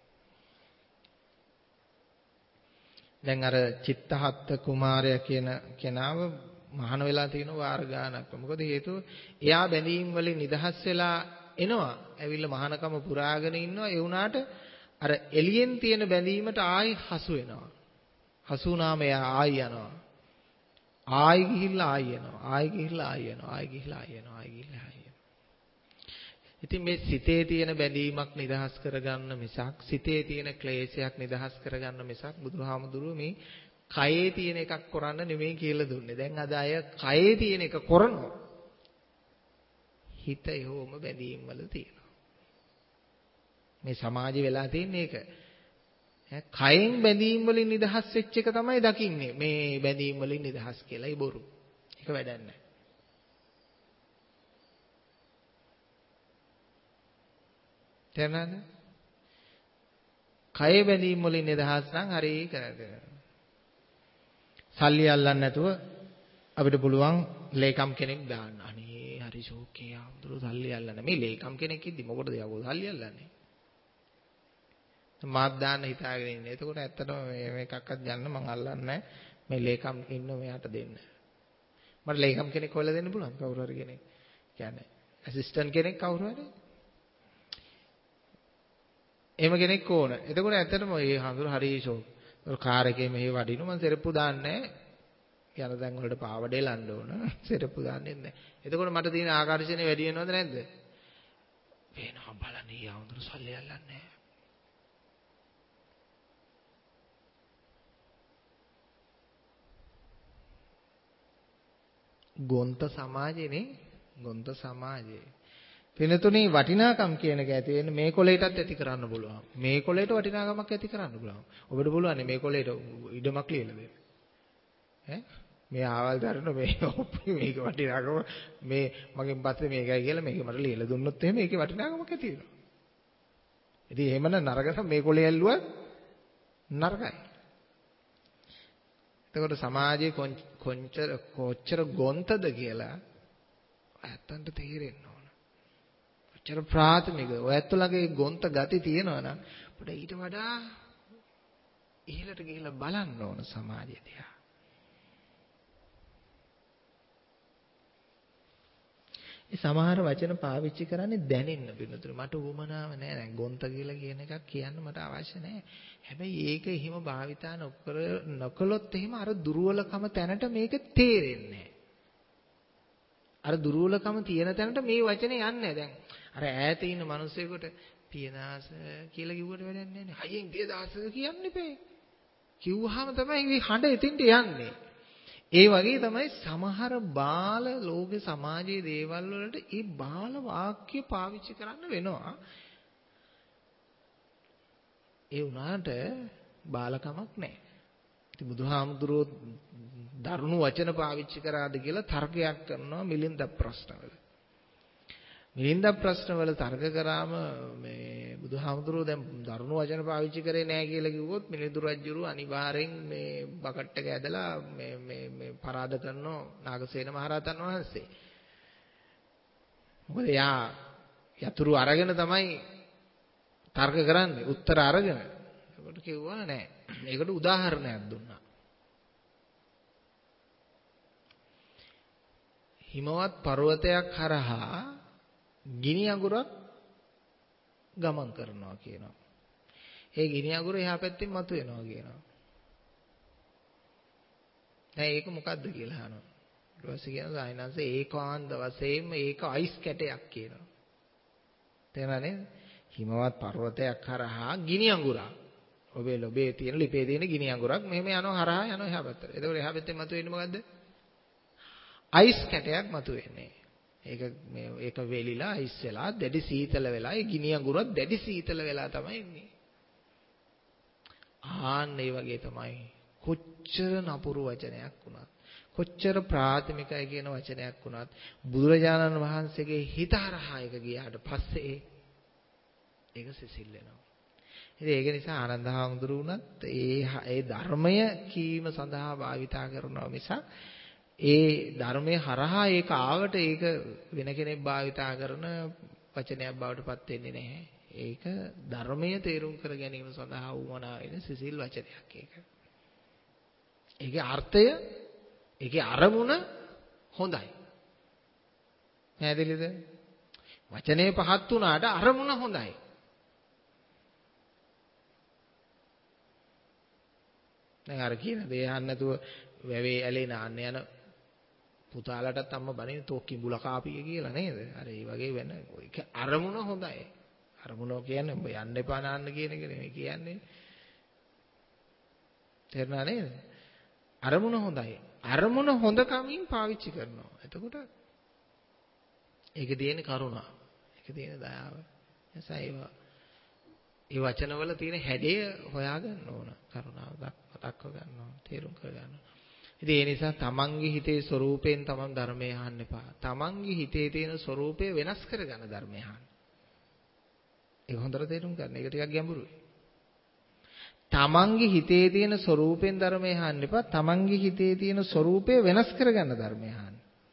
දැන් අර චිත්තහත්ත කුමාරයා කියන කෙනාව මහාන වෙලා තියෙන වාර ගානක්. මොකද හේතුව එයා බැඳීම් වලින් නිදහස් වෙලා එනවා. ඇවිල්ලා මහානකම පුරාගෙන ඉන්නවා. ඒ වුණාට අර එළියෙන් තියෙන බැඳීමට ආයි හසු වෙනවා. හසු වුණාම එයා ආයි යනවා. ආයි ගිහිල්ලා ආයි යනවා. ආයි ගිහිල්ලා ආයි යනවා. ආයි ගිහිල්ලා ආයි යනවා. ආයි ගිහිල්ලා ආයි යනවා. ඉතින් මේ සිතේ තියෙන බැඳීමක් නිදහස් කරගන්න මිසක් සිතේ තියෙන ක්ලේශයක් නිදහස් කරගන්න මිසක් බුදුහාමුදුරුවෝ මේ කයේ තියෙන එකක් කරන්න නෙමෙයි කියලා දුන්නේ. දැන් අද අය කයේ තියෙන එක කරනවා. හිත යොම බැඳීම් වල තියෙනවා. මේ සමාජේ වෙලා තියෙන එක. කයෙන් බැඳීම් වලින් නිදහස් වෙච්ච එක තමයි දකින්නේ. මේ බැඳීම් වලින් නිදහස් කියලා. ඒ බොරු. ඒක වැඩක් නැහැ. තේරෙනවද? කයේ බැඳීම් වලින් නිදහස් නම් හරි කරගෙන. සල්ලි අල්ලන්න නැතුව අපිට පුළුවන් ලේකම් කෙනෙක් දාන්න. අනේ හරි ෂෝකේ ආම්දුරු සල්ලි අල්ලන්න. මේ ලේකම් කෙනෙක් ඉද්දි මොකටද යකෝ සල්ලි අල්ලන්නේ? මාත් දාන්න හිතාගෙන ඉන්නේ. එතකොට ඇත්තටම මේකක්වත් ගන්න මං අල්ලන්නේ මේ ලේකම් ඉන්න මෙයාට දෙන්න. මට ලේකම් කෙනෙක් හොයලා දෙන්න පුළුවන් කවුරු හරි කෙනෙක්. කියන්නේ ඇසිස්ටන්ට් කෙනෙක් කවුරු හරි. එහෙම කෙනෙක් ඕන. එතකොට ඇත්තටම මේ හඳුර හරි ෂෝක්. කාර් එකේ මෙහෙ වඩිනු මං සෙරප්පු දාන්නේ නැහැ. යන දැන් වලට පාවඩේ ලන්න ඕන. සෙරප්පු දාන්නේ නැහැ. එතකොට මට තියෙන ආකර්ෂණය වැඩි වෙනවද නැද්ද? වෙනවා බලන්න ඊ හඳුර සල්ලි අල්ලන්නේ නැහැ. ගොන්ත සමාජෙනේ ගොන්ත සමාජේ පිනතුනේ වටිනාකම් කියන එක ඇති වෙන්නේ මේ කොලේටත් ඇති කරන්න පුළුවන් මේ කොලේට වටිනාකමක් ඇති කරන්න පුළුවන් ඔබට පුළුවන් මේ කොලේට ඉඩමක් ලියලා දෙන්න ඈ මේ ආවල් දරන මේ මේක වටිනාකම මේ මගෙන් පස්සේ මේකයි කියලා මේක මට ලියලා දුන්නොත් එහෙම ඒකේ වටිනාකමක් ඇති වෙනවා ඉතින් එහෙමනම් නරකද මේ කොලේ ඇල්ලුවත් නරකයි එතකොට සමාජයේ කොච්චර ගොන්තද කියලා ඇත්තන්ට තේරෙන්න ඕන. කොච්චර ප්‍රාථමිකද? ඔයත් ළඟ ඒ ගොන්ත ගති තියෙනවා නම් අපිට ඊට වඩා ඉහළට ගිහිල්ලා බලන්න ඕන සමාජය දිහා. මේ සමහර වචන පාවිච්චි කරන්නේ දැනෙන්න බිනතුරු මට උවමනාව නැහැ ගොන්ත කියලා කියන එකක් කියන්න මට අවශ්‍ය නැහැ. හැබැයි ඒක එහෙම භාවිතා නොකළොත් එහෙම අර දුර්වලකම තැනට මේක තේරෙන්නේ අර දුර්වලකම තියෙන තැනට මේ වචනේ යන්නේ දැන් අර ඈත ඉන්න මිනිස්සෙකුට පියදාස කියලා කිව්වට වැඩක් නැහැ නේ. හයියෙන් පියදාස කියන්න එපේ. කිව්වහම තමයි මේ හඬ එතින්ට යන්නේ. ඒ වගේ තමයි සමහර බාල ලෝක සමාජයේ දේවල් වලට ඒ බාල වාක්‍ය පාවිච්චි කරන්න වෙනවා. ඒ වුණාට බාලකමක් නැහැ. ඉතින් බුදුහාමුදුරුවෝ දරුණු වචන පාවිච්චි කරාද කියලා තර්කයක් කරනවා මිලින්ද ප්‍රශ්නවල. මිලින්ද ප්‍රශ්නවල තර්ක කරාම මේ බුදුහාමුදුරුවෝ දැන් දරුණු වචන පාවිච්චි කරේ නැහැ කියලා කිව්වොත් මිලිඳු රජුරු අනිවාර්යෙන් මේ බකට් එක ඇදලා මේ පරාද කරනවා නාගසේන මහරහතන් වහන්සේ. මොකද යා යතුරු අරගෙන තමයි තර්ක කරන්නේ උත්තර අරගෙන. ඒකට කිව්වා නෑ. ඒකට උදාහරණයක් දුන්නා. හිමවත් පර්වතයක් හරහා ගිනි අඟුරක් ගමන් කරනවා කියනවා. ඒ ගිනි අඟුර එහා පැත්තෙන් මතුවෙනවා කියනවා. දැන් ඒක මොකද්ද කියලා අහනවා. ඊට පස්සේ කියනවා සායනංශ ඒකාන්ත වශයෙන්ම ඒක අයිස් කැටයක් කියනවා. තේරුණා නේද? හිමවත් පර්වතයක් හරහා ගිනි අඟුරක්. ඔබේ ලොබේ තියෙන ලිපේ තියෙන ගිනි අඟුරක් මෙහෙම යනවා හරහා යනවා එහා පැත්තට. එතකොට එහා පැත්තෙන් මතුවෙන්නේ මොකද්ද? අයිස් කැටයක් මතුවෙන්නේ. ඒක වෙලිලා අයිස් වෙලා දැඩි සීතල වෙලා ඒ ගිනි අඟුරත් දැඩි සීතල වෙලා තමයි ඉන්නේ. ආන්න ඒ වගේ තමයි. කොච්චර නපුරු වචනයක් වුණත්, කොච්චර ප්‍රාථමිකයි කියන වචනයක් වුණත් බුදුරජාණන් වහන්සේගේ හිත හරහා එක ගියාට පස්සේ ඒක සිසිල් වෙනවා. ඉතින් ඒක නිසා ආනන්ද හාමුදුරුවෝත් ඒ ධර්මය කීම සඳහා භාවිතා කරනවා මිසක් ඒ ධර්මයේ හරහා ඒක ආවට ඒක වෙන කෙනෙක් භාවිතා කරන වචනයක් බවට පත් වෙන්නේ නැහැ. ඒක ධර්මයේ තේරුම් කර ගැනීම සඳහා වුණා වෙන සිසිල් වචනයක් ඒක. ඒකේ අර්ථය, ඒකේ අරමුණ හොඳයි. පැහැදිලිද? වචනේ පහත් වුණාට අරමුණ හොඳයි. දැන් අර කියන දේ අහන්න නැතුව වැවේ ඇලේ නාන්න යන පුතාලටත් අම්මා බණින තෝක්කින් බුල කාපිය කියලා නේද? අර ඒ වගේ වෙන ඒක අරමුණ හොඳයි. අරමුණ කියන්නේ ඔබ යන්න එපා නාන්න කියන එක නෙමෙයි කියන්නේ. තේරුණා නේද? අරමුණ හොඳයි. අරමුණ හොඳ කමින් පාවිච්චි කරනවා. එතකොට ඒකේ තියෙන කරුණා. ඒකේ තියෙන දයාව. එසා ඒ වචනවල තියෙන හැඩය හොයාගන්න ඕන. කරුණාව දක්ව ගන්න ඕන. තේරුම් කර ගන්න ඕන. ඉතින් ඒ නිසා තමන්ගේ හිතේ ස්වરૂපයෙන් තමන් ධර්මය අහන්න එපා. තමන්ගේ හිතේ තියෙන ස්වરૂපය වෙනස් කරගන්න ධර්මය අහන්න. ඒක හොඳට තේරුම් ගන්න. ඒක ටිකක් ගැඹුරුයි. තමන්ගේ හිතේ තියෙන ස්වરૂපයෙන් ධර්මය අහන්න එපා. තමන්ගේ හිතේ තියෙන ස්වરૂපය වෙනස් කරගන්න ධර්මය අහන්න.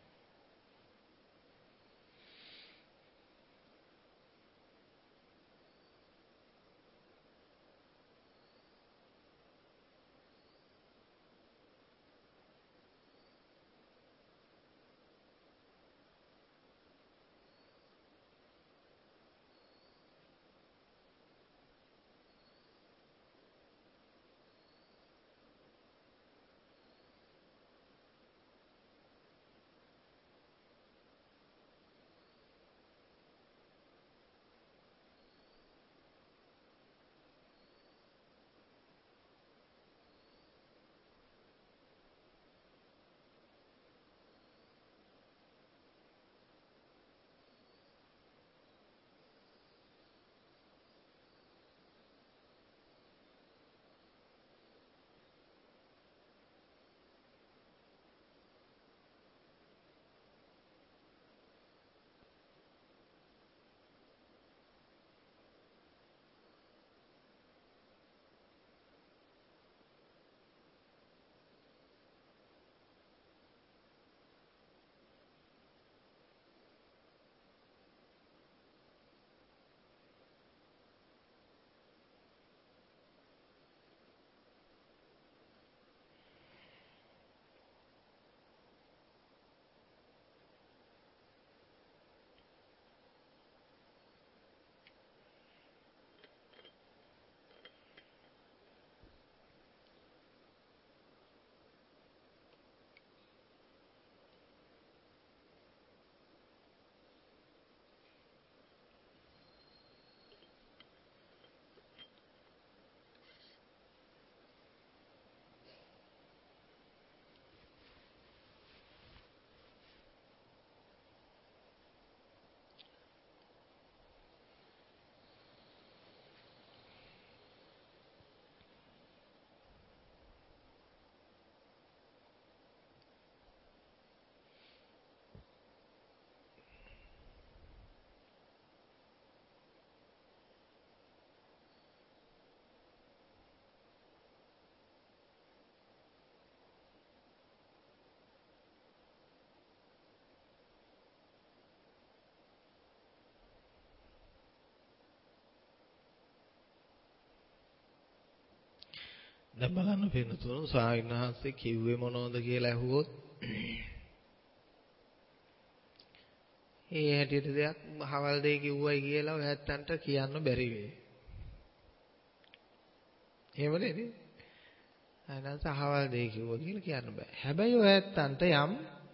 දැන් බලන්න පින්නතුණු ස්වාමීන් වහන්සේ කිව්වේ මොනවද කියලා ඇහුවොත් ඒ හැටියට දෙයක් හවල් දෙය කිව්වයි කියලා ඔය හැත්තන්ට කියන්න බැරි වෙයි. එහෙම නේද? අනන්ත හවල් දෙය කිව්වා කියලා කියන්න බෑ. හැබැයි ඔය හැත්තන්ට යම්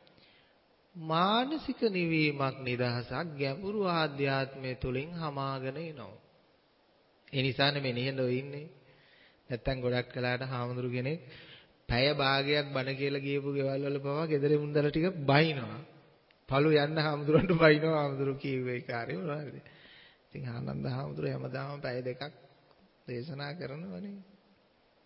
මානසික නිවීමක් නිදහසක් ගැඹුරු ආධ්‍යාත්මය තුලින් හමාගෙන එනවා. ඒ නිසානේ මෙනෙහෙන්න ඔය ඉන්නේ. නැත්තම් ගොඩක් කලකට හාමුදුරු කෙනෙක් පැය භාගයක් බණ කියලා ගියපු ගෙවල් වල පවා ගෙදර මුන්දල ටික බයිනවා. පළු යන්න හාමුදුරන්ට බයිනවා හාමුදුරු කියුවේ කාර්යය මොනවද? ඉතින් ආනන්ද හාමුදුරු හැමදාම පැය දෙකක් දේශනා කරනවනේ.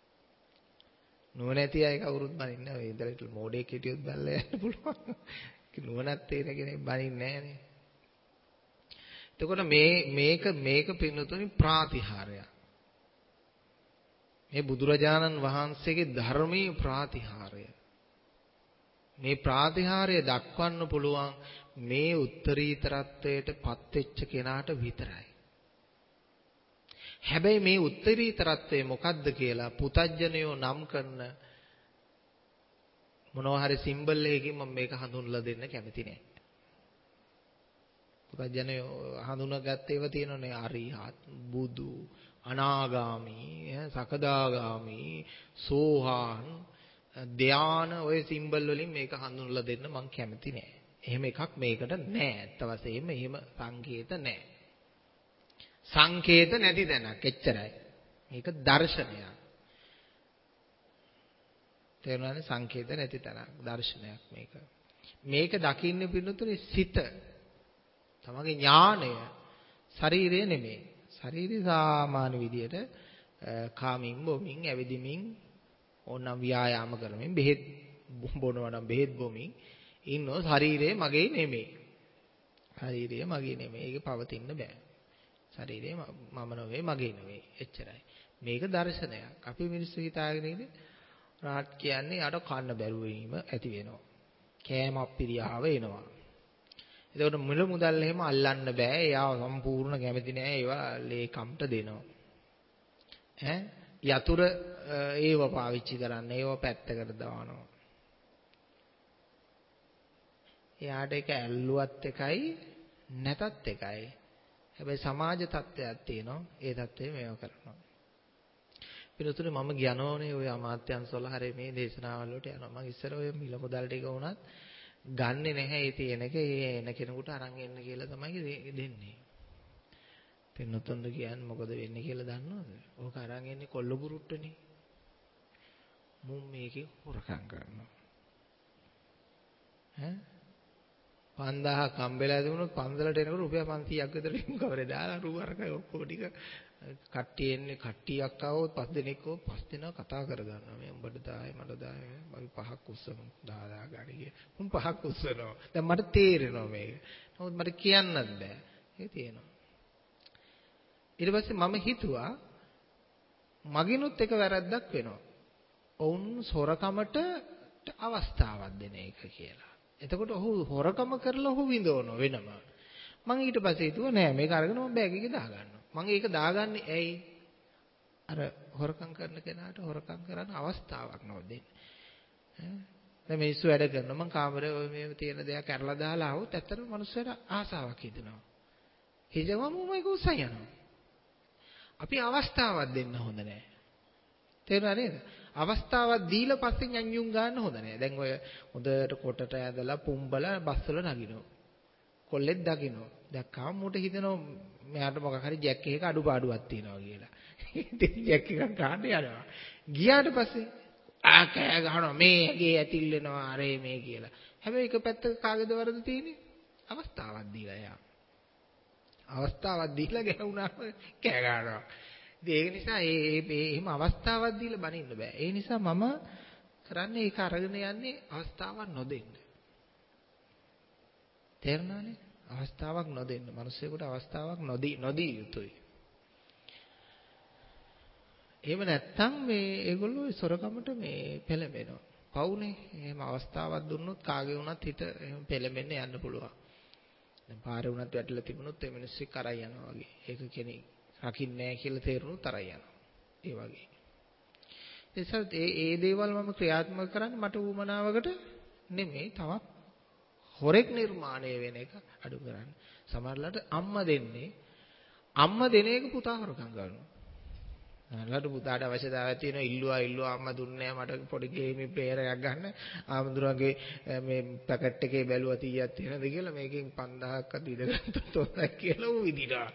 නුවණැති අය කවුරුත් බනින්නේ නැහැ. ඉදලට මොඩේක් හිටියොත් බැලලා යන්න පුළුවන්. නුවණක් තියෙන කෙනෙක් බනින්නේ නැහනේ. එතකොට මේක පින්නතුනි ප්‍රාතිහාරයක්. මේ බුදුරජාණන් වහන්සේගේ ධර්මයේ ප්‍රාතිහාරය. මේ ප්‍රාතිහාරය දක්වන්න පුළුවන් මේ උත්තරීතරත්වයට පත් වෙච්ච කෙනාට විතරයි. හැබැයි මේ උත්තරීතරත්වය මොකද්ද කියලා පුතඥයෝ නම් කරන මොනවා හරි සිම්බල් එකකින් මම මේක හඳුන්වලා දෙන්න කැමති නෑ. පුතඥයෝ හඳුනාගත්ත ඒවා තියෙනනේ අරිහත්, බුදු, අනාගාමි, සකදාගාමි, සෝහාන්, ධාන ඔය සිම්බල් වලින් මේක හඳුන්වලා දෙන්න මම කැමති නෑ. එහෙම එකක් මේකට නෑ. ඇත්ත වශයෙන්ම එහෙම සංකේත නෑ. සංකේත නැති තැනක් එච්චරයි. මේක දර්ශනයක්. තේරුණානේ? සංකේත නැති තැනක් දර්ශනයක් මේක. මේක දකින්නේ පින්නතුනේ සිත. තමගේ ඥාණය ශරීරය නෙමෙයි. ශරීරය සාමාන්‍ය විදියට කාමින් බොමින් ඇවිදිමින් ඕනම් ව්‍යායාම කරමින් බෙහෙත් බොනවා නම් බෙහෙත් බොමින් ඉන්නෝ ශරීරය මගේ නෙමෙයි. ශරීරය මගේ නෙමෙයි. ඒක පවතින්න බෑ. ශරීරය මම නෙවෙයි මගේ නෙවෙයි. එච්චරයි. මේක දර්ශනයක්. අපි මිනිස්සු හිතාගෙන ඉන්නේ රාත් කියන්නේ යාට කන්න බැරුව වීම ඇති වෙනවා. කෑම අප්පිරියාව එනවා. එතකොට මුල මුදල් එහෙම අල්ලන්න බෑ. එයා සම්පූර්ණ කැමති නෑ. ඒවා ලේකම්ට දෙනවා. යතුර ඒව පාවිච්චි කරන්න. ඒව පැත්තකට දානවා. එයාට ඒක ඇල්ලුවත් එකයි නැතත් එකයි. හැබැයි සමාජ තත්ත්වයක් තියෙනවා. ඒ තත්ත්වෙ මේව කරනවා. පිළිතුරේ මම ගියනෝනේ ওই අමාත්‍යංශවල හරිය මේ දේශනාවල් වලට යනවා. මම ඉස්සර ඔය මිල මුදල් ටික වුණත් ගන්නෙ නැහැ. ඒ තියෙන එක ඒ එන කෙනෙකුට අරන් එන්න කියලා තමයි දෙන්නේ. පින්නතුන්ද කියන්නේ මොකද වෙන්නේ කියලා දන්නවද? ඕක අරන් එන්නේ කොල්ල බුරුට්ටනේ. මුම් මේකේ හොරකම් කරනවා. 5000ක් හම්බෙලා දුන්නොත් පන්සලට එනකොට රුපියල් 500ක් විතර ලින්ක් කවරේ දාලා රු අරක ඔක්කොම ටික කට්ටිය එන්නේ කට්ටියක් ආවොත් 5 දෙනෙක් ඕ 5 දෙනා කතා කරගන්නවා මේ උඹට දායි මට දායි මම පහක් උස්සමු 10 ගාණි කිය. උන් පහක් උස්සනවා. දැන් මට තේරෙනවා මේක. නමුත් මට කියන්නත් බෑ. ඒක තියෙනවා. ඊට පස්සේ මම හිතුවා මගිනුත් එක වැරද්දක් වෙනවා. ඔවුන් සොරකමට අවස්ථාවක් දෙන එක කියලා. එතකොට ඔහු හොරකම කරලා ඔහු විඳවනවා වෙනම. මම ඊට පස්සේ හිතුවා නෑ මේක අරගෙන මම බෑග් එකේ දාගන්නවා. මම ඒක දාගන්නේ ඇයි? අර හොරකම් කරන කෙනාට හොරකම් කරන්න අවස්ථාවක් නොදෙන්න. දැන් මිනිස්සු වැඩ කරනවා මම කාමරේ ඔය මේ තියෙන දේක් කරලා දාලා આવොත් ඇත්තටම මිනිස්සුන්ට ආසාවක් හිතෙනවා. හිතවම මේක උසයි යනවා. අපි අවස්ථාවක් දෙන්න හොඳ නෑ. තේරුණා නේද? අවස්ථාවක් දීලා පස්සේ යන්යුම් ගන්න හොඳ නෑ. දැන් ඔය හොඳට කොටට ඇදලා පුම්බලා බස්සල නගිනවා. කොල්ලෙක් දකිනවා. දැක්කම මට හිතෙනවා මෙයාට මොකක් හරි ජැක් එකක අඩුපාඩුවක් තියෙනවා කියලා. ඉතින් ජැක් එකක් ගන්න යනවා. ගියාට පස්සේ කෑ ගහනවා මේ ඇගේ ඇතිල් වෙනවා අරේ මේ කියලා. හැබැයි එක පැත්තක කාගේද වරද තියෙන්නේ? අවස්ථාවක් දීලා යා. අවස්ථාවක් දීලා ගැහුණාම කෑ ගන්නවා. ඒක නිසා එහෙම අවස්ථාවක් දීලා බනින්න බෑ. ඒ නිසා මම කරන්නේ ඒක අරගෙන යන්නේ අවස්ථාවක් නොදෙන්න. තේරුණානේ? අවස්ථාවක් නොදෙන්න. මිනිස්සුෙකුට අවස්ථාවක් නොදී යුතුයි. එහෙම නැත්තම් මේ ඒගොල්ලෝ සොරකමට මේ පෙළඹෙනවා. පවුනේ. එහෙම අවස්ථාවක් දුන්නොත් කාගේ වුණත් හිත එහෙම පෙළඹෙන්න යන්න පුළුවන්. දැන් පාරේ වුණත් වැටලා තිබුණොත් ඒ මිනිස්සු කරා යනවා වගේ. ඒක කෙනෙක් රකින්නේ නැහැ කියලා තේරුණොත් තරයි යනවා. ඒ වගේ. ඒ දේවල් මම ක්‍රියාත්මක කරන්නේ මට උවමනාවකට නෙමෙයි තවත් හොරෙක් නිර්මාණය වෙන එක අඩු කරන්න. සමහරවිට අම්මා දෙන එක පුතා හොරකම් කරනවා. සමහරවිට පුතාට අවශ්‍යතාවයක් තියෙනවා ඉල්ලුවා අම්මා දුන්නේ නැහැ මට පොඩි ගේම් ප්ලේයර් එකක් ගන්න. ආමුදුරගේ මේ පැකට් එකේ බැලුවා 30ක් තියෙනද කියලා මේකෙන් 5000ක්වත් ඉඳගත්තොත් හොඳයි කියලා ඌ විදිනවා.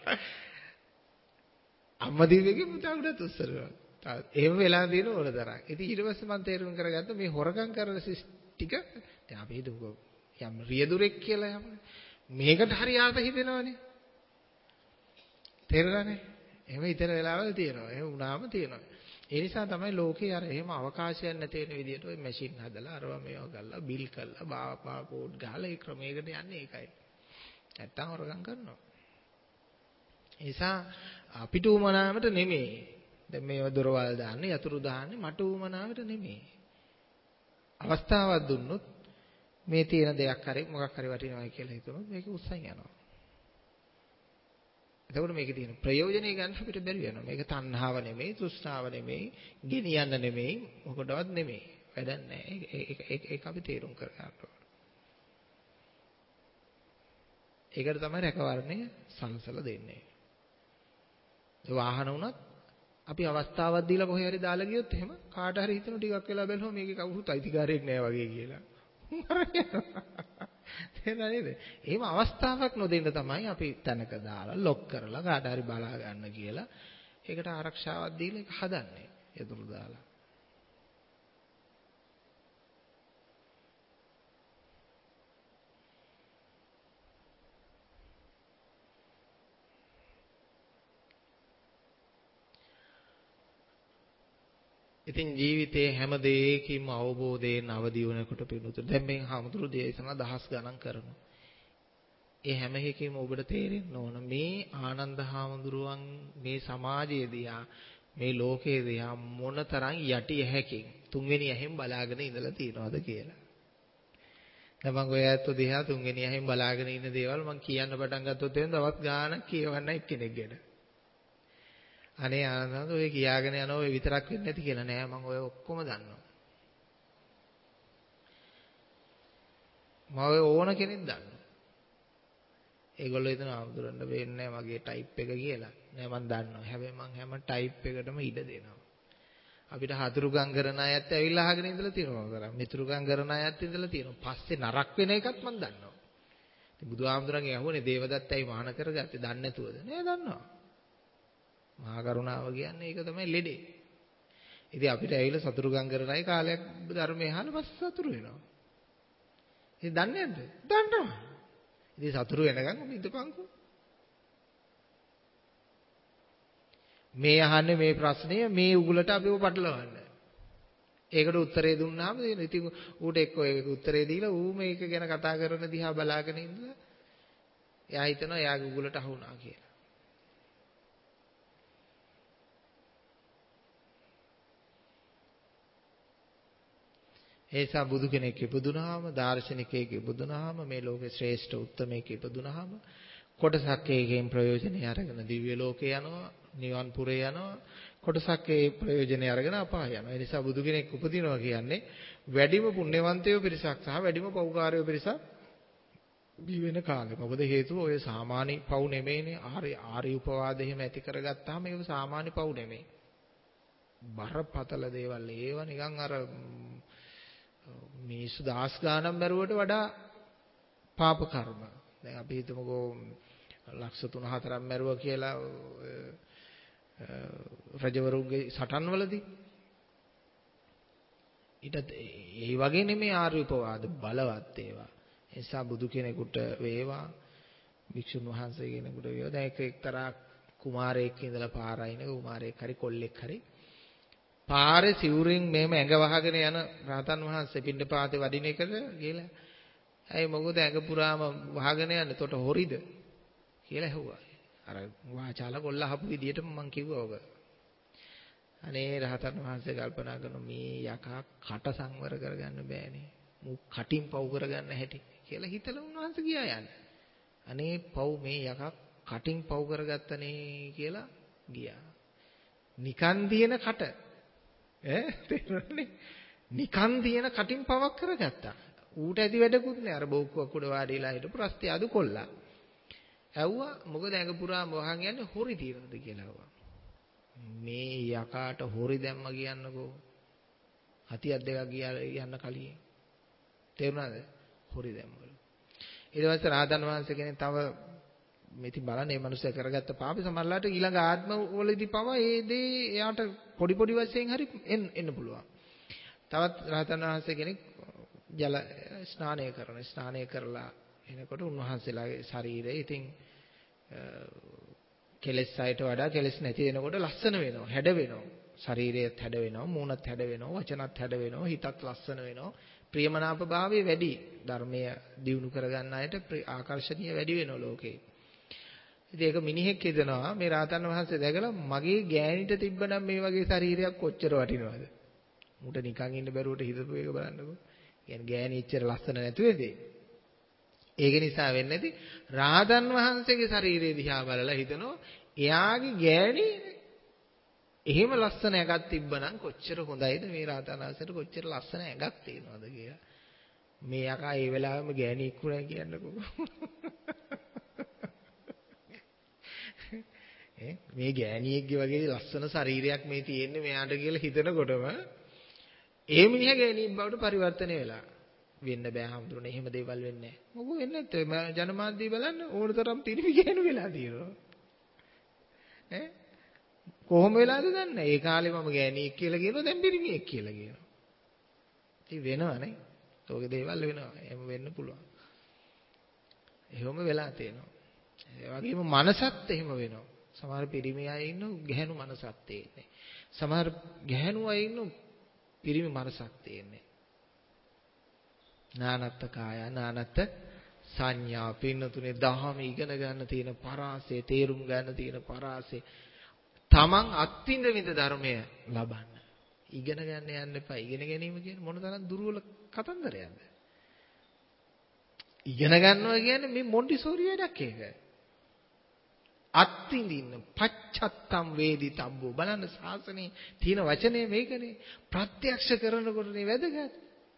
අම්මා දීවේගේ පුතා උඩට උස්සනවා. එහෙම වෙලා දින ඕන තරම්. ඉතින් ඊට පස්සේ මම තේරුම් කරගත්තා මේ හොරකම් කරන ටික දැන් අපි හිතුවෝ යම් රියදුරෙක් කියලා යම මේකට හරි ආස හිතෙනවනේ. තේරුණානේ? එහෙම හිතන වෙලාවල් තියෙනවා. එහෙම වුණාම තියෙනවා. ඒ නිසා තමයි ලෝකේ අර එහෙම අවකාශයක් නැති වෙන විදිහට ওই මැෂින් හදලා අරවා මේවා කරලා බිල් කරලා බාපෝඩ් ගහලා ඒ ක්‍රමයකට යන්නේ ඒකයි. නැත්තම් හොරගම් කරනවා. ඒ නිසා අපිට උමනාවට නෙමෙයි. දැන් මේව දොරවල් දාන්නේ යතුරු දාන්නේ මට උමනාවට නෙමෙයි. අවස්ථාවක් දුන්නොත් මේ තියෙන දෙයක් හරි මොකක් හරි වටිනවා කියලා හිතනොත් මේක උස්සන් යනවා. එතකොට මේකේ තියෙන ප්‍රයෝජනෙ ගන්න අපිට බැරි වෙනවා. මේක තණ්හාව නෙමෙයි, තෘෂ්ණාව නෙමෙයි, ගෙනියන්න නෙමෙයි, මොකටවත් නෙමෙයි. වැඩක් නැහැ. ඒක අපි තේරුම් කර ගන්න ඕන. ඒකට තමයි රැකවරණය සම්සල දෙන්නේ. ඒ වාහන උනත් අපි අවස්ථාවක් දීලා කොහේ හරි දාලා ගියොත් එහෙම කාට හරි හිතෙන ටිකක් වෙලා බැලුවම මේකේ කවුරුත් අයිතිකාරයෙක් නෑ වගේ කියලා. තේරුණා නේද? එහෙම අවස්ථාවක් නොදෙන්න තමයි අපි තැනක දාලා ලොක් කරලා කාට හරි බලා ගන්න කියලා ඒකට ආරක්ෂාවක් දීලා ඒක හදන්නේ. යතුරු දාලා. ඉතින් ජීවිතයේ හැම දෙයකින්ම අවබෝධයෙන් අවදි වෙනකොට පිණුතුර දැන් මේ හමුදුරු දේශනා දහස් ගණන් කරනවා. ඒ හැම එකකින්ම ඔබට තේරෙන්න ඕන මේ ආනන්ද හාමුදුරුවන් මේ සමාජයේ දිහා මේ ලෝකයේ දිහා මොනතරම් යටි ඇහැකින් තුන්වෙනි ඇහෙන් බලාගෙන ඉඳලා තියනවද කියලා. දැන් මම ඔය ඇත්ත දිහා තුන්වෙනි ඇහෙන් බලාගෙන ඉන්න දේවල් මම කියන්න පටන් ගත්තොත් එහෙනම් තවත් ගානක් කියවන්න එක්කෙනෙක් ගැන. අනේ ආනන්ද ඔය කියාගෙන යනවා ඔය විතරක් වෙන්නේ නැති කියලා නෑ මම ඔය ඔක්කොම දන්නවා. මම ඔය ඕන කෙනෙක් දන්නවා. ඒගොල්ලෝ හිතන ආමුදුරන්න වෙන්නේ නැහැ මගේ ටයිප් එක කියලා. නෑ මම දන්නවා. හැබැයි මම හැම ටයිප් එකටම ඉඩ දෙනවා. අපිට හතුරුකම් කරන අයත් ඇවිල්ලා අහගෙන ඉඳලා තියෙනවා කරා. මිතුරුකම් කරන අයත් ඉඳලා තියෙනවා. පස්සේ නරක වෙන එකත් මම දන්නවා. ඉතින් බුදුහාමුදුරන්ගේ අහුවනේ දේවදත්තයි මහාන කරගත්තේ දන්නේ නැතුවද? නෑ දන්නවා. මහා කරුණාව කියන්නේ ඒක තමයි ලෙඩේ. ඉතින් අපිට ඇවිල්ලා සතුරුකම් කරන අය කාලයක් ධර්මයේ අහලා පස්සේ සතුරු වෙනවා. ඉතින් දන්නේ නැද්ද? දන්නවා. ඉතින් සතුරු වෙනකන් ඔබ ඉඳපන්කෝ. මේ අහන්නේ මේ ප්‍රශ්නය මේ උගලට අපිව පටලවන්න. ඒකට උත්තරේ දුන්නාම ඉතින් ඌට එක්කෝ ඒක උත්තරේ දීලා ඌ මේක ගැන කතා කරන දිහා බලාගෙන ඉඳලා එයා හිතනවා එයාගේ උගලට අහුණා කියලා. ඒසා බුදු කෙනෙක් ඉපදුනහම දාර්ශනිකයෙක් ඉපදුනහම මේ ලෝකේ ශ්‍රේෂ්ඨ උත්තමයෙක් ඉපදුනහම කොටසක් ඒකෙන් ප්‍රයෝජනෙ අරගෙන දිව්‍ය ලෝකේ යනවා නිවන් පුරේ යනවා කොටසක් ඒ ප්‍රයෝජනෙ අරගෙන අපාය යනවා. ඒ නිසා බුදු කෙනෙක් උපදිනවා කියන්නේ වැඩිම පුණ්‍යවන්තයෝ පිරිසක් සහ වැඩිම පෞකාරයෝ පිරිසක් බිහි වෙන කාලෙක. මොකද හේතුව ඔය සාමාන්‍ය පව් නෙමෙයිනේ. ආර්ය උපවාද එහෙම ඇති කරගත්තාම ඒක සාමාන්‍ය පව් නෙමෙයි. බරපතල දේවල් ඒව නිකන් අර මිනිස්සු දහස් ගාණක් මරුවට වඩා පාප කර්ම. දැන් අපි හිතමුකෝ ලක්ෂ 3-4ක් මරුවා කියලා රජවරුන්ගේ සටන්වලදී. ඊටත් ඒ වගේ නෙමෙයි ආර්ය උපවාද බලවත් ඒවා. ඒ නිසා බුදු කෙනෙකුට වේවා වික්ෂුන් වහන්සේ කෙනෙකුට වේවා. දැන් ඒක එක්තරා කුමාරයෙක් ඉඳලා පාරයින කුමාරයෙක් හරි කොල්ලෙක් හරි පාරේ සිවුරින් මෙහෙම ඇඟ වහගෙන යන රහතන් වහන්සේ පිණ්ඩපාතේ වඩින එකට කියලා. ඇයි මොකද ඇඟ පුරාම වහගෙන යන්නේ? එතකොට හොරිද? කියලා ඇහුවා. අර වාචාල කොල්ල අහපු විදියටම මං කිව්වා ඔබ. අනේ රහතන් වහන්සේ කල්පනා කරන මේ යකා කට සංවර කරගන්න බෑනේ. මු කටින් පව් කරගන්න හැටි කියලා හිතලා උන්වහන්සේ ගියා යන්නේ. අනේ පව් මේ යකා කටින් පව් කරගත්තනේ කියලා ගියා. නිකන් දින කට තේරුණානේ නිකන් දින කටින් පවක් කරගත්තා. ඌට ඇති වැඩකුත් නෑ. අර බෝක්කුවක් උඩ වාඩිලා හිටපු රස්තිය අදු කොල්ලා. ඇව්වා මොකද ඇඟ පුරාම වහන් යන්නේ හොරි තියනද කියලා ඇව්වා. මේ යකාට හොරි දැම්ම කියන්නකෝ. හතියක් දෙකක් ගියා යන්න කලින්. තේරුණාද? හොරි දැම්මලු. ඊට පස්සේ රාහතන් වහන්සේ කෙනෙක් තව මේටි බලන්න මේ මිනිස්සු කරගත්ත පාපේ සමහරලාට ඊළඟ ආත්ම වලදී පවා ඒ දේ එයාට පොඩි පොඩි වශයෙන් හරි එන්න පුළුවන්. තවත් රහතන් වහන්සේ කෙනෙක් ජල ස්නානය කරලා එනකොට උන්වහන්සේලාගේ ශරීරය ඉතින් කෙලෙස් අයට වඩා කෙලෙස් නැති වෙනකොට ලස්සන වෙනවා, හැඩ වෙනවා. ශරීරයත් හැඩ වෙනවා, මූණත් හැඩ වෙනවා, වචනත් හැඩ වෙනවා, හිතත් ලස්සන වෙනවා. ප්‍රියමනාප භාවය වැඩි. ධර්මය දියුණු කරගන්න අයට ආකර්ෂණීය වැඩි වෙනවා ලෝකේ. ඉතින් ඒක මිනිහෙක් හිතනවා මේ රාතන් වහන්සේ දැකලා මගේ ගෑණිට තිබ්බනම් මේ වගේ ශරීරයක් කොච්චර වටිනවද? මුට නිකන් ඉන්න බැරුවට හිතපු එක බලන්නකෝ. කියන්නේ ගෑණි ඉච්චර ලස්සන නැතුවේද? ඒක නිසා වෙන්නේ නැති රාතන් වහන්සේගේ ශරීරය දිහා බලලා හිතනවා එයාගේ ගෑණි එහෙම ලස්සන ඇඟක් තිබ්බනම් කොච්චර හොඳයිද මේ රාතන් වහන්සේට කොච්චර ලස්සන ඇඟක් තියෙනවද කියලා. මේ යකා ඒ වෙලාවෙම ගෑණි ඉක්ුණා කියන්නකෝ. මේ ගෑණියෙක්ගේ වගේ ලස්සන ශරීරයක් මේ තියෙන්නේ මෙයාට කියලා හිතනකොටම ඒ මිනිහා ගෑණියෙක් බවට පරිවර්තනය වෙලා වෙන්න බෑ හම්දුනේ. එහෙම දේවල් වෙන්නේ නැහැ. මොකෝ වෙන්නේ නැත්තේ ජනමාධ්‍ය බලන්න ඕනතරම් පිරිමි ගෑනු වෙලා තියෙනවා. කොහොම වෙලාද දන්නේ? ඒ කාලේ මම ගෑණියෙක් කියලා කියනවා දැන් පිරිමියෙක් කියලා කියනවා. ඉතින් වෙනවනේ. ඔයගේ දේවල් වෙනවා. එහෙම වෙන්න පුළුවන්. එහෙම වෙලා තියෙනවා. ඒ වගේම මනසත් එහෙම වෙනවා. සමහර පිරිමි අය ඉන්න ගැහැණු මනසක් තියෙන්නේ. සමහර ගැහැණු අය ඉන්න පිරිමි මනසක් තියෙන්නේ. නානත්ත කාය නානත්ත සංඥා පින්නතුනේ දහම ඉගෙන ගන්න තියෙන පරාසය, තේරුම් ගන්න තියෙන පරාසය, තමන් අත්විඳ විඳ ධර්මය ලබන්න. ඉගෙන ගන්න යන්න එපා. ඉගෙන ගැනීම කියන්නේ මොන තරම් දුර්වල කතන්දරයක්ද? ඉගෙන ගන්නවා කියන්නේ මේ මොන්ටිසෝරි වැඩක් ඒක. අත්විඳින්න පච්චත්තම් වේදිතබ්බෝ බලන්න ශාසනයේ තියෙන වචනේ මේකනේ. ප්‍රත්‍යක්ෂ කරනකොටනේ වැදගත්.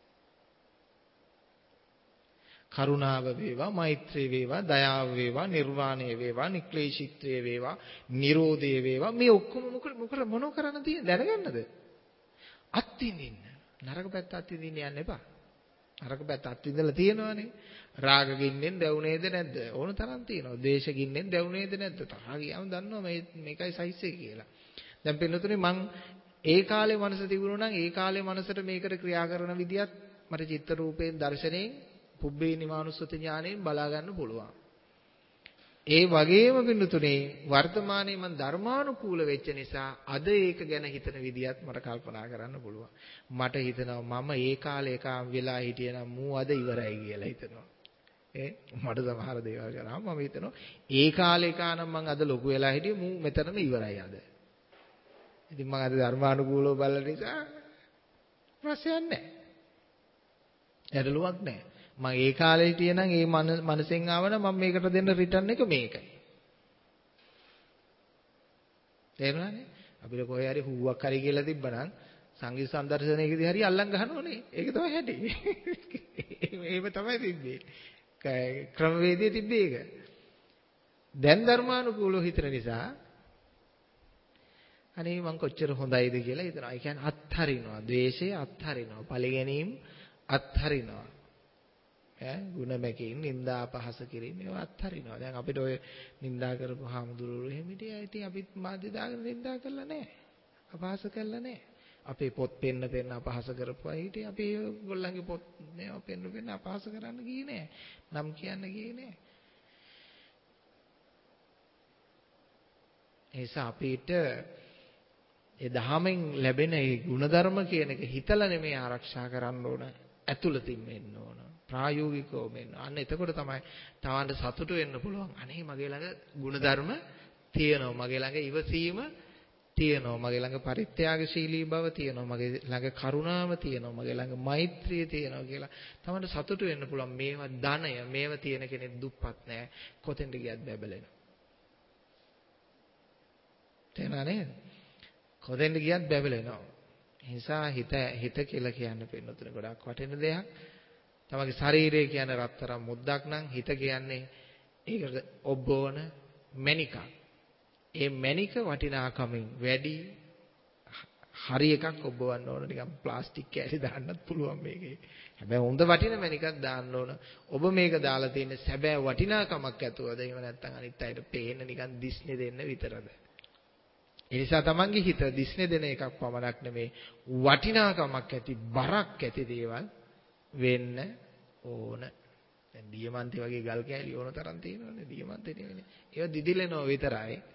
කරුණාව වේවා, මෛත්‍රී වේවා, දයාව වේවා, නිර්වාණය වේවා, නික්ලේශීත්වය වේවා, නිරෝධය වේවා. මේ ඔක්කොම මොන කරන්න තියෙන දැනගන්නද? අත්විඳින්න. නරක පැත්ත අත්විඳින්න යන්න එපා. නරක පැත්ත අත්විඳලා තියෙනවානේ. රාග ගින්නෙන් දැවුනේද නැද්ද? ඕන තරම් තියෙනවා. ද්වේෂ ගින්නෙන් දැවුනේද නැද්ද? තරහ ගියාම දන්නවා මේකයි සයිස් එක කියලා. දැන් පින්නතුනේ මං ඒ කාලේ මනස තිබුණා නම් ඒ කාලේ මනසට මේකට ක්‍රියා කරන විදියත් මට චිත්ත රූපයෙන් දර්ශනයෙන් පුබ්බේ නිමානුස්සති ඥාණයෙන් බලා ගන්න පුළුවන්. ඒ වගේම පින්නතුනේ වර්තමානයේ මං ධර්මානුකූල වෙච්ච නිසා අද ඒක ගැන හිතන විදියත් මට කල්පනා කරන්න පුළුවන්. මට හිතෙනවා මම ඒ කාලේ කාම වෙලා හිටියනම් මූ අද ඉවරයි කියලා හිතනවා. මට සමහර දේවල් කරාම මම හිතනවා ඒ කාලේ කානම් මං අද ලොකු වෙලා හිටියේ මූ මෙතනම ඉවරයි අද. ඉතින් මං අද ධර්මානුකූලව බලන නිසා ප්‍රශ්නයක් නැහැ. ඇදලුවක් නැහැ. මම ඒ කාලේ හිටියේ නම් ඒ මනසෙන් ආවනම් මම මේකට දෙන්න රිටර්න් එක මේකයි. තේරුණානේ? අපිට කොහේ හරි හුවක් හරි කියලා තිබ්බනම් සංගීත සම්දර්ශනයකදී හරි අල්ලන් ගහනෝනේ. ඒක තමයි හැටි. එහෙම තමයි තිබ්බේ. ක්‍රමවේදයේ තිබ්බේ ඒක. දැන් ධර්මානුකූලව හිතන නිසා අනේ මං කොච්චර හොඳයිද කියලා හිතනවා. ඒ කියන්නේ අත්හරිනවා. ද්වේෂය අත්හරිනවා. පරිගැනීම් අත්හරිනවා. ගුණ මැකීම් නින්දා අපහාස කිරීම ඒවා අත්හරිනවා. දැන් අපිට ඔය නින්දා කරපු හාමුදුරුවෝ එහෙම හිටියා. ඉතින් අපිත් මාධ්‍ය දාගෙන නින්දා කළා නෑ. අපහාස කළා නෑ. අපේ පොත් පෙන්න අපහාස කරපුවා හිටියේ. අපි ඒගොල්ලන්ගේ පොත් මේවා පෙන්න අපහාස කරන්න ගියේ නෑ. නම් කියන්න ගියේ නෑ. ඒසා අපිට ඒ දහමෙන් ලැබෙන ඒ ಗುಣධර්ම කියන එක හිතලා නෙමෙයි ආරක්ෂා කරන්න ඕන. ඇතුළතින් වෙන්න ඕන. ප්‍රායෝගිකව වෙන්න. අන්න එතකොට තමයි තවන්ට සතුටු වෙන්න පුළුවන්. අනේ මගේ ළඟ ಗುಣධර්ම තියෙනවා. මගේ ළඟ ඉවසීම තියෙනවා. මගේ ළඟ පරිත්‍යාගශීලී බව තියෙනවා. මගේ ළඟ කරුණාව තියෙනවා. මගේ ළඟ මෛත්‍රිය තියෙනවා කියලා තවන්ට සතුටු වෙන්න පුළුවන්. මේවා ධනය, මේවා තියෙන කෙනෙක් දුප්පත් නෑ. කොතෙන්ද ගියත් බැබලෙනවා. තේරුණා නේද? කොතෙන්ද ගියත් බැබලෙනවා. ඒ නිසා හිත කියලා කියන්නේ පින්නතුනේ ගොඩක් වටින දෙයක්. තමගේ ශරීරය කියන්නේ රත්තරන් මුද්දක් නම් හිත කියන්නේ ඒකට ඔබවන මණිකක්. ඒ මණික වටිනාකමින් වැඩි හරි එකක් ඔබවන්න ඕන. නිකන් ප්ලාස්ටික් කෑලි දාන්නත් පුළුවන් මේකේ. හැබැයි හොඳ වටින මණිකක් දාන්න ඕන. ඔබ මේක දාලා තියෙන්නේ සැබෑ වටිනාකමක් ඇතුවද? එහෙම නැත්නම් අනිත් අයට පේන්න නිකන් දිස්නේ දෙන්න විතරද? ඒ නිසා තමන්ගේ හිත දිස්නේ දෙන එකක් පමණක් නෙමේ වටිනාකමක් ඇති බරක් ඇති දේවල් වෙන්න ඕන. දැන් දියමන්ති වගේ ගල් කෑලි ඕන තරම් තියෙනවනේ. දියමන්ති නෙවෙයි. ඒවා දිදිලෙනව විතරයි.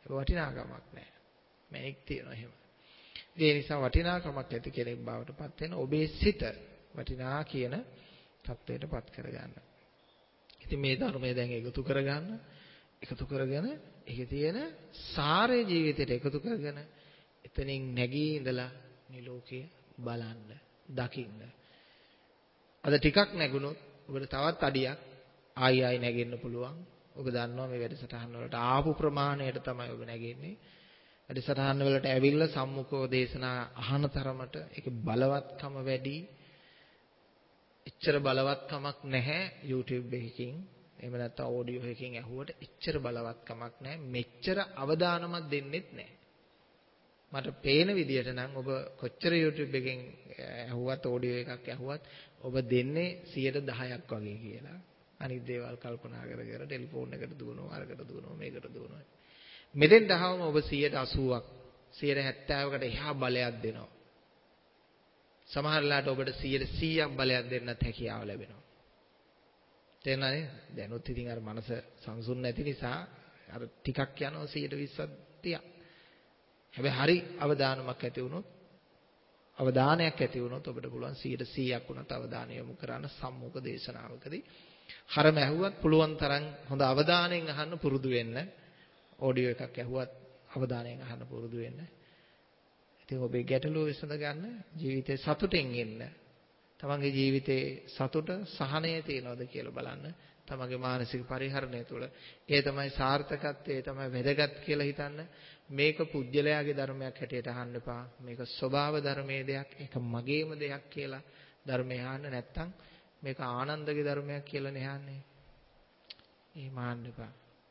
වටිනාකමක් නැහැ. මැණික් තියෙනවා එහෙම. ඒ නිසා වටිනාකමක් ඇති කෙනෙක් බවට පත් වෙන ඔබේ සිත වටිනා කියන තත්වයට පත් කරගන්න. ඉතින් මේ ධර්මය දැන් එකතු කරගන්න. එකතු කරගෙන ඒකේ තියෙන සාරේ ජීවිතයට එකතු කරගෙන එතනින් නැගී ඉඳලා මේ ලෝකය බලන්න, දකින්න. අද ටිකක් නැගුණොත් ඔබට තවත් අඩියක් ආයි නැගෙන්න පුළුවන්. ඔබ දන්නවා මේ වැඩසටහන් වලට ආපු ප්‍රමාණයට තමයි ඔබ නැගෙන්නේ. වැඩසටහන් වලට ඇවිල්ලා සම්මුඛව දේශනා අහන තරමට ඒක බලවත්කම වැඩි. එච්චර බලවත්කමක් නැහැ YouTube එකකින්. එහෙම නැත්නම් ඔඩියෝ එකකින් ඇහුවට එච්චර බලවත්කමක් නැහැ. මෙච්චර අවධානමක් දෙන්නෙත් නැහැ. මට පේන විදියට නම් ඔබ කොච්චර YouTube එකෙන් ඇහුවත් ඔඩියෝ එකක් ඇහුවත් ඔබ දෙන්නේ 10%ක් වගේ කියලා. අනිත් දේවල් කල්පනා කර කර ටෙලිෆෝන් එකට දුවනවා, අරකට දුවනවා, මේකට දුවනවා. මෙතෙන් දහවම ඔබ 80ක් 70කට එහා බලයක් දෙනවා. සමහර වෙලාවට ඔබට 100ක් බලයක් දෙන්නත් හැකියාව ලැබෙනවා. තේරුණා නේද? දැනුත් ඉතින් අර මනස සංසුන් නැති නිසා අර ටිකක් යනවා 120ක් 30ක්. හැබැයි හරි අවධානමක් ඇති වුණොත් අවධානයක් ඇති වුණොත් ඔබට පුළුවන් 100ක් වුණත් අවධානය යොමු කරන්න සම්මුඛ දේශනාවකදී. හරම ඇහුවත් පුළුවන් තරම් හොඳ අවධානයෙන් අහන්න පුරුදු වෙන්න. ඔඩියෝ එකක් ඇහුවත් අවධානයෙන් අහන්න පුරුදු වෙන්න. ඉතින් ඔබේ ගැටලුව විසඳ ගන්න ජීවිතේ සතුටින් ඉන්න. තමන්ගේ ජීවිතේ සතුට සහනය තියනවද කියලා බලන්න. තමන්ගේ මානසික පරිහරණය තුළ ඒ තමයි සාර්ථකත්වය, ඒ තමයි වැදගත් කියලා හිතන්න. මේක පුජ්‍යලයාගේ ධර්මයක් හැටියට අහන්න එපා. මේක ස්වභාව ධර්මයේ දෙයක්, ඒක මගේම දෙයක් කියලා ධර්මය අහන්න. නැත්තම් මේක ආනන්දගේ ධර්මයක් කියලා නෙහන්නේ. එහෙම අහන්න එපා.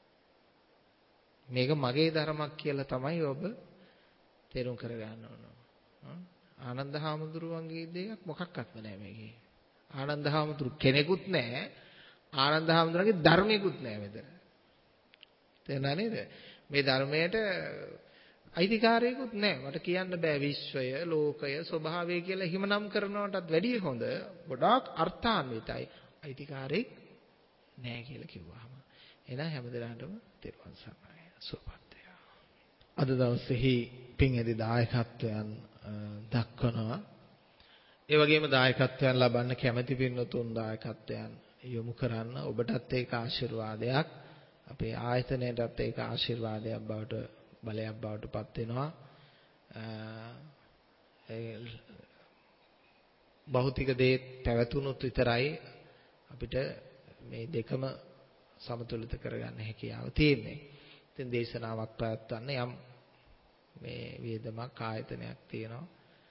මේක මගේ ධර්මයක් කියලා තමයි ඔබ තේරුම් කරගන්න ඕන. ආනන්ද හාමුදුරුවන්ගේ දෙයක් මොකක්වත්ම නැහැ මේකේ. ආනන්ද හාමුදුරු කෙනෙකුත් නැහැ. ආනන්ද හාමුදුරන්ගේ ධර්මයකුත් නැහැ මෙතන. තේරුණා නේද? මේ ධර්මයට අයිතිකාරයෙකුත් නැහැ. මට කියන්න බෑ විශ්වය, ලෝකය, ස්වභාවය කියලා හිම නම් කරනවටත් වැඩිය හොඳ ගොඩාක් අර්ථාන්විතයි. අයිතිකාරයෙක් නැහැ කියලා කිව්වහම. එහෙනම් හැමදෙනාටම තෙරුවන් සරණයි. සුවපත් වේවා. අද දවසේහි පින් ඇති දායකත්වයන් දක්වනවා. ඒ වගේම දායකත්වයන් ලබන්න කැමැති පින්වතුන් දායකත්වයන් යොමු කරන්න. ඔබටත් ඒක ආශිර්වාදයක්. අපේ ආයතනයටත් ඒක ආශිර්වාදයක් බවට බලයක් බවට පත් වෙනවා. භෞතික දේ පැවතුනොත් විතරයි අපිට මේ දෙකම සමතුලිත කරගන්න හැකියාව තියෙන්නේ. ඉතින් දේශනාවක් පැවැත්වන්න යම් මේ වේදමක් ආයතනයක් තියෙනවා.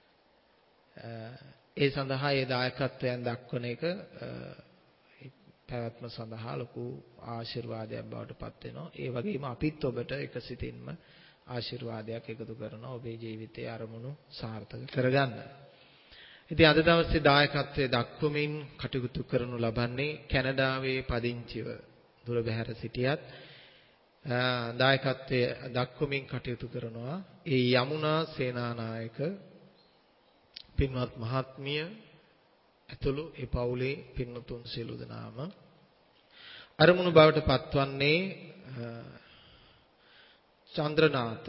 ඒ සඳහා ඒ දායකත්වයන් දක්වන එක පැවැත්ම සඳහා ලොකු ආශිර්වාදයක් බවට පත් වෙනවා. ඒ වගේම අපිත් ඔබට එකසිතින්ම ආශිර්වාදයක් එකතු කරනවා ඔබේ ජීවිතයේ අරමුණු සාර්ථක කරගන්න. ඉතින් අද දවසේ දායකත්වයේ දක්වමින් කටයුතු කරනු ලබන්නේ කැනඩාවේ පදිංචිව දුර බැහැර සිටියත් දායකත්වයේ දක්වමින් කටයුතු කරනවා ඒ යමුනා සේනානායක පින්වත් මහත්මිය ඇතුළු ඒ පවුලේ පින්වතුන් සියලු දෙනාම අරමුණු බවට පත්වන්නේ චන්ද්‍රනාත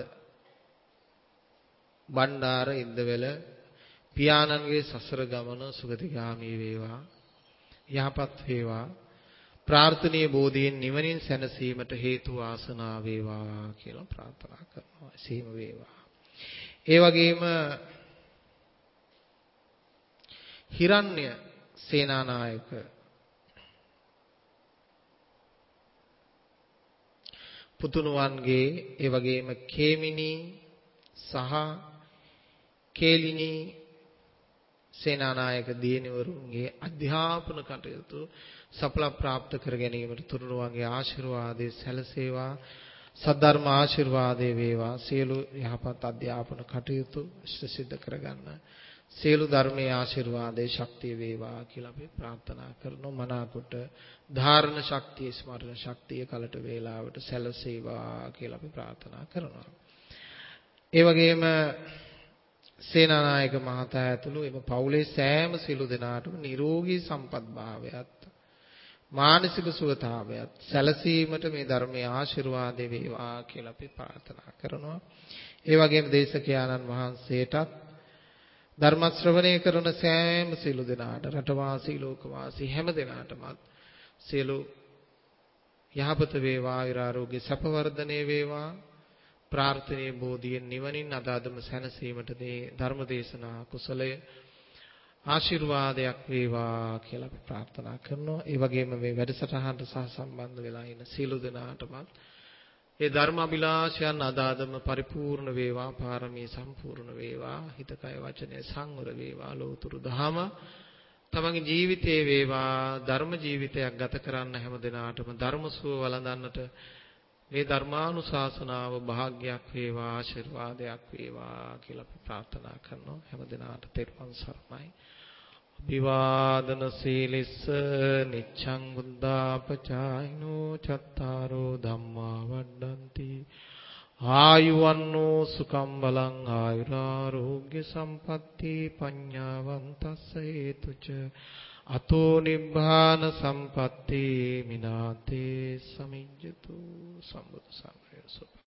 බණ්ඩාර ඉන්දවැල පියාණන්ගේ සසර ගමන සුගතිගාමී වේවා යහපත් වේවා ප්‍රාර්ථනීය බෝධියෙන් නිවනින් සැනසීමට හේතු වාසනා වේවා කියලා ප්‍රාර්ථනා කරනවා. සීම වේවා. ඒ වගේම හිරණ්‍ය සේනානායක පුතුණුවන්ගේ ඒ වගේම කේමිනී සහ කේලිනී සේනානායක දියණිවරුන්ගේ අධ්‍යාපන කටයුතු සඵල ප්‍රාප්ත කර ගැනීමට තුරුණුවන්ගේ ආශිර්වාදයේ සැලසේවා. සද්ධර්ම ආශිර්වාදයේ වේවා. සියලු යහපත් අධ්‍යාපන කටයුතු සිද්ධ කරගන්න. සියලු ධර්මයේ ආශිර්වාදයේ ශක්තිය වේවා කියලා අපි ප්‍රාර්ථනා කරනවා. මනාකොට ධාරණ ශක්තිය, ස්මරණ ශක්තිය කලට වේලාවට සැලසේවා කියලා අපි ප්‍රාර්ථනා කරනවා. ඒ වගේම සේනානායක මහතා ඇතුළු එම පවුලේ සෑම සිළු දෙනාටම නිරෝගී සම්පත් භාවයත් මානසික සුවතාවයත් සැලසීමට මේ ධර්මයේ ආශිර්වාද වේවා කියලා අපි ප්‍රාර්ථනා කරනවා. ඒ වගේම දේශකයාණන් වහන්සේටත් ධර්ම ශ්‍රවණය කරන සෑම සියලු දෙනාට රටවාසී ලෝකවාසී හැම දෙනාටම සියලු යහපත වේවා ආයුරාෝග්‍ය සැප වර්ධනය වේවා ප්‍රාර්ථනීය බෝධියෙන් නිවනින් අදාදම සැනසීමට මේ ධර්ම දේශනා කුසලය ආශිර්වාදයක් වේවා කියලා අපි ප්‍රාර්ථනා කරනවා. ඒ වගේම මේ වැඩසටහනට සහසම්බන්ධ වෙලා ඉන්න සියලු දෙනාටම ඒ ධර්ම අභිලාෂයන් අදාදම පරිපූර්ණ වේවා, පාරමී සම්පූර්ණ වේවා, හිත කය වචනය සංවර වේවා, ලෝතුරු දහම තමන්ගේ ජීවිතේ වේවා, ධර්ම ජීවිතයක් ගත කරන්න හැම දිනාටම ධර්ම සුව වළඳන්නට මේ ධර්මානුශාසනාව භාග්යක් වේවා, ආශිර්වාදයක් වේවා කියලා අපි ප්‍රාර්ථනා කරනවා. හැම දිනාට තෙරුවන් සරණයි. අභිවාදන සීලිස්ස නිච්ඡං බුද්ධාපචායිනෝ චත්තාරෝ ධම්මා වඩ්ඩಂತಿ ආයුවන්නෝ සුඛං බලං ආයුරාෝග්‍ය සම්පatti පඤ්ඤාවන්තස්ස හේතුච අතෝ නිබ්බාන සම්පatti මිනාතේ සමිජ්ජතු සම්බුද්ධ සංඝරස